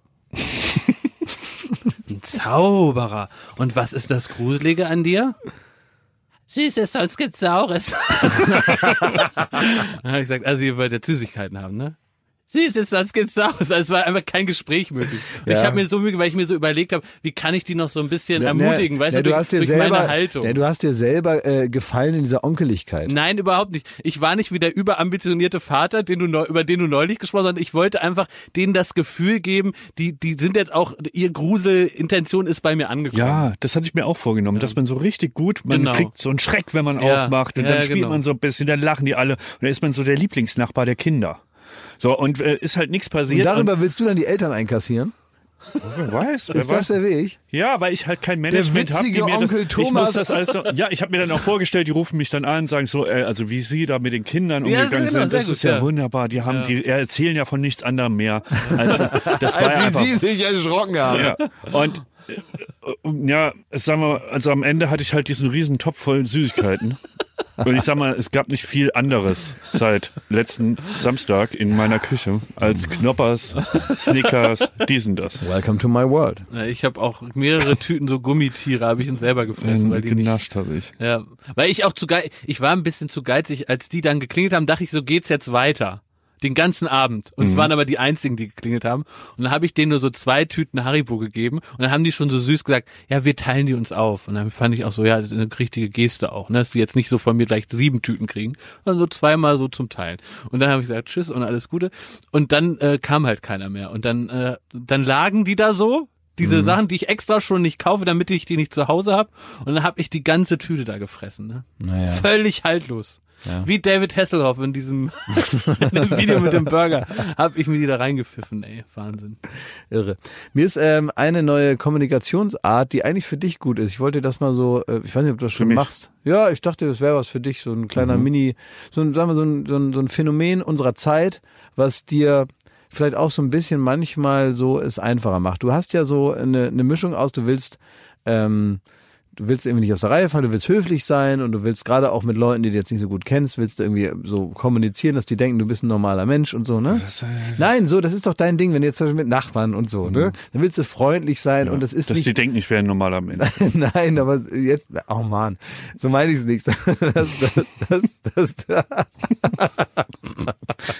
Ein Zauberer. Und was ist das Gruselige an dir? Süßes, sonst gibt's Saures. Dann habe ich gesagt, also ihr wollt ja Süßigkeiten haben, ne? Süßes, sonst gibt's Saures. Also es war einfach kein Gespräch möglich. Und ich habe mir so, weil ich mir so überlegt habe, wie kann ich die noch so ein bisschen ermutigen, weißt du, durch meine Haltung. Du hast dir selber gefallen in dieser Onkeligkeit. Nein, überhaupt nicht. Ich war nicht wie der überambitionierte Vater, über den du neulich gesprochen hast, sondern ich wollte einfach denen das Gefühl geben, die sind jetzt auch, ihr Gruselintention ist bei mir angekommen. Ja, das hatte ich mir auch vorgenommen, dass man so richtig gut, man kriegt so einen Schreck, wenn man aufmacht und dann spielt man so ein bisschen, dann lachen die alle und dann ist man so der Lieblingsnachbar der Kinder. So, und ist halt nichts passiert. Und darüber willst du dann die Eltern einkassieren? Wer weiß. Ist das der Weg? Ja, weil ich halt kein Management habe, die mir Onkel Thomas. Ich muss das also, ja, ich habe mir dann auch vorgestellt, die rufen mich dann an, sagen so, also wie sie da mit den Kindern umgegangen sind, das ist ja wunderbar. Die erzählen ja von nichts anderem mehr. Also, das war als wie sie sich erschrocken haben. Ja. Und sagen wir, also am Ende hatte ich halt diesen riesen Topf voll Süßigkeiten. Und ich sag mal, es gab nicht viel anderes seit letzten Samstag in meiner Küche als Knoppers, Snickers, dies und das. Welcome to my world. Ich habe auch mehrere Tüten so Gummitiere, habe ich uns selber gefressen. Weil die genascht habe ich. Ja, weil ich auch ich war ein bisschen zu geizig, als die dann geklingelt haben, dachte ich, so geht's jetzt weiter. Den ganzen Abend. Und es waren aber die einzigen, die geklingelt haben. Und dann habe ich denen nur so 2 Tüten Haribo gegeben. Und dann haben die schon so süß gesagt, ja, wir teilen die uns auf. Und dann fand ich auch so, ja, das ist eine richtige Geste auch, ne, dass die jetzt nicht so von mir gleich 7 Tüten kriegen, sondern so 2-mal so zum Teilen. Und dann habe ich gesagt, tschüss und alles Gute. Und dann kam halt keiner mehr. Und dann lagen die da so, diese Sachen, die ich extra schon nicht kaufe, damit ich die nicht zu Hause habe. Und dann habe ich die ganze Tüte da gefressen. Ne? Naja. Völlig haltlos. Ja. Wie David Hasselhoff in diesem in dem Video mit dem Burger habe ich mir die da reingepfiffen, ey, Wahnsinn. Irre. Mir ist eine neue Kommunikationsart, die eigentlich für dich gut ist. Ich wollte das mal so, ich weiß nicht, ob du das schon machst. Ja, ich dachte, das wäre was für dich, so ein kleiner Mini, sagen wir so ein Phänomen unserer Zeit, was dir vielleicht auch so ein bisschen manchmal so es einfacher macht. Du hast ja so eine Mischung aus, du willst irgendwie nicht aus der Reihe fallen, du willst höflich sein und du willst gerade auch mit Leuten, die du jetzt nicht so gut kennst, willst du irgendwie so kommunizieren, dass die denken, du bist ein normaler Mensch und so, ne? Nein, so, das ist doch dein Ding, wenn du jetzt zum Beispiel mit Nachbarn und so, ne? Dann willst du freundlich sein und das ist dass nicht... Dass die denken, ich wäre ein normaler Mensch. Nein, aber jetzt, oh Mann, so meine ich es nicht.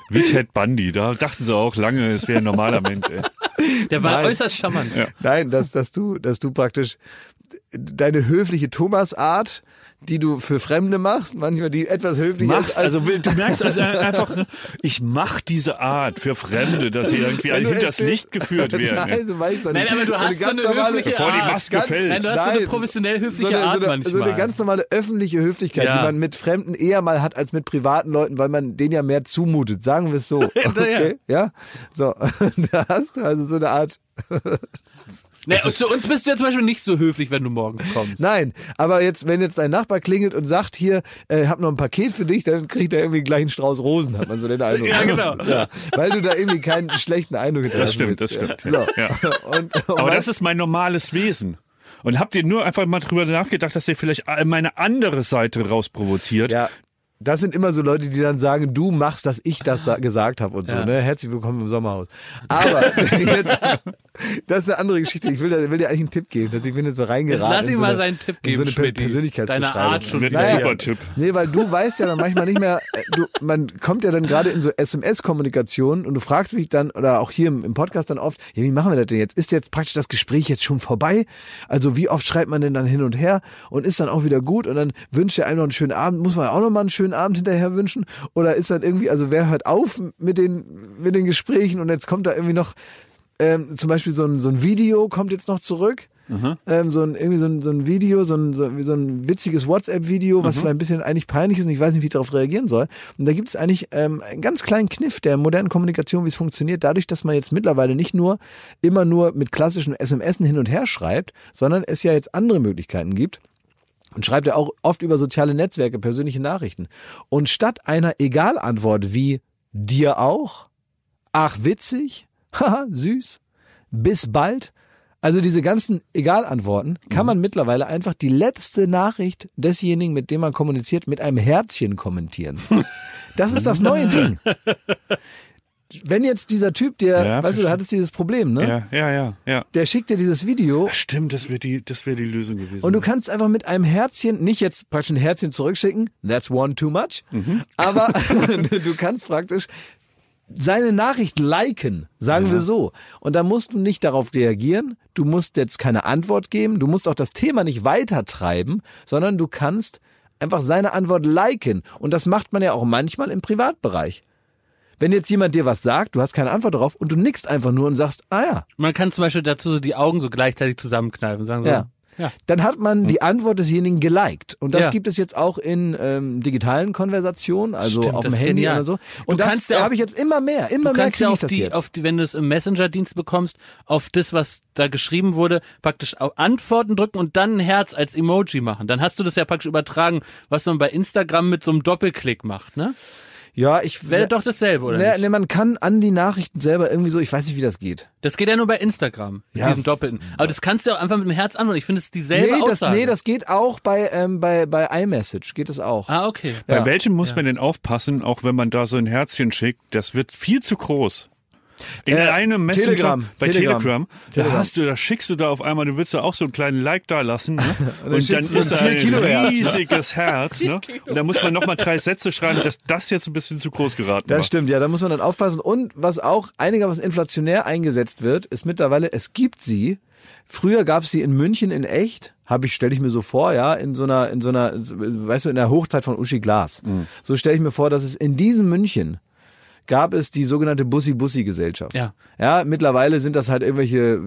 Wie Ted Bundy, da dachten sie auch lange, es wäre ein normaler Mensch. Ey. Der war äußerst charmant. Ja. Nein, dass du praktisch deine höfliche Thomas-Art, die du für Fremde machst, manchmal die etwas höflicher ist. Also du merkst also einfach, ich mache diese Art für Fremde, dass sie irgendwie hinters Licht geführt werden. Nein, so weißt du nicht. Nein, aber du hast so eine höfliche bevor die Art. Maske fällt. Nein, du hast so eine professionell höfliche Art manchmal. So eine ganz normale öffentliche Höflichkeit, die man mit Fremden eher mal hat als mit privaten Leuten, weil man denen ja mehr zumutet. Sagen wir es so. Okay? Ja? So, da hast du also so eine Art... Nee, zu uns bist du ja zum Beispiel nicht so höflich, wenn du morgens kommst. Nein, aber jetzt, wenn jetzt dein Nachbar klingelt und sagt, hier, hab noch ein Paket für dich, dann kriegt er irgendwie gleich einen Strauß Rosen, hat man so den Eindruck. Ja, genau. Ja, weil du da irgendwie keinen schlechten Eindruck hinterlässt. Das stimmt. So. Ja. Aber das ist mein normales Wesen. Und habt ihr nur einfach mal drüber nachgedacht, dass ihr vielleicht meine andere Seite rausprovoziert? Ja. Das sind immer so Leute, die dann sagen, du machst, dass ich das gesagt habe und so, ne? Herzlich willkommen im Sommerhaus. Aber jetzt, das ist eine andere Geschichte. Ich will dir eigentlich einen Tipp geben, dass ich bin jetzt so reingeraten. Jetzt lass ihm mal seinen Tipp geben, so eine Schmidti. Persönlichkeitsbeschreibung. Deine Art schon. Wird ein super Tipp. Nee, weil du weißt ja dann manchmal nicht mehr, man kommt ja dann gerade in so SMS-Kommunikation und du fragst mich dann, oder auch hier im Podcast dann oft, ja, wie machen wir das denn jetzt? Ist jetzt praktisch das Gespräch jetzt schon vorbei? Also wie oft schreibt man denn dann hin und her und ist dann auch wieder gut und dann wünscht er einem noch einen schönen Abend, muss man auch noch mal einen schönen Abend hinterher wünschen? Oder ist dann irgendwie, also wer hört auf mit den Gesprächen und jetzt kommt da irgendwie noch zum Beispiel so ein Video kommt jetzt noch zurück. So ein Video, so ein witziges WhatsApp-Video, was vielleicht ein bisschen eigentlich peinlich ist und ich weiß nicht, wie ich darauf reagieren soll. Und da gibt es eigentlich einen ganz kleinen Kniff der modernen Kommunikation, wie es funktioniert, dadurch, dass man jetzt mittlerweile nicht immer nur mit klassischen SMSen hin und her schreibt, sondern es ja jetzt andere Möglichkeiten gibt. Und schreibt ja auch oft über soziale Netzwerke persönliche Nachrichten. Und statt einer Egal-Antwort wie dir auch, ach witzig, haha süß, bis bald, also diese ganzen Egal-Antworten, kann man mittlerweile einfach die letzte Nachricht desjenigen, mit dem man kommuniziert, mit einem Herzchen kommentieren. Das ist das neue Ding. Wenn jetzt dieser Typ, weißt du, du hattest dieses Problem, ne? Ja. Der schickt dir dieses Video. Ach, stimmt, das wäre die Lösung gewesen. Und du kannst einfach mit einem Herzchen, nicht jetzt praktisch ein Herzchen zurückschicken, that's one too much, aber du kannst praktisch seine Nachricht liken, sagen wir so. Und da musst du nicht darauf reagieren, du musst jetzt keine Antwort geben, du musst auch das Thema nicht weitertreiben, sondern du kannst einfach seine Antwort liken. Und das macht man ja auch manchmal im Privatbereich. Wenn jetzt jemand dir was sagt, du hast keine Antwort darauf und du nickst einfach nur und sagst, ah ja. Man kann zum Beispiel dazu so die Augen so gleichzeitig zusammenkneifen, sagen so. Ja. Dann hat man die Antwort desjenigen geliked. Und das gibt es jetzt auch in digitalen Konversationen, also auf dem Handy oder so. Und das habe ich jetzt immer mehr kriege ich das jetzt. Wenn du es im Messenger-Dienst bekommst, auf das, was da geschrieben wurde, praktisch auf Antworten drücken und dann ein Herz als Emoji machen. Dann hast du das ja praktisch übertragen, was man bei Instagram mit so einem Doppelklick macht, ne? Ja, wäre doch dasselbe, oder nicht? Ne, man kann an die Nachrichten selber irgendwie so, ich weiß nicht, wie das geht. Das geht ja nur bei Instagram, mit diesem Doppelten. Aber das kannst du auch einfach mit dem Herz antworten. Ich finde, es ist dieselbe Aussage. Das geht auch bei iMessage, geht es auch. Ah, okay. Bei welchem muss man denn aufpassen, auch wenn man da so ein Herzchen schickt, das wird viel zu groß. In einem Messenger, Telegram, da schickst du da auf einmal, du willst da auch so einen kleinen Like da lassen, ne? und dann ist da ein riesiges Herz, ne? Und da muss man nochmal 3 Sätze schreiben, dass das jetzt ein bisschen zu groß geraten war. Das stimmt, ja, da muss man dann aufpassen. Und was auch einigermaßen inflationär eingesetzt wird, ist mittlerweile, es gibt sie. Früher gab es sie in München in echt, stelle ich mir so vor, ja, in so einer, weißt du, in der Hochzeit von Uschi Glas. So stelle ich mir vor, dass es in diesem München gab es die sogenannte Bussi-Bussi-Gesellschaft. Ja, mittlerweile sind das halt irgendwelche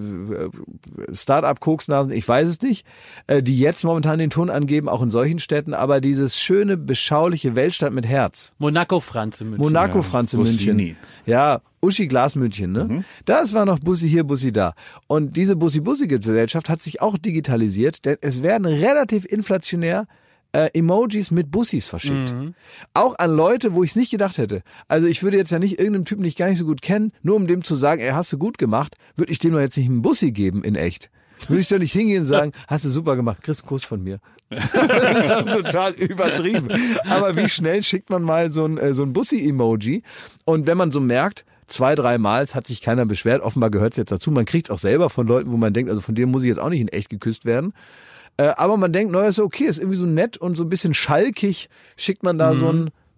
Start-up-Koksnasen, ich weiß es nicht, die jetzt momentan den Ton angeben, auch in solchen Städten, aber dieses schöne, beschauliche Weltstadt mit Herz. Monaco-Franz in München. München. Ja, Uschi Glas München, ne? Das war noch Bussi hier, Bussi da. Und diese Bussi-Bussi-Gesellschaft hat sich auch digitalisiert, denn es werden relativ inflationär Emojis mit Bussis verschickt. Auch an Leute, wo ich es nicht gedacht hätte. Also ich würde jetzt ja nicht irgendeinem Typen, den ich gar nicht so gut kenne, nur um dem zu sagen, ey, hast du gut gemacht, würde ich dem doch jetzt nicht einen Bussi geben in echt. Würde ich doch nicht hingehen und sagen, hast du super gemacht, kriegst einen Kuss von mir. Das ist doch total übertrieben. Aber wie schnell schickt man mal so ein Bussi-Emoji? Und wenn man so merkt, 2-3 Mal hat sich keiner beschwert, offenbar gehört es jetzt dazu. Man kriegt es auch selber von Leuten, wo man denkt, also von dir muss ich jetzt auch nicht in echt geküsst werden. Aber man denkt, naja, ist okay, ist irgendwie so nett und so ein bisschen schalkig, schickt man da so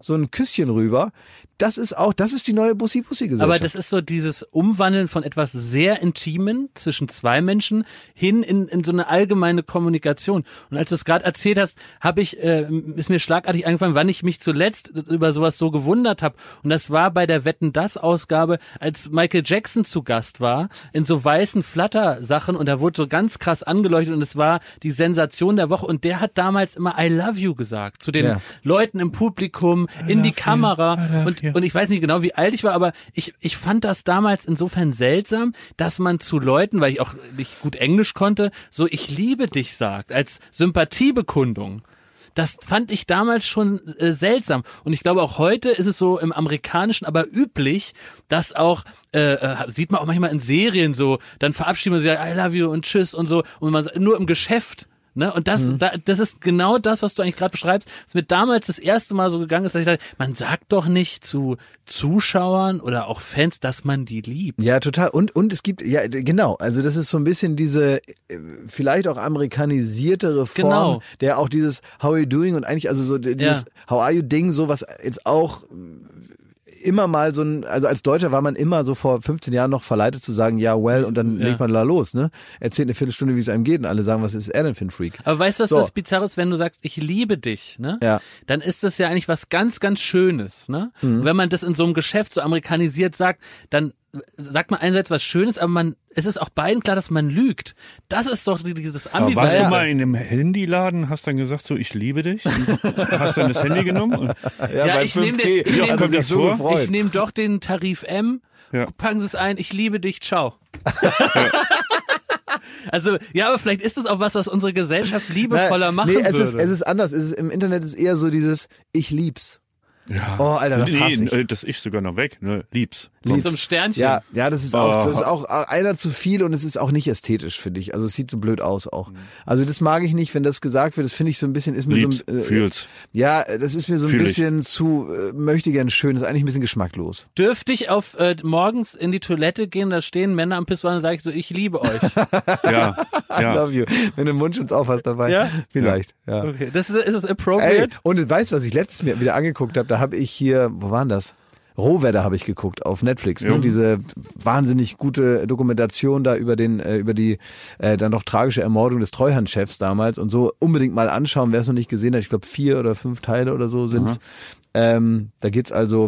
so ein Küsschen rüber. Das ist die neue Bussi-Bussi-Gesellschaft. Aber das ist so dieses Umwandeln von etwas sehr Intimen zwischen zwei Menschen hin in so eine allgemeine Kommunikation. Und als du es gerade erzählt hast, ist mir schlagartig eingefallen, wann ich mich zuletzt über sowas so gewundert habe. Und das war bei der Wetten, das Ausgabe, als Michael Jackson zu Gast war, in so weißen Flatter-Sachen, und da wurde so ganz krass angeleuchtet, und es war die Sensation der Woche, und der hat damals immer I love you gesagt zu den Leuten im Publikum, in die Kamera, und ich weiß nicht genau, wie alt ich war, aber ich fand das damals insofern seltsam, dass man zu Leuten, weil ich auch nicht gut Englisch konnte, so ich liebe dich sagt, als Sympathiebekundung. Das fand ich damals schon seltsam. Und ich glaube, auch heute ist es so im Amerikanischen aber üblich, dass auch, sieht man auch manchmal in Serien so, dann verabschieden wir sich, I love you und tschüss und so, und man nur im Geschäft. Ne? Und das ist genau das, was du eigentlich gerade beschreibst. Es mir damals das erste Mal so gegangen ist, dass ich dachte, man sagt doch nicht zu Zuschauern oder auch Fans, dass man die liebt. Ja, total. Und es gibt, ja, genau, also das ist so ein bisschen diese vielleicht auch amerikanisiertere Form, der auch dieses How are you doing und eigentlich also so dieses How are you Ding, so was jetzt auch immer mal so also als Deutscher war man immer so vor 15 Jahren noch verleitet zu sagen, ja, well, und dann legt man da los, ne? Erzählt eine Viertelstunde, wie es einem geht, und alle sagen, was ist er denn für ein Freak? Aber weißt du, was das Bizarre ist, wenn du sagst, ich liebe dich, ne? Ja. Dann ist das ja eigentlich was ganz, ganz Schönes, ne? Und wenn man das in so einem Geschäft so amerikanisiert sagt, dann sagt man einerseits was Schönes, aber es ist auch beiden klar, dass man lügt. Das ist doch dieses Ambivalent. Warst du mal in einem Handyladen, hast dann gesagt, so, ich liebe dich? Hast dann das Handy genommen? Ja, ich nehme doch den Tarif M, packen Sie es ein, ich liebe dich, ciao. Also, ja, aber vielleicht ist es auch was unsere Gesellschaft liebevoller machen würde. Es ist anders. Im Internet ist eher so dieses, ich lieb's. Ja. Oh, Alter, das hasse ich. Das Ich sogar noch weg, ne? Lieb's. Mit so einem Sternchen. Ja, das ist auch einer zu viel, und es ist auch nicht ästhetisch, finde ich. Also es sieht so blöd aus auch. Also das mag ich nicht, wenn das gesagt wird. Das finde ich so ein bisschen, ist mir Lieb's, so fühl's. Ja, das ist mir so ein bisschen zu möchte gern schön. Das ist eigentlich ein bisschen geschmacklos. Dürfte ich auf morgens in die Toilette gehen, da stehen Männer am Pissoir, und sage ich so, ich liebe euch. Ja. I love you. Wenn du den Mundschutz auf hast dabei. Ja? Vielleicht, ja. Okay, ist das appropriate? Ey, und du weißt, was ich letztens mir wieder angeguckt habe? Da habe ich hier, wo waren das? Rohwedder habe ich geguckt auf Netflix, ne? Diese wahnsinnig gute Dokumentation da über die dann doch tragische Ermordung des Treuhandchefs damals, und so unbedingt mal anschauen, wer es noch nicht gesehen hat. Ich glaube 4 oder 5 Teile oder so sind's. Da geht's also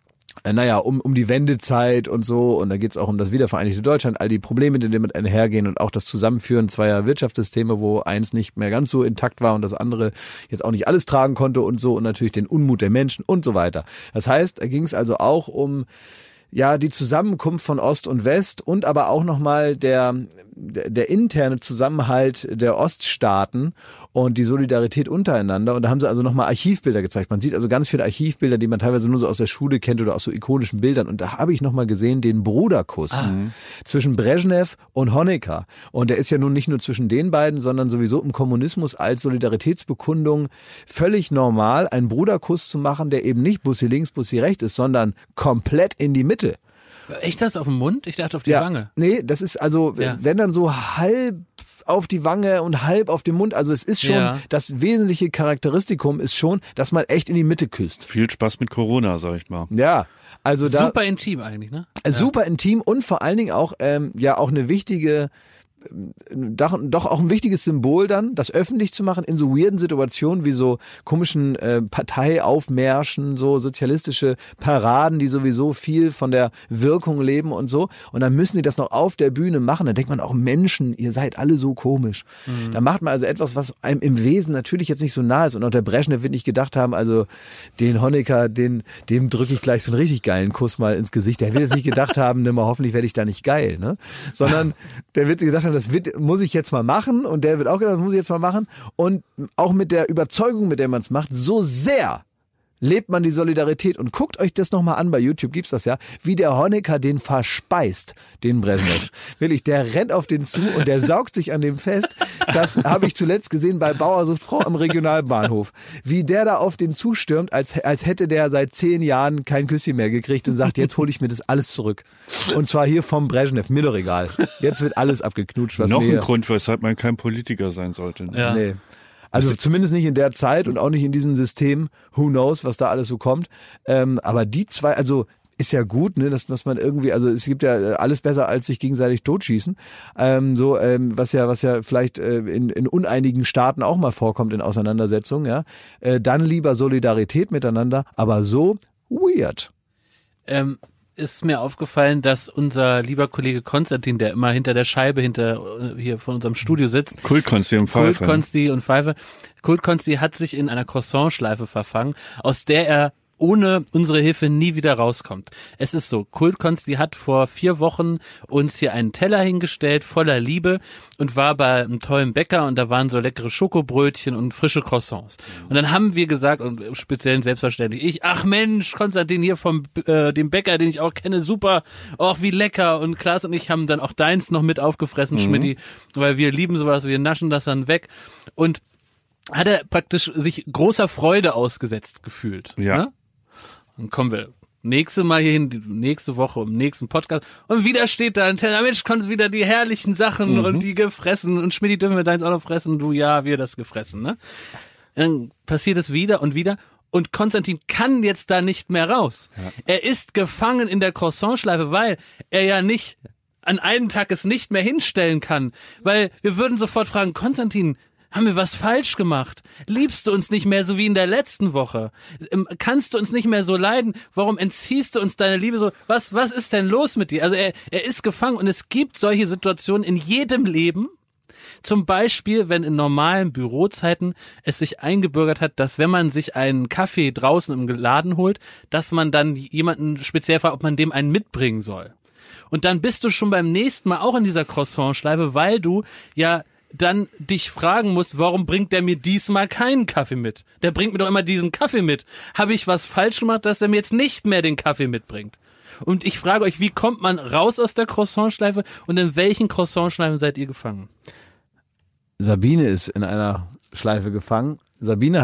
um die Wendezeit und so, und da geht's auch um das wiedervereinigte Deutschland, all die Probleme, die damit einhergehen, und auch das Zusammenführen zweier Wirtschaftssysteme, wo eins nicht mehr ganz so intakt war und das andere jetzt auch nicht alles tragen konnte und so, und natürlich den Unmut der Menschen und so weiter. Das heißt, da ging's also auch um die Zusammenkunft von Ost und West, und aber auch nochmal der interne Zusammenhalt der Oststaaten und die Solidarität untereinander. Und da haben sie also nochmal Archivbilder gezeigt. Man sieht also ganz viele Archivbilder, die man teilweise nur so aus der Schule kennt oder aus so ikonischen Bildern. Und da habe ich nochmal gesehen den Bruderkuss zwischen Brezhnev und Honecker. Und der ist ja nun nicht nur zwischen den beiden, sondern sowieso im Kommunismus als Solidaritätsbekundung völlig normal, einen Bruderkuss zu machen, der eben nicht Bussi links, Bussi rechts ist, sondern komplett in die Mitte. Echt das auf dem Mund? Ich dachte auf die Wange. Nee, das ist also, wenn dann so halb auf die Wange und halb auf den Mund. Also es ist schon, das wesentliche Charakteristikum ist schon, dass man echt in die Mitte küsst. Viel Spaß mit Corona, sag ich mal. Ja, also da. Super intim eigentlich, ne? Super intim, und vor allen Dingen auch, auch eine wichtige, doch auch ein wichtiges Symbol dann, das öffentlich zu machen in so weirden Situationen wie so komischen Parteiaufmärschen, so sozialistische Paraden, die sowieso viel von der Wirkung leben und so. Und dann müssen die das noch auf der Bühne machen. Dann denkt man auch, Menschen, ihr seid alle so komisch. Da macht man also etwas, was einem im Wesen natürlich jetzt nicht so nah ist. Und auch der Brezhnev wird nicht gedacht haben, also den Honecker, dem drücke ich gleich so einen richtig geilen Kuss mal ins Gesicht. Der wird jetzt nicht gedacht haben, hoffentlich werde ich da nicht geil, ne? Sondern der wird gesagt haben, muss ich jetzt mal machen, und der wird auch gedacht, das muss ich jetzt mal machen, und auch mit der Überzeugung, mit der man es macht, so sehr lebt man die Solidarität. Und guckt euch das nochmal an, bei YouTube gibt's das ja, wie der Honecker den verspeist, den Brezhnev. Wirklich, der rennt auf den zu und der saugt sich an dem fest. Das habe ich zuletzt gesehen bei Bauer sucht Frau am Regionalbahnhof. Wie der da auf den zustürmt, als hätte der seit 10 Jahren kein Küsschen mehr gekriegt und sagt, jetzt hole ich mir das alles zurück. Und zwar hier vom Brezhnev, mir doch egal. Jetzt wird alles abgeknutscht. Was noch ein Grund, weshalb man kein Politiker sein sollte. Ne? Ja. Nee. Also zumindest nicht in der Zeit und auch nicht in diesem System. Who knows, was da alles so kommt. Aber die zwei, also ist ja gut, ne, dass man irgendwie, also es gibt ja alles besser als sich gegenseitig totschießen. Was ja vielleicht in uneinigen Staaten auch mal vorkommt in Auseinandersetzungen, ja. Dann lieber Solidarität miteinander, aber so weird. Ist mir aufgefallen, dass unser lieber Kollege Konstantin, der immer hinter der Scheibe hier von unserem Studio sitzt. Kultkonsti und Pfeife. Kultkonsti hat sich in einer Croissant-Schleife verfangen, aus der er ohne unsere Hilfe nie wieder rauskommt. Es ist so, Kultkonsti hat vor 4 Wochen uns hier einen Teller hingestellt, voller Liebe und war bei einem tollen Bäcker und da waren so leckere Schokobrötchen und frische Croissants. Und dann haben wir gesagt, und speziell selbstverständlich ich, ach Mensch, Konstantin hier vom dem Bäcker, den ich auch kenne, super, ach wie lecker. Und Klaas und ich haben dann auch deins noch mit aufgefressen, Schmidti, weil wir lieben sowas, wir naschen das dann weg. Und hat er praktisch sich großer Freude ausgesetzt gefühlt. Ja. Ne? Dann kommen wir nächste Woche im nächsten Podcast und wieder steht da ein Teller, Mensch, kommen wieder die herrlichen Sachen und die gefressen und Schmidti, dürfen wir deins auch noch fressen? Du, ja, wir das gefressen, ne? Dann passiert es wieder und und Konstantin kann jetzt da nicht mehr raus. Ja. Er ist gefangen in der Croissantschleife, weil er ja nicht an einem Tag es nicht mehr hinstellen kann, weil wir würden sofort fragen, Konstantin, haben wir was falsch gemacht? Liebst du uns nicht mehr so wie in der letzten Woche? Kannst du uns nicht mehr so leiden? Warum entziehst du uns deine Liebe so? Was ist denn los mit dir? Also er ist gefangen und es gibt solche Situationen in jedem Leben. Zum Beispiel, wenn in normalen Bürozeiten es sich eingebürgert hat, dass wenn man sich einen Kaffee draußen im Laden holt, dass man dann jemanden speziell fragt, ob man dem einen mitbringen soll. Und dann bist du schon beim nächsten Mal auch in dieser Croissant-Schleife, weil du ja dann dich fragen musst, warum bringt der mir diesmal keinen Kaffee mit? Der bringt mir doch immer diesen Kaffee mit. Habe ich was falsch gemacht, dass er mir jetzt nicht mehr den Kaffee mitbringt? Und ich frage euch, wie kommt man raus aus der Croissant-Schleife und in welchen Croissant-Schleifen seid ihr gefangen? Sabine ist in einer Schleife gefangen. Sabine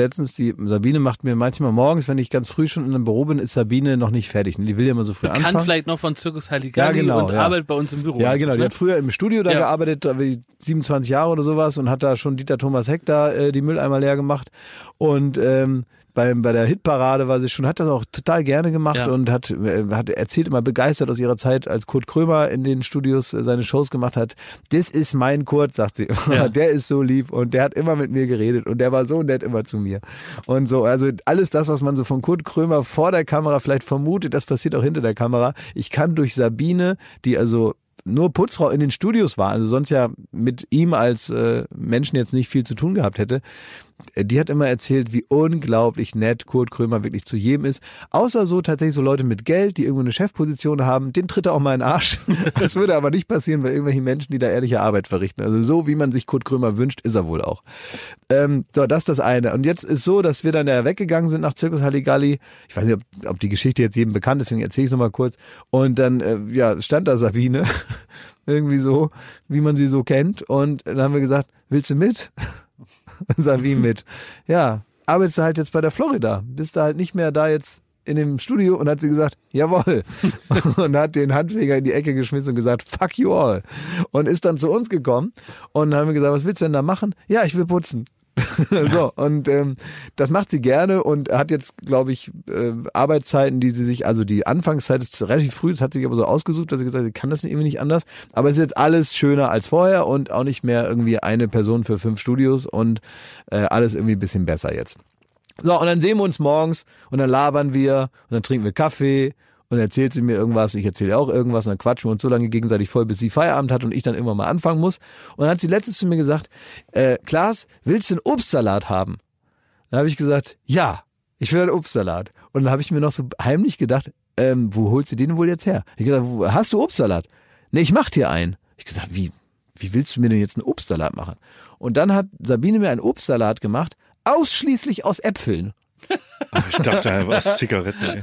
macht mir manchmal morgens, wenn ich ganz früh schon in einem Büro bin, ist Sabine noch nicht fertig. Die will ja immer so früh anfangen. Kann vielleicht noch von Zirkus Halligalli und arbeitet bei uns im Büro. Ja, genau. Die hat früher im Studio da gearbeitet, 27 Jahre oder sowas und hat da schon Dieter Thomas Heck da die Mülleimer leer gemacht. Und bei der Hitparade war sie schon, hat das auch total gerne gemacht und hat erzählt immer begeistert aus ihrer Zeit, als Kurt Krömer in den Studios seine Shows gemacht hat. Das ist mein Kurt, sagt sie. Ja. Der ist so lieb und der hat immer mit mir geredet und der war so nett immer zu mir. Und so, also alles das, was man so von Kurt Krömer vor der Kamera vielleicht vermutet, das passiert auch hinter der Kamera. Ich kann durch Sabine, die also nur Putzfrau in den Studios war, also sonst ja mit ihm als Menschen jetzt nicht viel zu tun gehabt hätte, die hat immer erzählt, wie unglaublich nett Kurt Krömer wirklich zu jedem ist. Außer so tatsächlich so Leute mit Geld, die irgendwo eine Chefposition haben, den tritt er auch mal in den Arsch. Das würde aber nicht passieren bei irgendwelchen Menschen, die da ehrliche Arbeit verrichten. Also so, wie man sich Kurt Krömer wünscht, ist er wohl auch. So, das ist das eine. Und jetzt ist so, dass wir dann ja weggegangen sind nach Zirkus Halligalli. Ich weiß nicht, ob die Geschichte jetzt jedem bekannt ist, deswegen erzähle ich es nochmal kurz. Und dann stand da Sabine, irgendwie so, wie man sie so kennt. Und dann haben wir gesagt, willst du mit? Sabine mit. Ja, arbeitest du halt jetzt bei der Florida. Bist du halt nicht mehr da jetzt in dem Studio und hat sie gesagt, jawohl. Und hat den Handfeger in die Ecke geschmissen und gesagt, fuck you all. Und ist dann zu uns gekommen und haben wir gesagt, was willst du denn da machen? Ja, ich will putzen. So, und das macht sie gerne und hat jetzt, glaube ich, Arbeitszeiten, die sie sich, also die Anfangszeit ist relativ früh, das hat sich aber so ausgesucht, dass sie gesagt hat, sie kann das irgendwie nicht anders, aber es ist jetzt alles schöner als vorher und auch nicht mehr irgendwie eine Person für 5 Studios und alles irgendwie ein bisschen besser jetzt. So, und dann sehen wir uns morgens und dann labern wir und dann trinken wir Kaffee und erzählt sie mir irgendwas, ich erzähle ihr auch irgendwas und dann quatschen wir uns so lange gegenseitig voll, bis sie Feierabend hat und ich dann irgendwann mal anfangen muss. Und dann hat sie letztens zu mir gesagt, Klaas, willst du einen Obstsalat haben? Dann habe ich gesagt, ja, ich will einen Obstsalat. Und dann habe ich mir noch so heimlich gedacht, wo holst du den wohl jetzt her? Ich habe gesagt, hast du Obstsalat? Nee, ich mach dir einen. Ich habe gesagt, wie willst du mir denn jetzt einen Obstsalat machen? Und dann hat Sabine mir einen Obstsalat gemacht, ausschließlich aus Äpfeln. Ich dachte, was Zigaretten.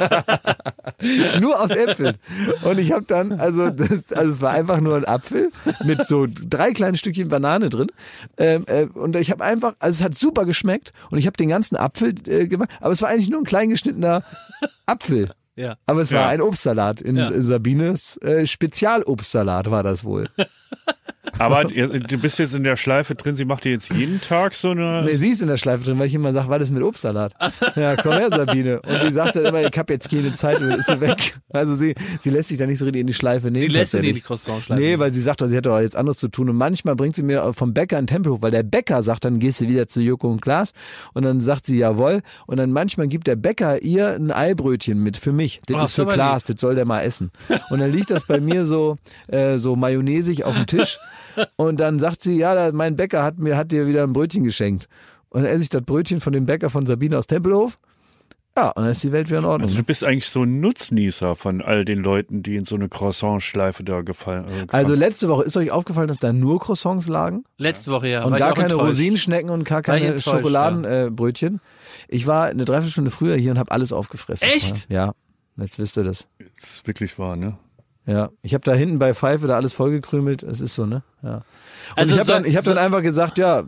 Nur aus Äpfeln. Und ich habe dann, also es war einfach nur ein Apfel mit so 3 kleinen Stückchen Banane drin. Und ich habe einfach, also es hat super geschmeckt und ich habe den ganzen Apfel gemacht, aber es war eigentlich nur ein klein geschnittener Apfel. Ja. Aber es war ein Obstsalat. In Sabines Spezialobstsalat war das wohl. Aber du bist jetzt in der Schleife drin, sie macht dir jetzt jeden Tag so eine... Nee, sie ist in der Schleife drin, weil ich immer sage, was ist mit Obstsalat? Ja, komm her, Sabine. Und die sagt dann immer, ich habe jetzt keine Zeit und dann ist sie weg. Also sie lässt sich da nicht so richtig in die Schleife nehmen. Sie lässt sie nicht in die Croissant-Schleife. Nee, weil sie sagt, sie hätte auch jetzt anderes zu tun. Und manchmal bringt sie mir vom Bäcker in Tempelhof, weil der Bäcker sagt, dann gehst du wieder zu Joko und Klaas. Und dann sagt sie, jawohl. Und dann manchmal gibt der Bäcker ihr ein Eibrötchen mit für mich. Das ist für Klaas, das soll der mal essen. Und dann liegt das bei mir so mayonnaisig auf dem Tisch. Und dann sagt sie, ja, mein Bäcker hat dir wieder ein Brötchen geschenkt. Und dann esse ich das Brötchen von dem Bäcker von Sabine aus Tempelhof. Ja, und dann ist die Welt wieder in Ordnung. Also du bist eigentlich so ein Nutznießer von all den Leuten, die in so eine Croissant-Schleife da gefallen. Also letzte Woche, ist euch aufgefallen, dass da nur Croissants lagen? Letzte Woche, ja. Und gar keine Rosinenschnecken und gar keine Schokoladenbrötchen. Ich war eine Dreiviertelstunde früher hier und habe alles aufgefressen. Echt? Ja, jetzt wisst ihr das. Das ist wirklich wahr, ne? Ja, ich habe da hinten bei Pfeife da alles vollgekrümelt. Es ist so, ne? Ja. Und also ich habe dann einfach gesagt, ja,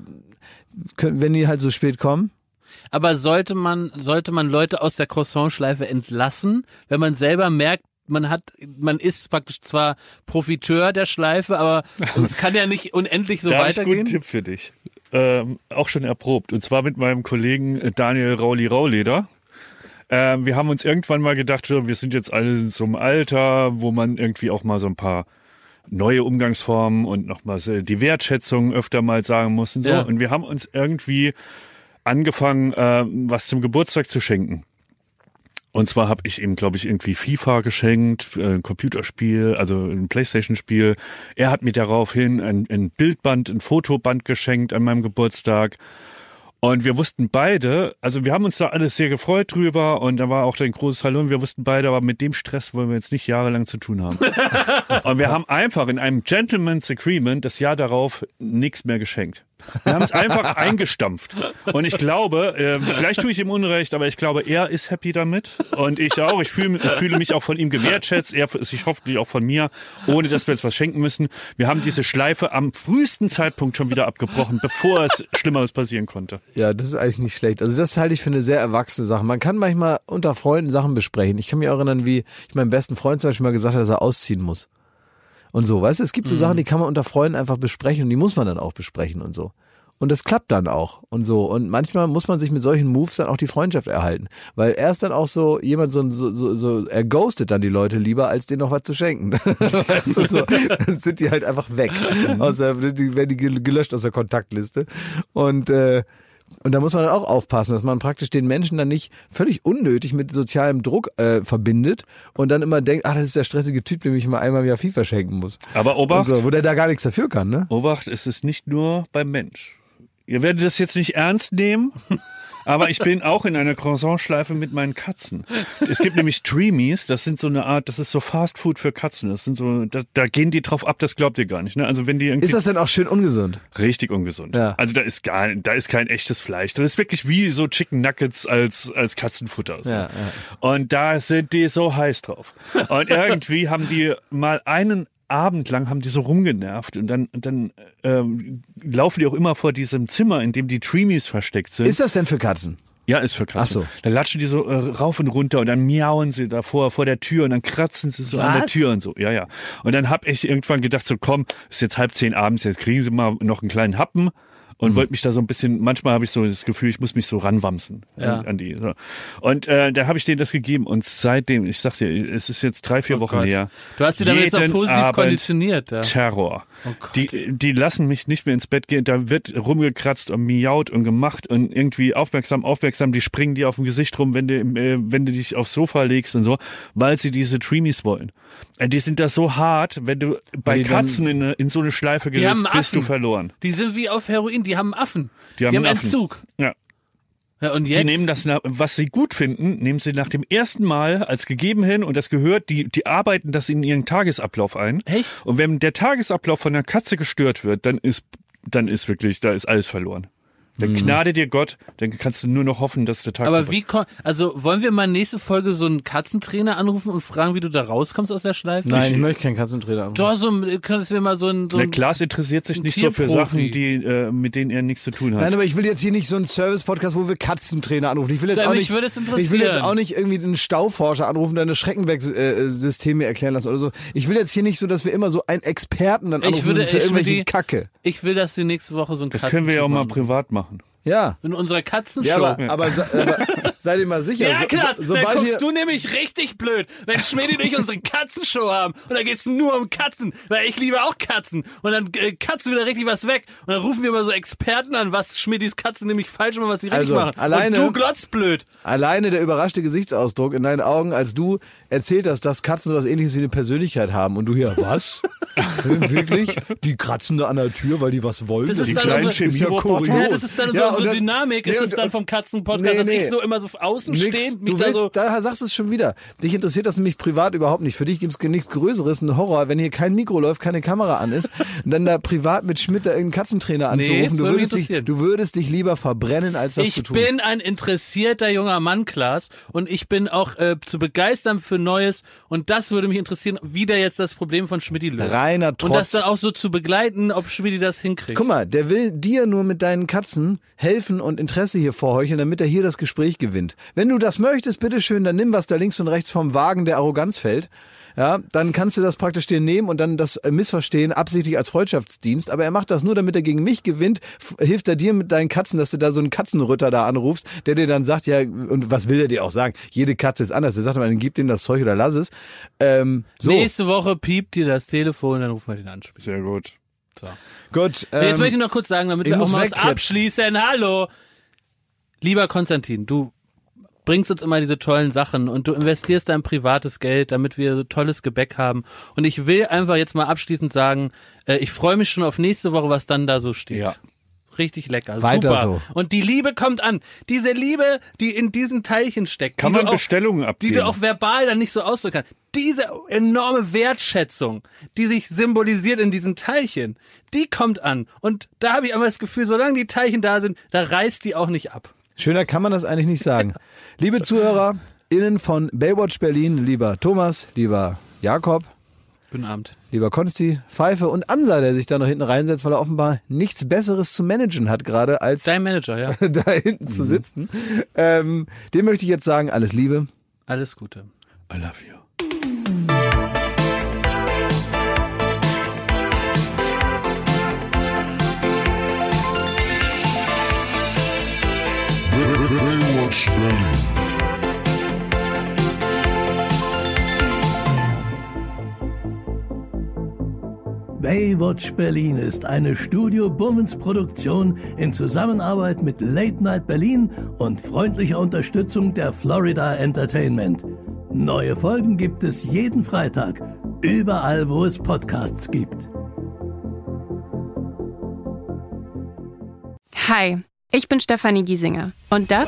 wenn die halt so spät kommen. Aber sollte man Leute aus der Croissant-Schleife entlassen, wenn man selber merkt, man ist praktisch zwar Profiteur der Schleife, aber es kann ja nicht unendlich so weitergehen. Da ist ein guter Tipp für dich. Auch schon erprobt. Und zwar mit meinem Kollegen Daniel Rauleder. Wir haben uns irgendwann mal gedacht, wir sind jetzt alle in so einem Alter, wo man irgendwie auch mal so ein paar neue Umgangsformen und nochmal die Wertschätzung öfter mal sagen muss und so. Ja. Und wir haben uns irgendwie angefangen, was zum Geburtstag zu schenken. Und zwar habe ich ihm, glaube ich, irgendwie FIFA geschenkt, ein Computerspiel, also ein Playstation-Spiel. Er hat mir daraufhin ein Bildband, ein Fotoband geschenkt an meinem Geburtstag. Und wir wussten beide, also wir haben uns da alles sehr gefreut drüber und da war auch ein großes Hallo und wir wussten beide, aber mit dem Stress wollen wir jetzt nicht jahrelang zu tun haben. Und wir haben einfach in einem Gentleman's Agreement das Jahr darauf nichts mehr geschenkt. Wir haben es einfach eingestampft. Und ich glaube, vielleicht tue ich ihm Unrecht, aber ich glaube, er ist happy damit. Und ich auch. Ich fühle mich auch von ihm gewertschätzt. Er sich hoffentlich auch von mir, ohne dass wir jetzt was schenken müssen. Wir haben diese Schleife am frühesten Zeitpunkt schon wieder abgebrochen, bevor es Schlimmeres passieren konnte. Ja, das ist eigentlich nicht schlecht. Also das halte ich für eine sehr erwachsene Sache. Man kann manchmal unter Freunden Sachen besprechen. Ich kann mich auch erinnern, wie ich meinem besten Freund zum Beispiel mal gesagt habe, dass er ausziehen muss. Und so, weißt du, es gibt so Sachen, die kann man unter Freunden einfach besprechen und die muss man dann auch besprechen und so. Und das klappt dann auch und so. Und manchmal muss man sich mit solchen Moves dann auch die Freundschaft erhalten. Weil er ist dann auch so jemand, er ghostet dann die Leute lieber, als denen noch was zu schenken. Weißt du, so, dann sind die halt einfach weg. Werden die gelöscht aus der Kontaktliste. Und da muss man dann auch aufpassen, dass man praktisch den Menschen dann nicht völlig unnötig mit sozialem Druck verbindet und dann immer denkt, das ist der stressige Typ, dem ich immer einmal im Jahr FIFA schenken muss. Aber Obacht, so, wo der da gar nichts dafür kann, ne? Obacht, es ist nicht nur beim Mensch. Ihr werdet das jetzt nicht ernst nehmen, aber ich bin auch in einer Croissant-Schleife mit meinen Katzen. Es gibt nämlich Dreamies, das sind so eine Art, das ist so Fast Food für Katzen. Das sind so, da gehen die drauf ab, das glaubt ihr gar nicht. Ne? Also wenn die irgendwie ist das denn auch schön ungesund? Richtig ungesund. Ja. Also da ist kein echtes Fleisch. Das ist wirklich wie so Chicken Nuggets als Katzenfutter. So. Ja. Und da sind die so heiß drauf. Und irgendwie haben die mal einen Abend lang haben die so rumgenervt und dann laufen die auch immer vor diesem Zimmer, in dem die Dreamies versteckt sind. Ist das denn für Katzen? Ja, ist für Katzen. Ach so. Da latschen die so rauf und runter und dann miauen sie davor vor der Tür und dann kratzen sie so an der Tür und so. Ja. Und dann hab ich irgendwann gedacht so, komm, ist jetzt 9:30 abends, jetzt kriegen sie mal noch einen kleinen Happen. Und wollte mich da so ein bisschen, manchmal habe ich so das Gefühl, ich muss mich so ranwamsen an die. So. Und da habe ich denen das gegeben und seitdem, ich sag's dir, es ist jetzt 3-4 Wochen her. Du hast die damit jetzt auch positiv konditioniert. Ja. Terror. Oh die lassen mich nicht mehr ins Bett gehen, da wird rumgekratzt und miaut und gemacht und irgendwie aufmerksam, die springen dir auf dem Gesicht rum, wenn du dich aufs Sofa legst und so, weil sie diese Dreamies wollen. Die sind da so hart, wenn du bei Katzen in so eine Schleife gesetzt bist, du verloren. Die sind wie auf Heroin, die haben Affen. Die haben Entzug. Ja. Ja, und jetzt? Die nehmen das, was sie gut finden, nehmen sie nach dem ersten Mal als gegeben hin und das gehört, die arbeiten das in ihren Tagesablauf ein. Echt? Und wenn der Tagesablauf von einer Katze gestört wird, dann ist wirklich, da ist alles verloren. Dann gnade dir Gott, dann kannst du nur noch hoffen, dass der Tag Aber wollen wir mal nächste Folge so einen Katzentrainer anrufen und fragen, wie du da rauskommst aus der Schleife? Nein, ich möchte keinen Katzentrainer anrufen. Doch, könntest du mir mal so ein Klaas interessiert sich nicht so für Sachen, mit denen er nichts zu tun hat. Nein, aber ich will jetzt hier nicht so einen Service-Podcast, wo wir Katzentrainer anrufen. Ich will jetzt auch nicht irgendwie einen Stauforscher anrufen, der eine Schreckenberg-Systeme erklären lassen oder so. Ich will jetzt hier nicht so, dass wir immer so einen Experten dann anrufen für irgendwelche Kacke. Ich will, dass wir nächste Woche so einen Das können wir ja auch mal privat machen. Ja. In unserer Katzenshow. Ja, aber seid ihr mal sicher. Ja, klar, dann guckst du nämlich richtig blöd, wenn Schmidti und ich unsere Katzenshow haben und da geht's nur um Katzen, weil ich liebe auch Katzen und dann katzen wieder richtig was weg und dann rufen wir mal so Experten an, was Schmidtis Katzen nämlich falsch machen, was sie richtig machen. Und du glotzt blöd. Alleine der überraschte Gesichtsausdruck in deinen Augen, als du erzählt hast, dass Katzen sowas Ähnliches wie eine Persönlichkeit haben und du hier, was? Wirklich? Die kratzen da an der Tür, weil die was wollen? Das ist ja kurios. Ja, das ist dann so Dynamik, ist es dann vom Katzenpodcast, dass ich so immer so außen stehend mich da sagst du es schon wieder. Dich interessiert das nämlich privat überhaupt nicht. Für dich gibt's nichts Größeres, ein Horror, wenn hier kein Mikro läuft, keine Kamera an ist und dann da privat mit Schmidt da irgendeinen Katzentrainer anzurufen. Du würdest dich lieber verbrennen, als das zu tun. Ich bin ein interessierter junger Mann, Klaas, und ich bin auch zu begeistern für Neues und das würde mich interessieren, wie der jetzt das Problem von Schmidti löst. Reiner Trotz. Und das dann auch so zu begleiten, ob Schmidti das hinkriegt. Guck mal, der will dir nur mit deinen Katzen helfen und Interesse hier vorheucheln, damit er hier das Gespräch gewinnt. Wenn du das möchtest, bitteschön, dann nimm, was da links und rechts vom Wagen der Arroganz fällt. Ja, dann kannst du das praktisch dir nehmen und dann das missverstehen, absichtlich als Freundschaftsdienst. Aber er macht das nur, damit er gegen mich gewinnt. Hilft er dir mit deinen Katzen, dass du da so einen Katzenrütter da anrufst, der dir dann sagt, ja, und was will er dir auch sagen? Jede Katze ist anders. Er sagt mal, dann gib ihm das Zeug oder lass es. So. Nächste Woche piept dir das Telefon, dann rufen wir den an. Sehr gut. So. Gut. Jetzt möchte ich noch kurz sagen, damit wir auch mal was abschließen. Hallo! Lieber Konstantin, du bringst uns immer diese tollen Sachen und du investierst dein privates Geld, damit wir so tolles Gebäck haben. Und ich will einfach jetzt mal abschließend sagen, ich freue mich schon auf nächste Woche, was dann da so steht. Ja. Richtig lecker, weiter super. So. Und die Liebe kommt an. Diese Liebe, die in diesen Teilchen steckt. Kann man Bestellungen abgeben. Die du auch verbal dann nicht so ausdrücken kannst. Diese enorme Wertschätzung, die sich symbolisiert in diesen Teilchen, die kommt an. Und da habe ich einfach das Gefühl, solange die Teilchen da sind, da reißt die auch nicht ab. Schöner kann man das eigentlich nicht sagen. Liebe ZuhörerInnen von Baywatch Berlin, lieber Thomas, lieber Jakob, guten Abend. Lieber Konsti, Pfeife und Ansa, der sich da noch hinten reinsetzt, weil er offenbar nichts Besseres zu managen hat gerade, als dein Manager, ja. da hinten zu sitzen. Dem möchte ich jetzt sagen, alles Liebe. Alles Gute. I love you. Baywatch Berlin. Baywatch Berlin ist eine Studio Bummens Produktion in Zusammenarbeit mit Late Night Berlin und freundlicher Unterstützung der Florida Entertainment. Neue Folgen gibt es jeden Freitag, überall wo es Podcasts gibt. Hi, ich bin Stefanie Giesinger und das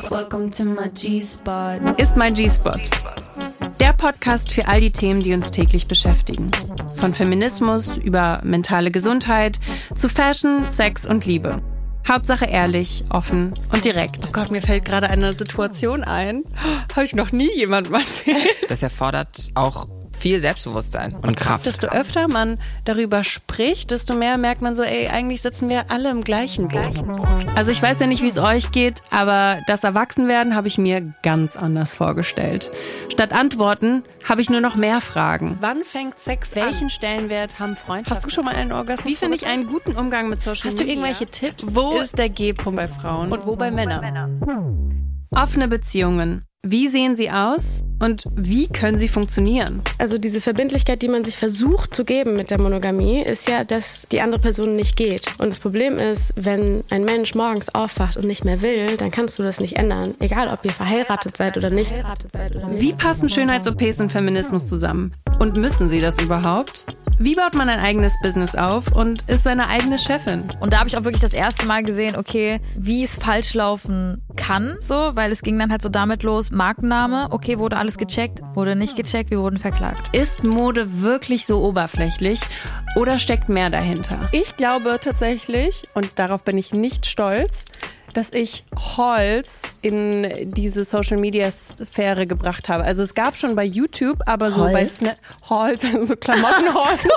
ist mein G-Spot. Der Podcast für all die Themen, die uns täglich beschäftigen. Von Feminismus über mentale Gesundheit zu Fashion, Sex und Liebe. Hauptsache ehrlich, offen und direkt. Oh Gott, mir fällt gerade eine Situation ein. Habe ich noch nie jemandem erzählt. Das erfordert auch viel Selbstbewusstsein und Kraft. Desto öfter man darüber spricht, desto mehr merkt man so, ey, eigentlich sitzen wir alle im gleichen Boot. Also ich weiß ja nicht, wie es euch geht, aber das Erwachsenwerden habe ich mir ganz anders vorgestellt. Statt Antworten habe ich nur noch mehr Fragen. Wann fängt Sex an? Welchen Stellenwert haben Freundschaften? Hast du schon mal einen Orgasmus? Wie finde ich einen guten Umgang mit Social Media? Hast du irgendwelche Tipps? Wo ist der G-Punkt bei Frauen? Und wo bei Männern? Offene Beziehungen. Wie sehen sie aus und wie können sie funktionieren? Also diese Verbindlichkeit, die man sich versucht zu geben mit der Monogamie, ist ja, dass die andere Person nicht geht. Und das Problem ist, wenn ein Mensch morgens aufwacht und nicht mehr will, dann kannst du das nicht ändern. Egal, ob ihr verheiratet seid oder nicht. Wie passen Schönheits-OPs und Feminismus zusammen? Und müssen sie das überhaupt? Wie baut man ein eigenes Business auf und ist seine eigene Chefin? Und da habe ich auch wirklich das erste Mal gesehen, okay, wie es falsch laufen kann, so, weil es ging dann halt so damit los, Markenname, okay, wurde alles gecheckt, wurde nicht gecheckt, wir wurden verklagt. Ist Mode wirklich so oberflächlich oder steckt mehr dahinter? Ich glaube tatsächlich, und darauf bin ich nicht stolz, dass ich Hauls in diese Social-Media-Sphäre gebracht habe. Also es gab schon bei YouTube, aber so bei Hauls, so Klamotten-Hauls.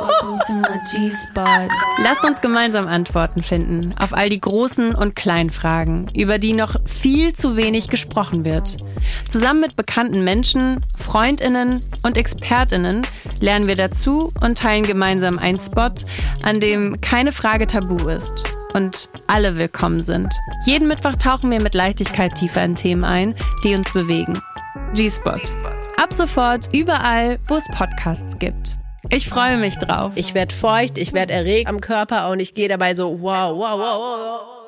Lasst uns gemeinsam Antworten finden auf all die großen und kleinen Fragen, über die noch viel zu wenig gesprochen wird. Zusammen mit bekannten Menschen, FreundInnen und ExpertInnen lernen wir dazu und teilen gemeinsam einen Spot, an dem keine Frage tabu ist und alle willkommen sind. Jeden Mittwoch tauchen wir mit Leichtigkeit tiefer in Themen ein, die uns bewegen. G-Spot. Ab sofort überall, wo es Podcasts gibt. Ich freue mich drauf. Ich werde feucht, ich werde erregt am Körper und ich gehe dabei so wow, wow, wow, wow.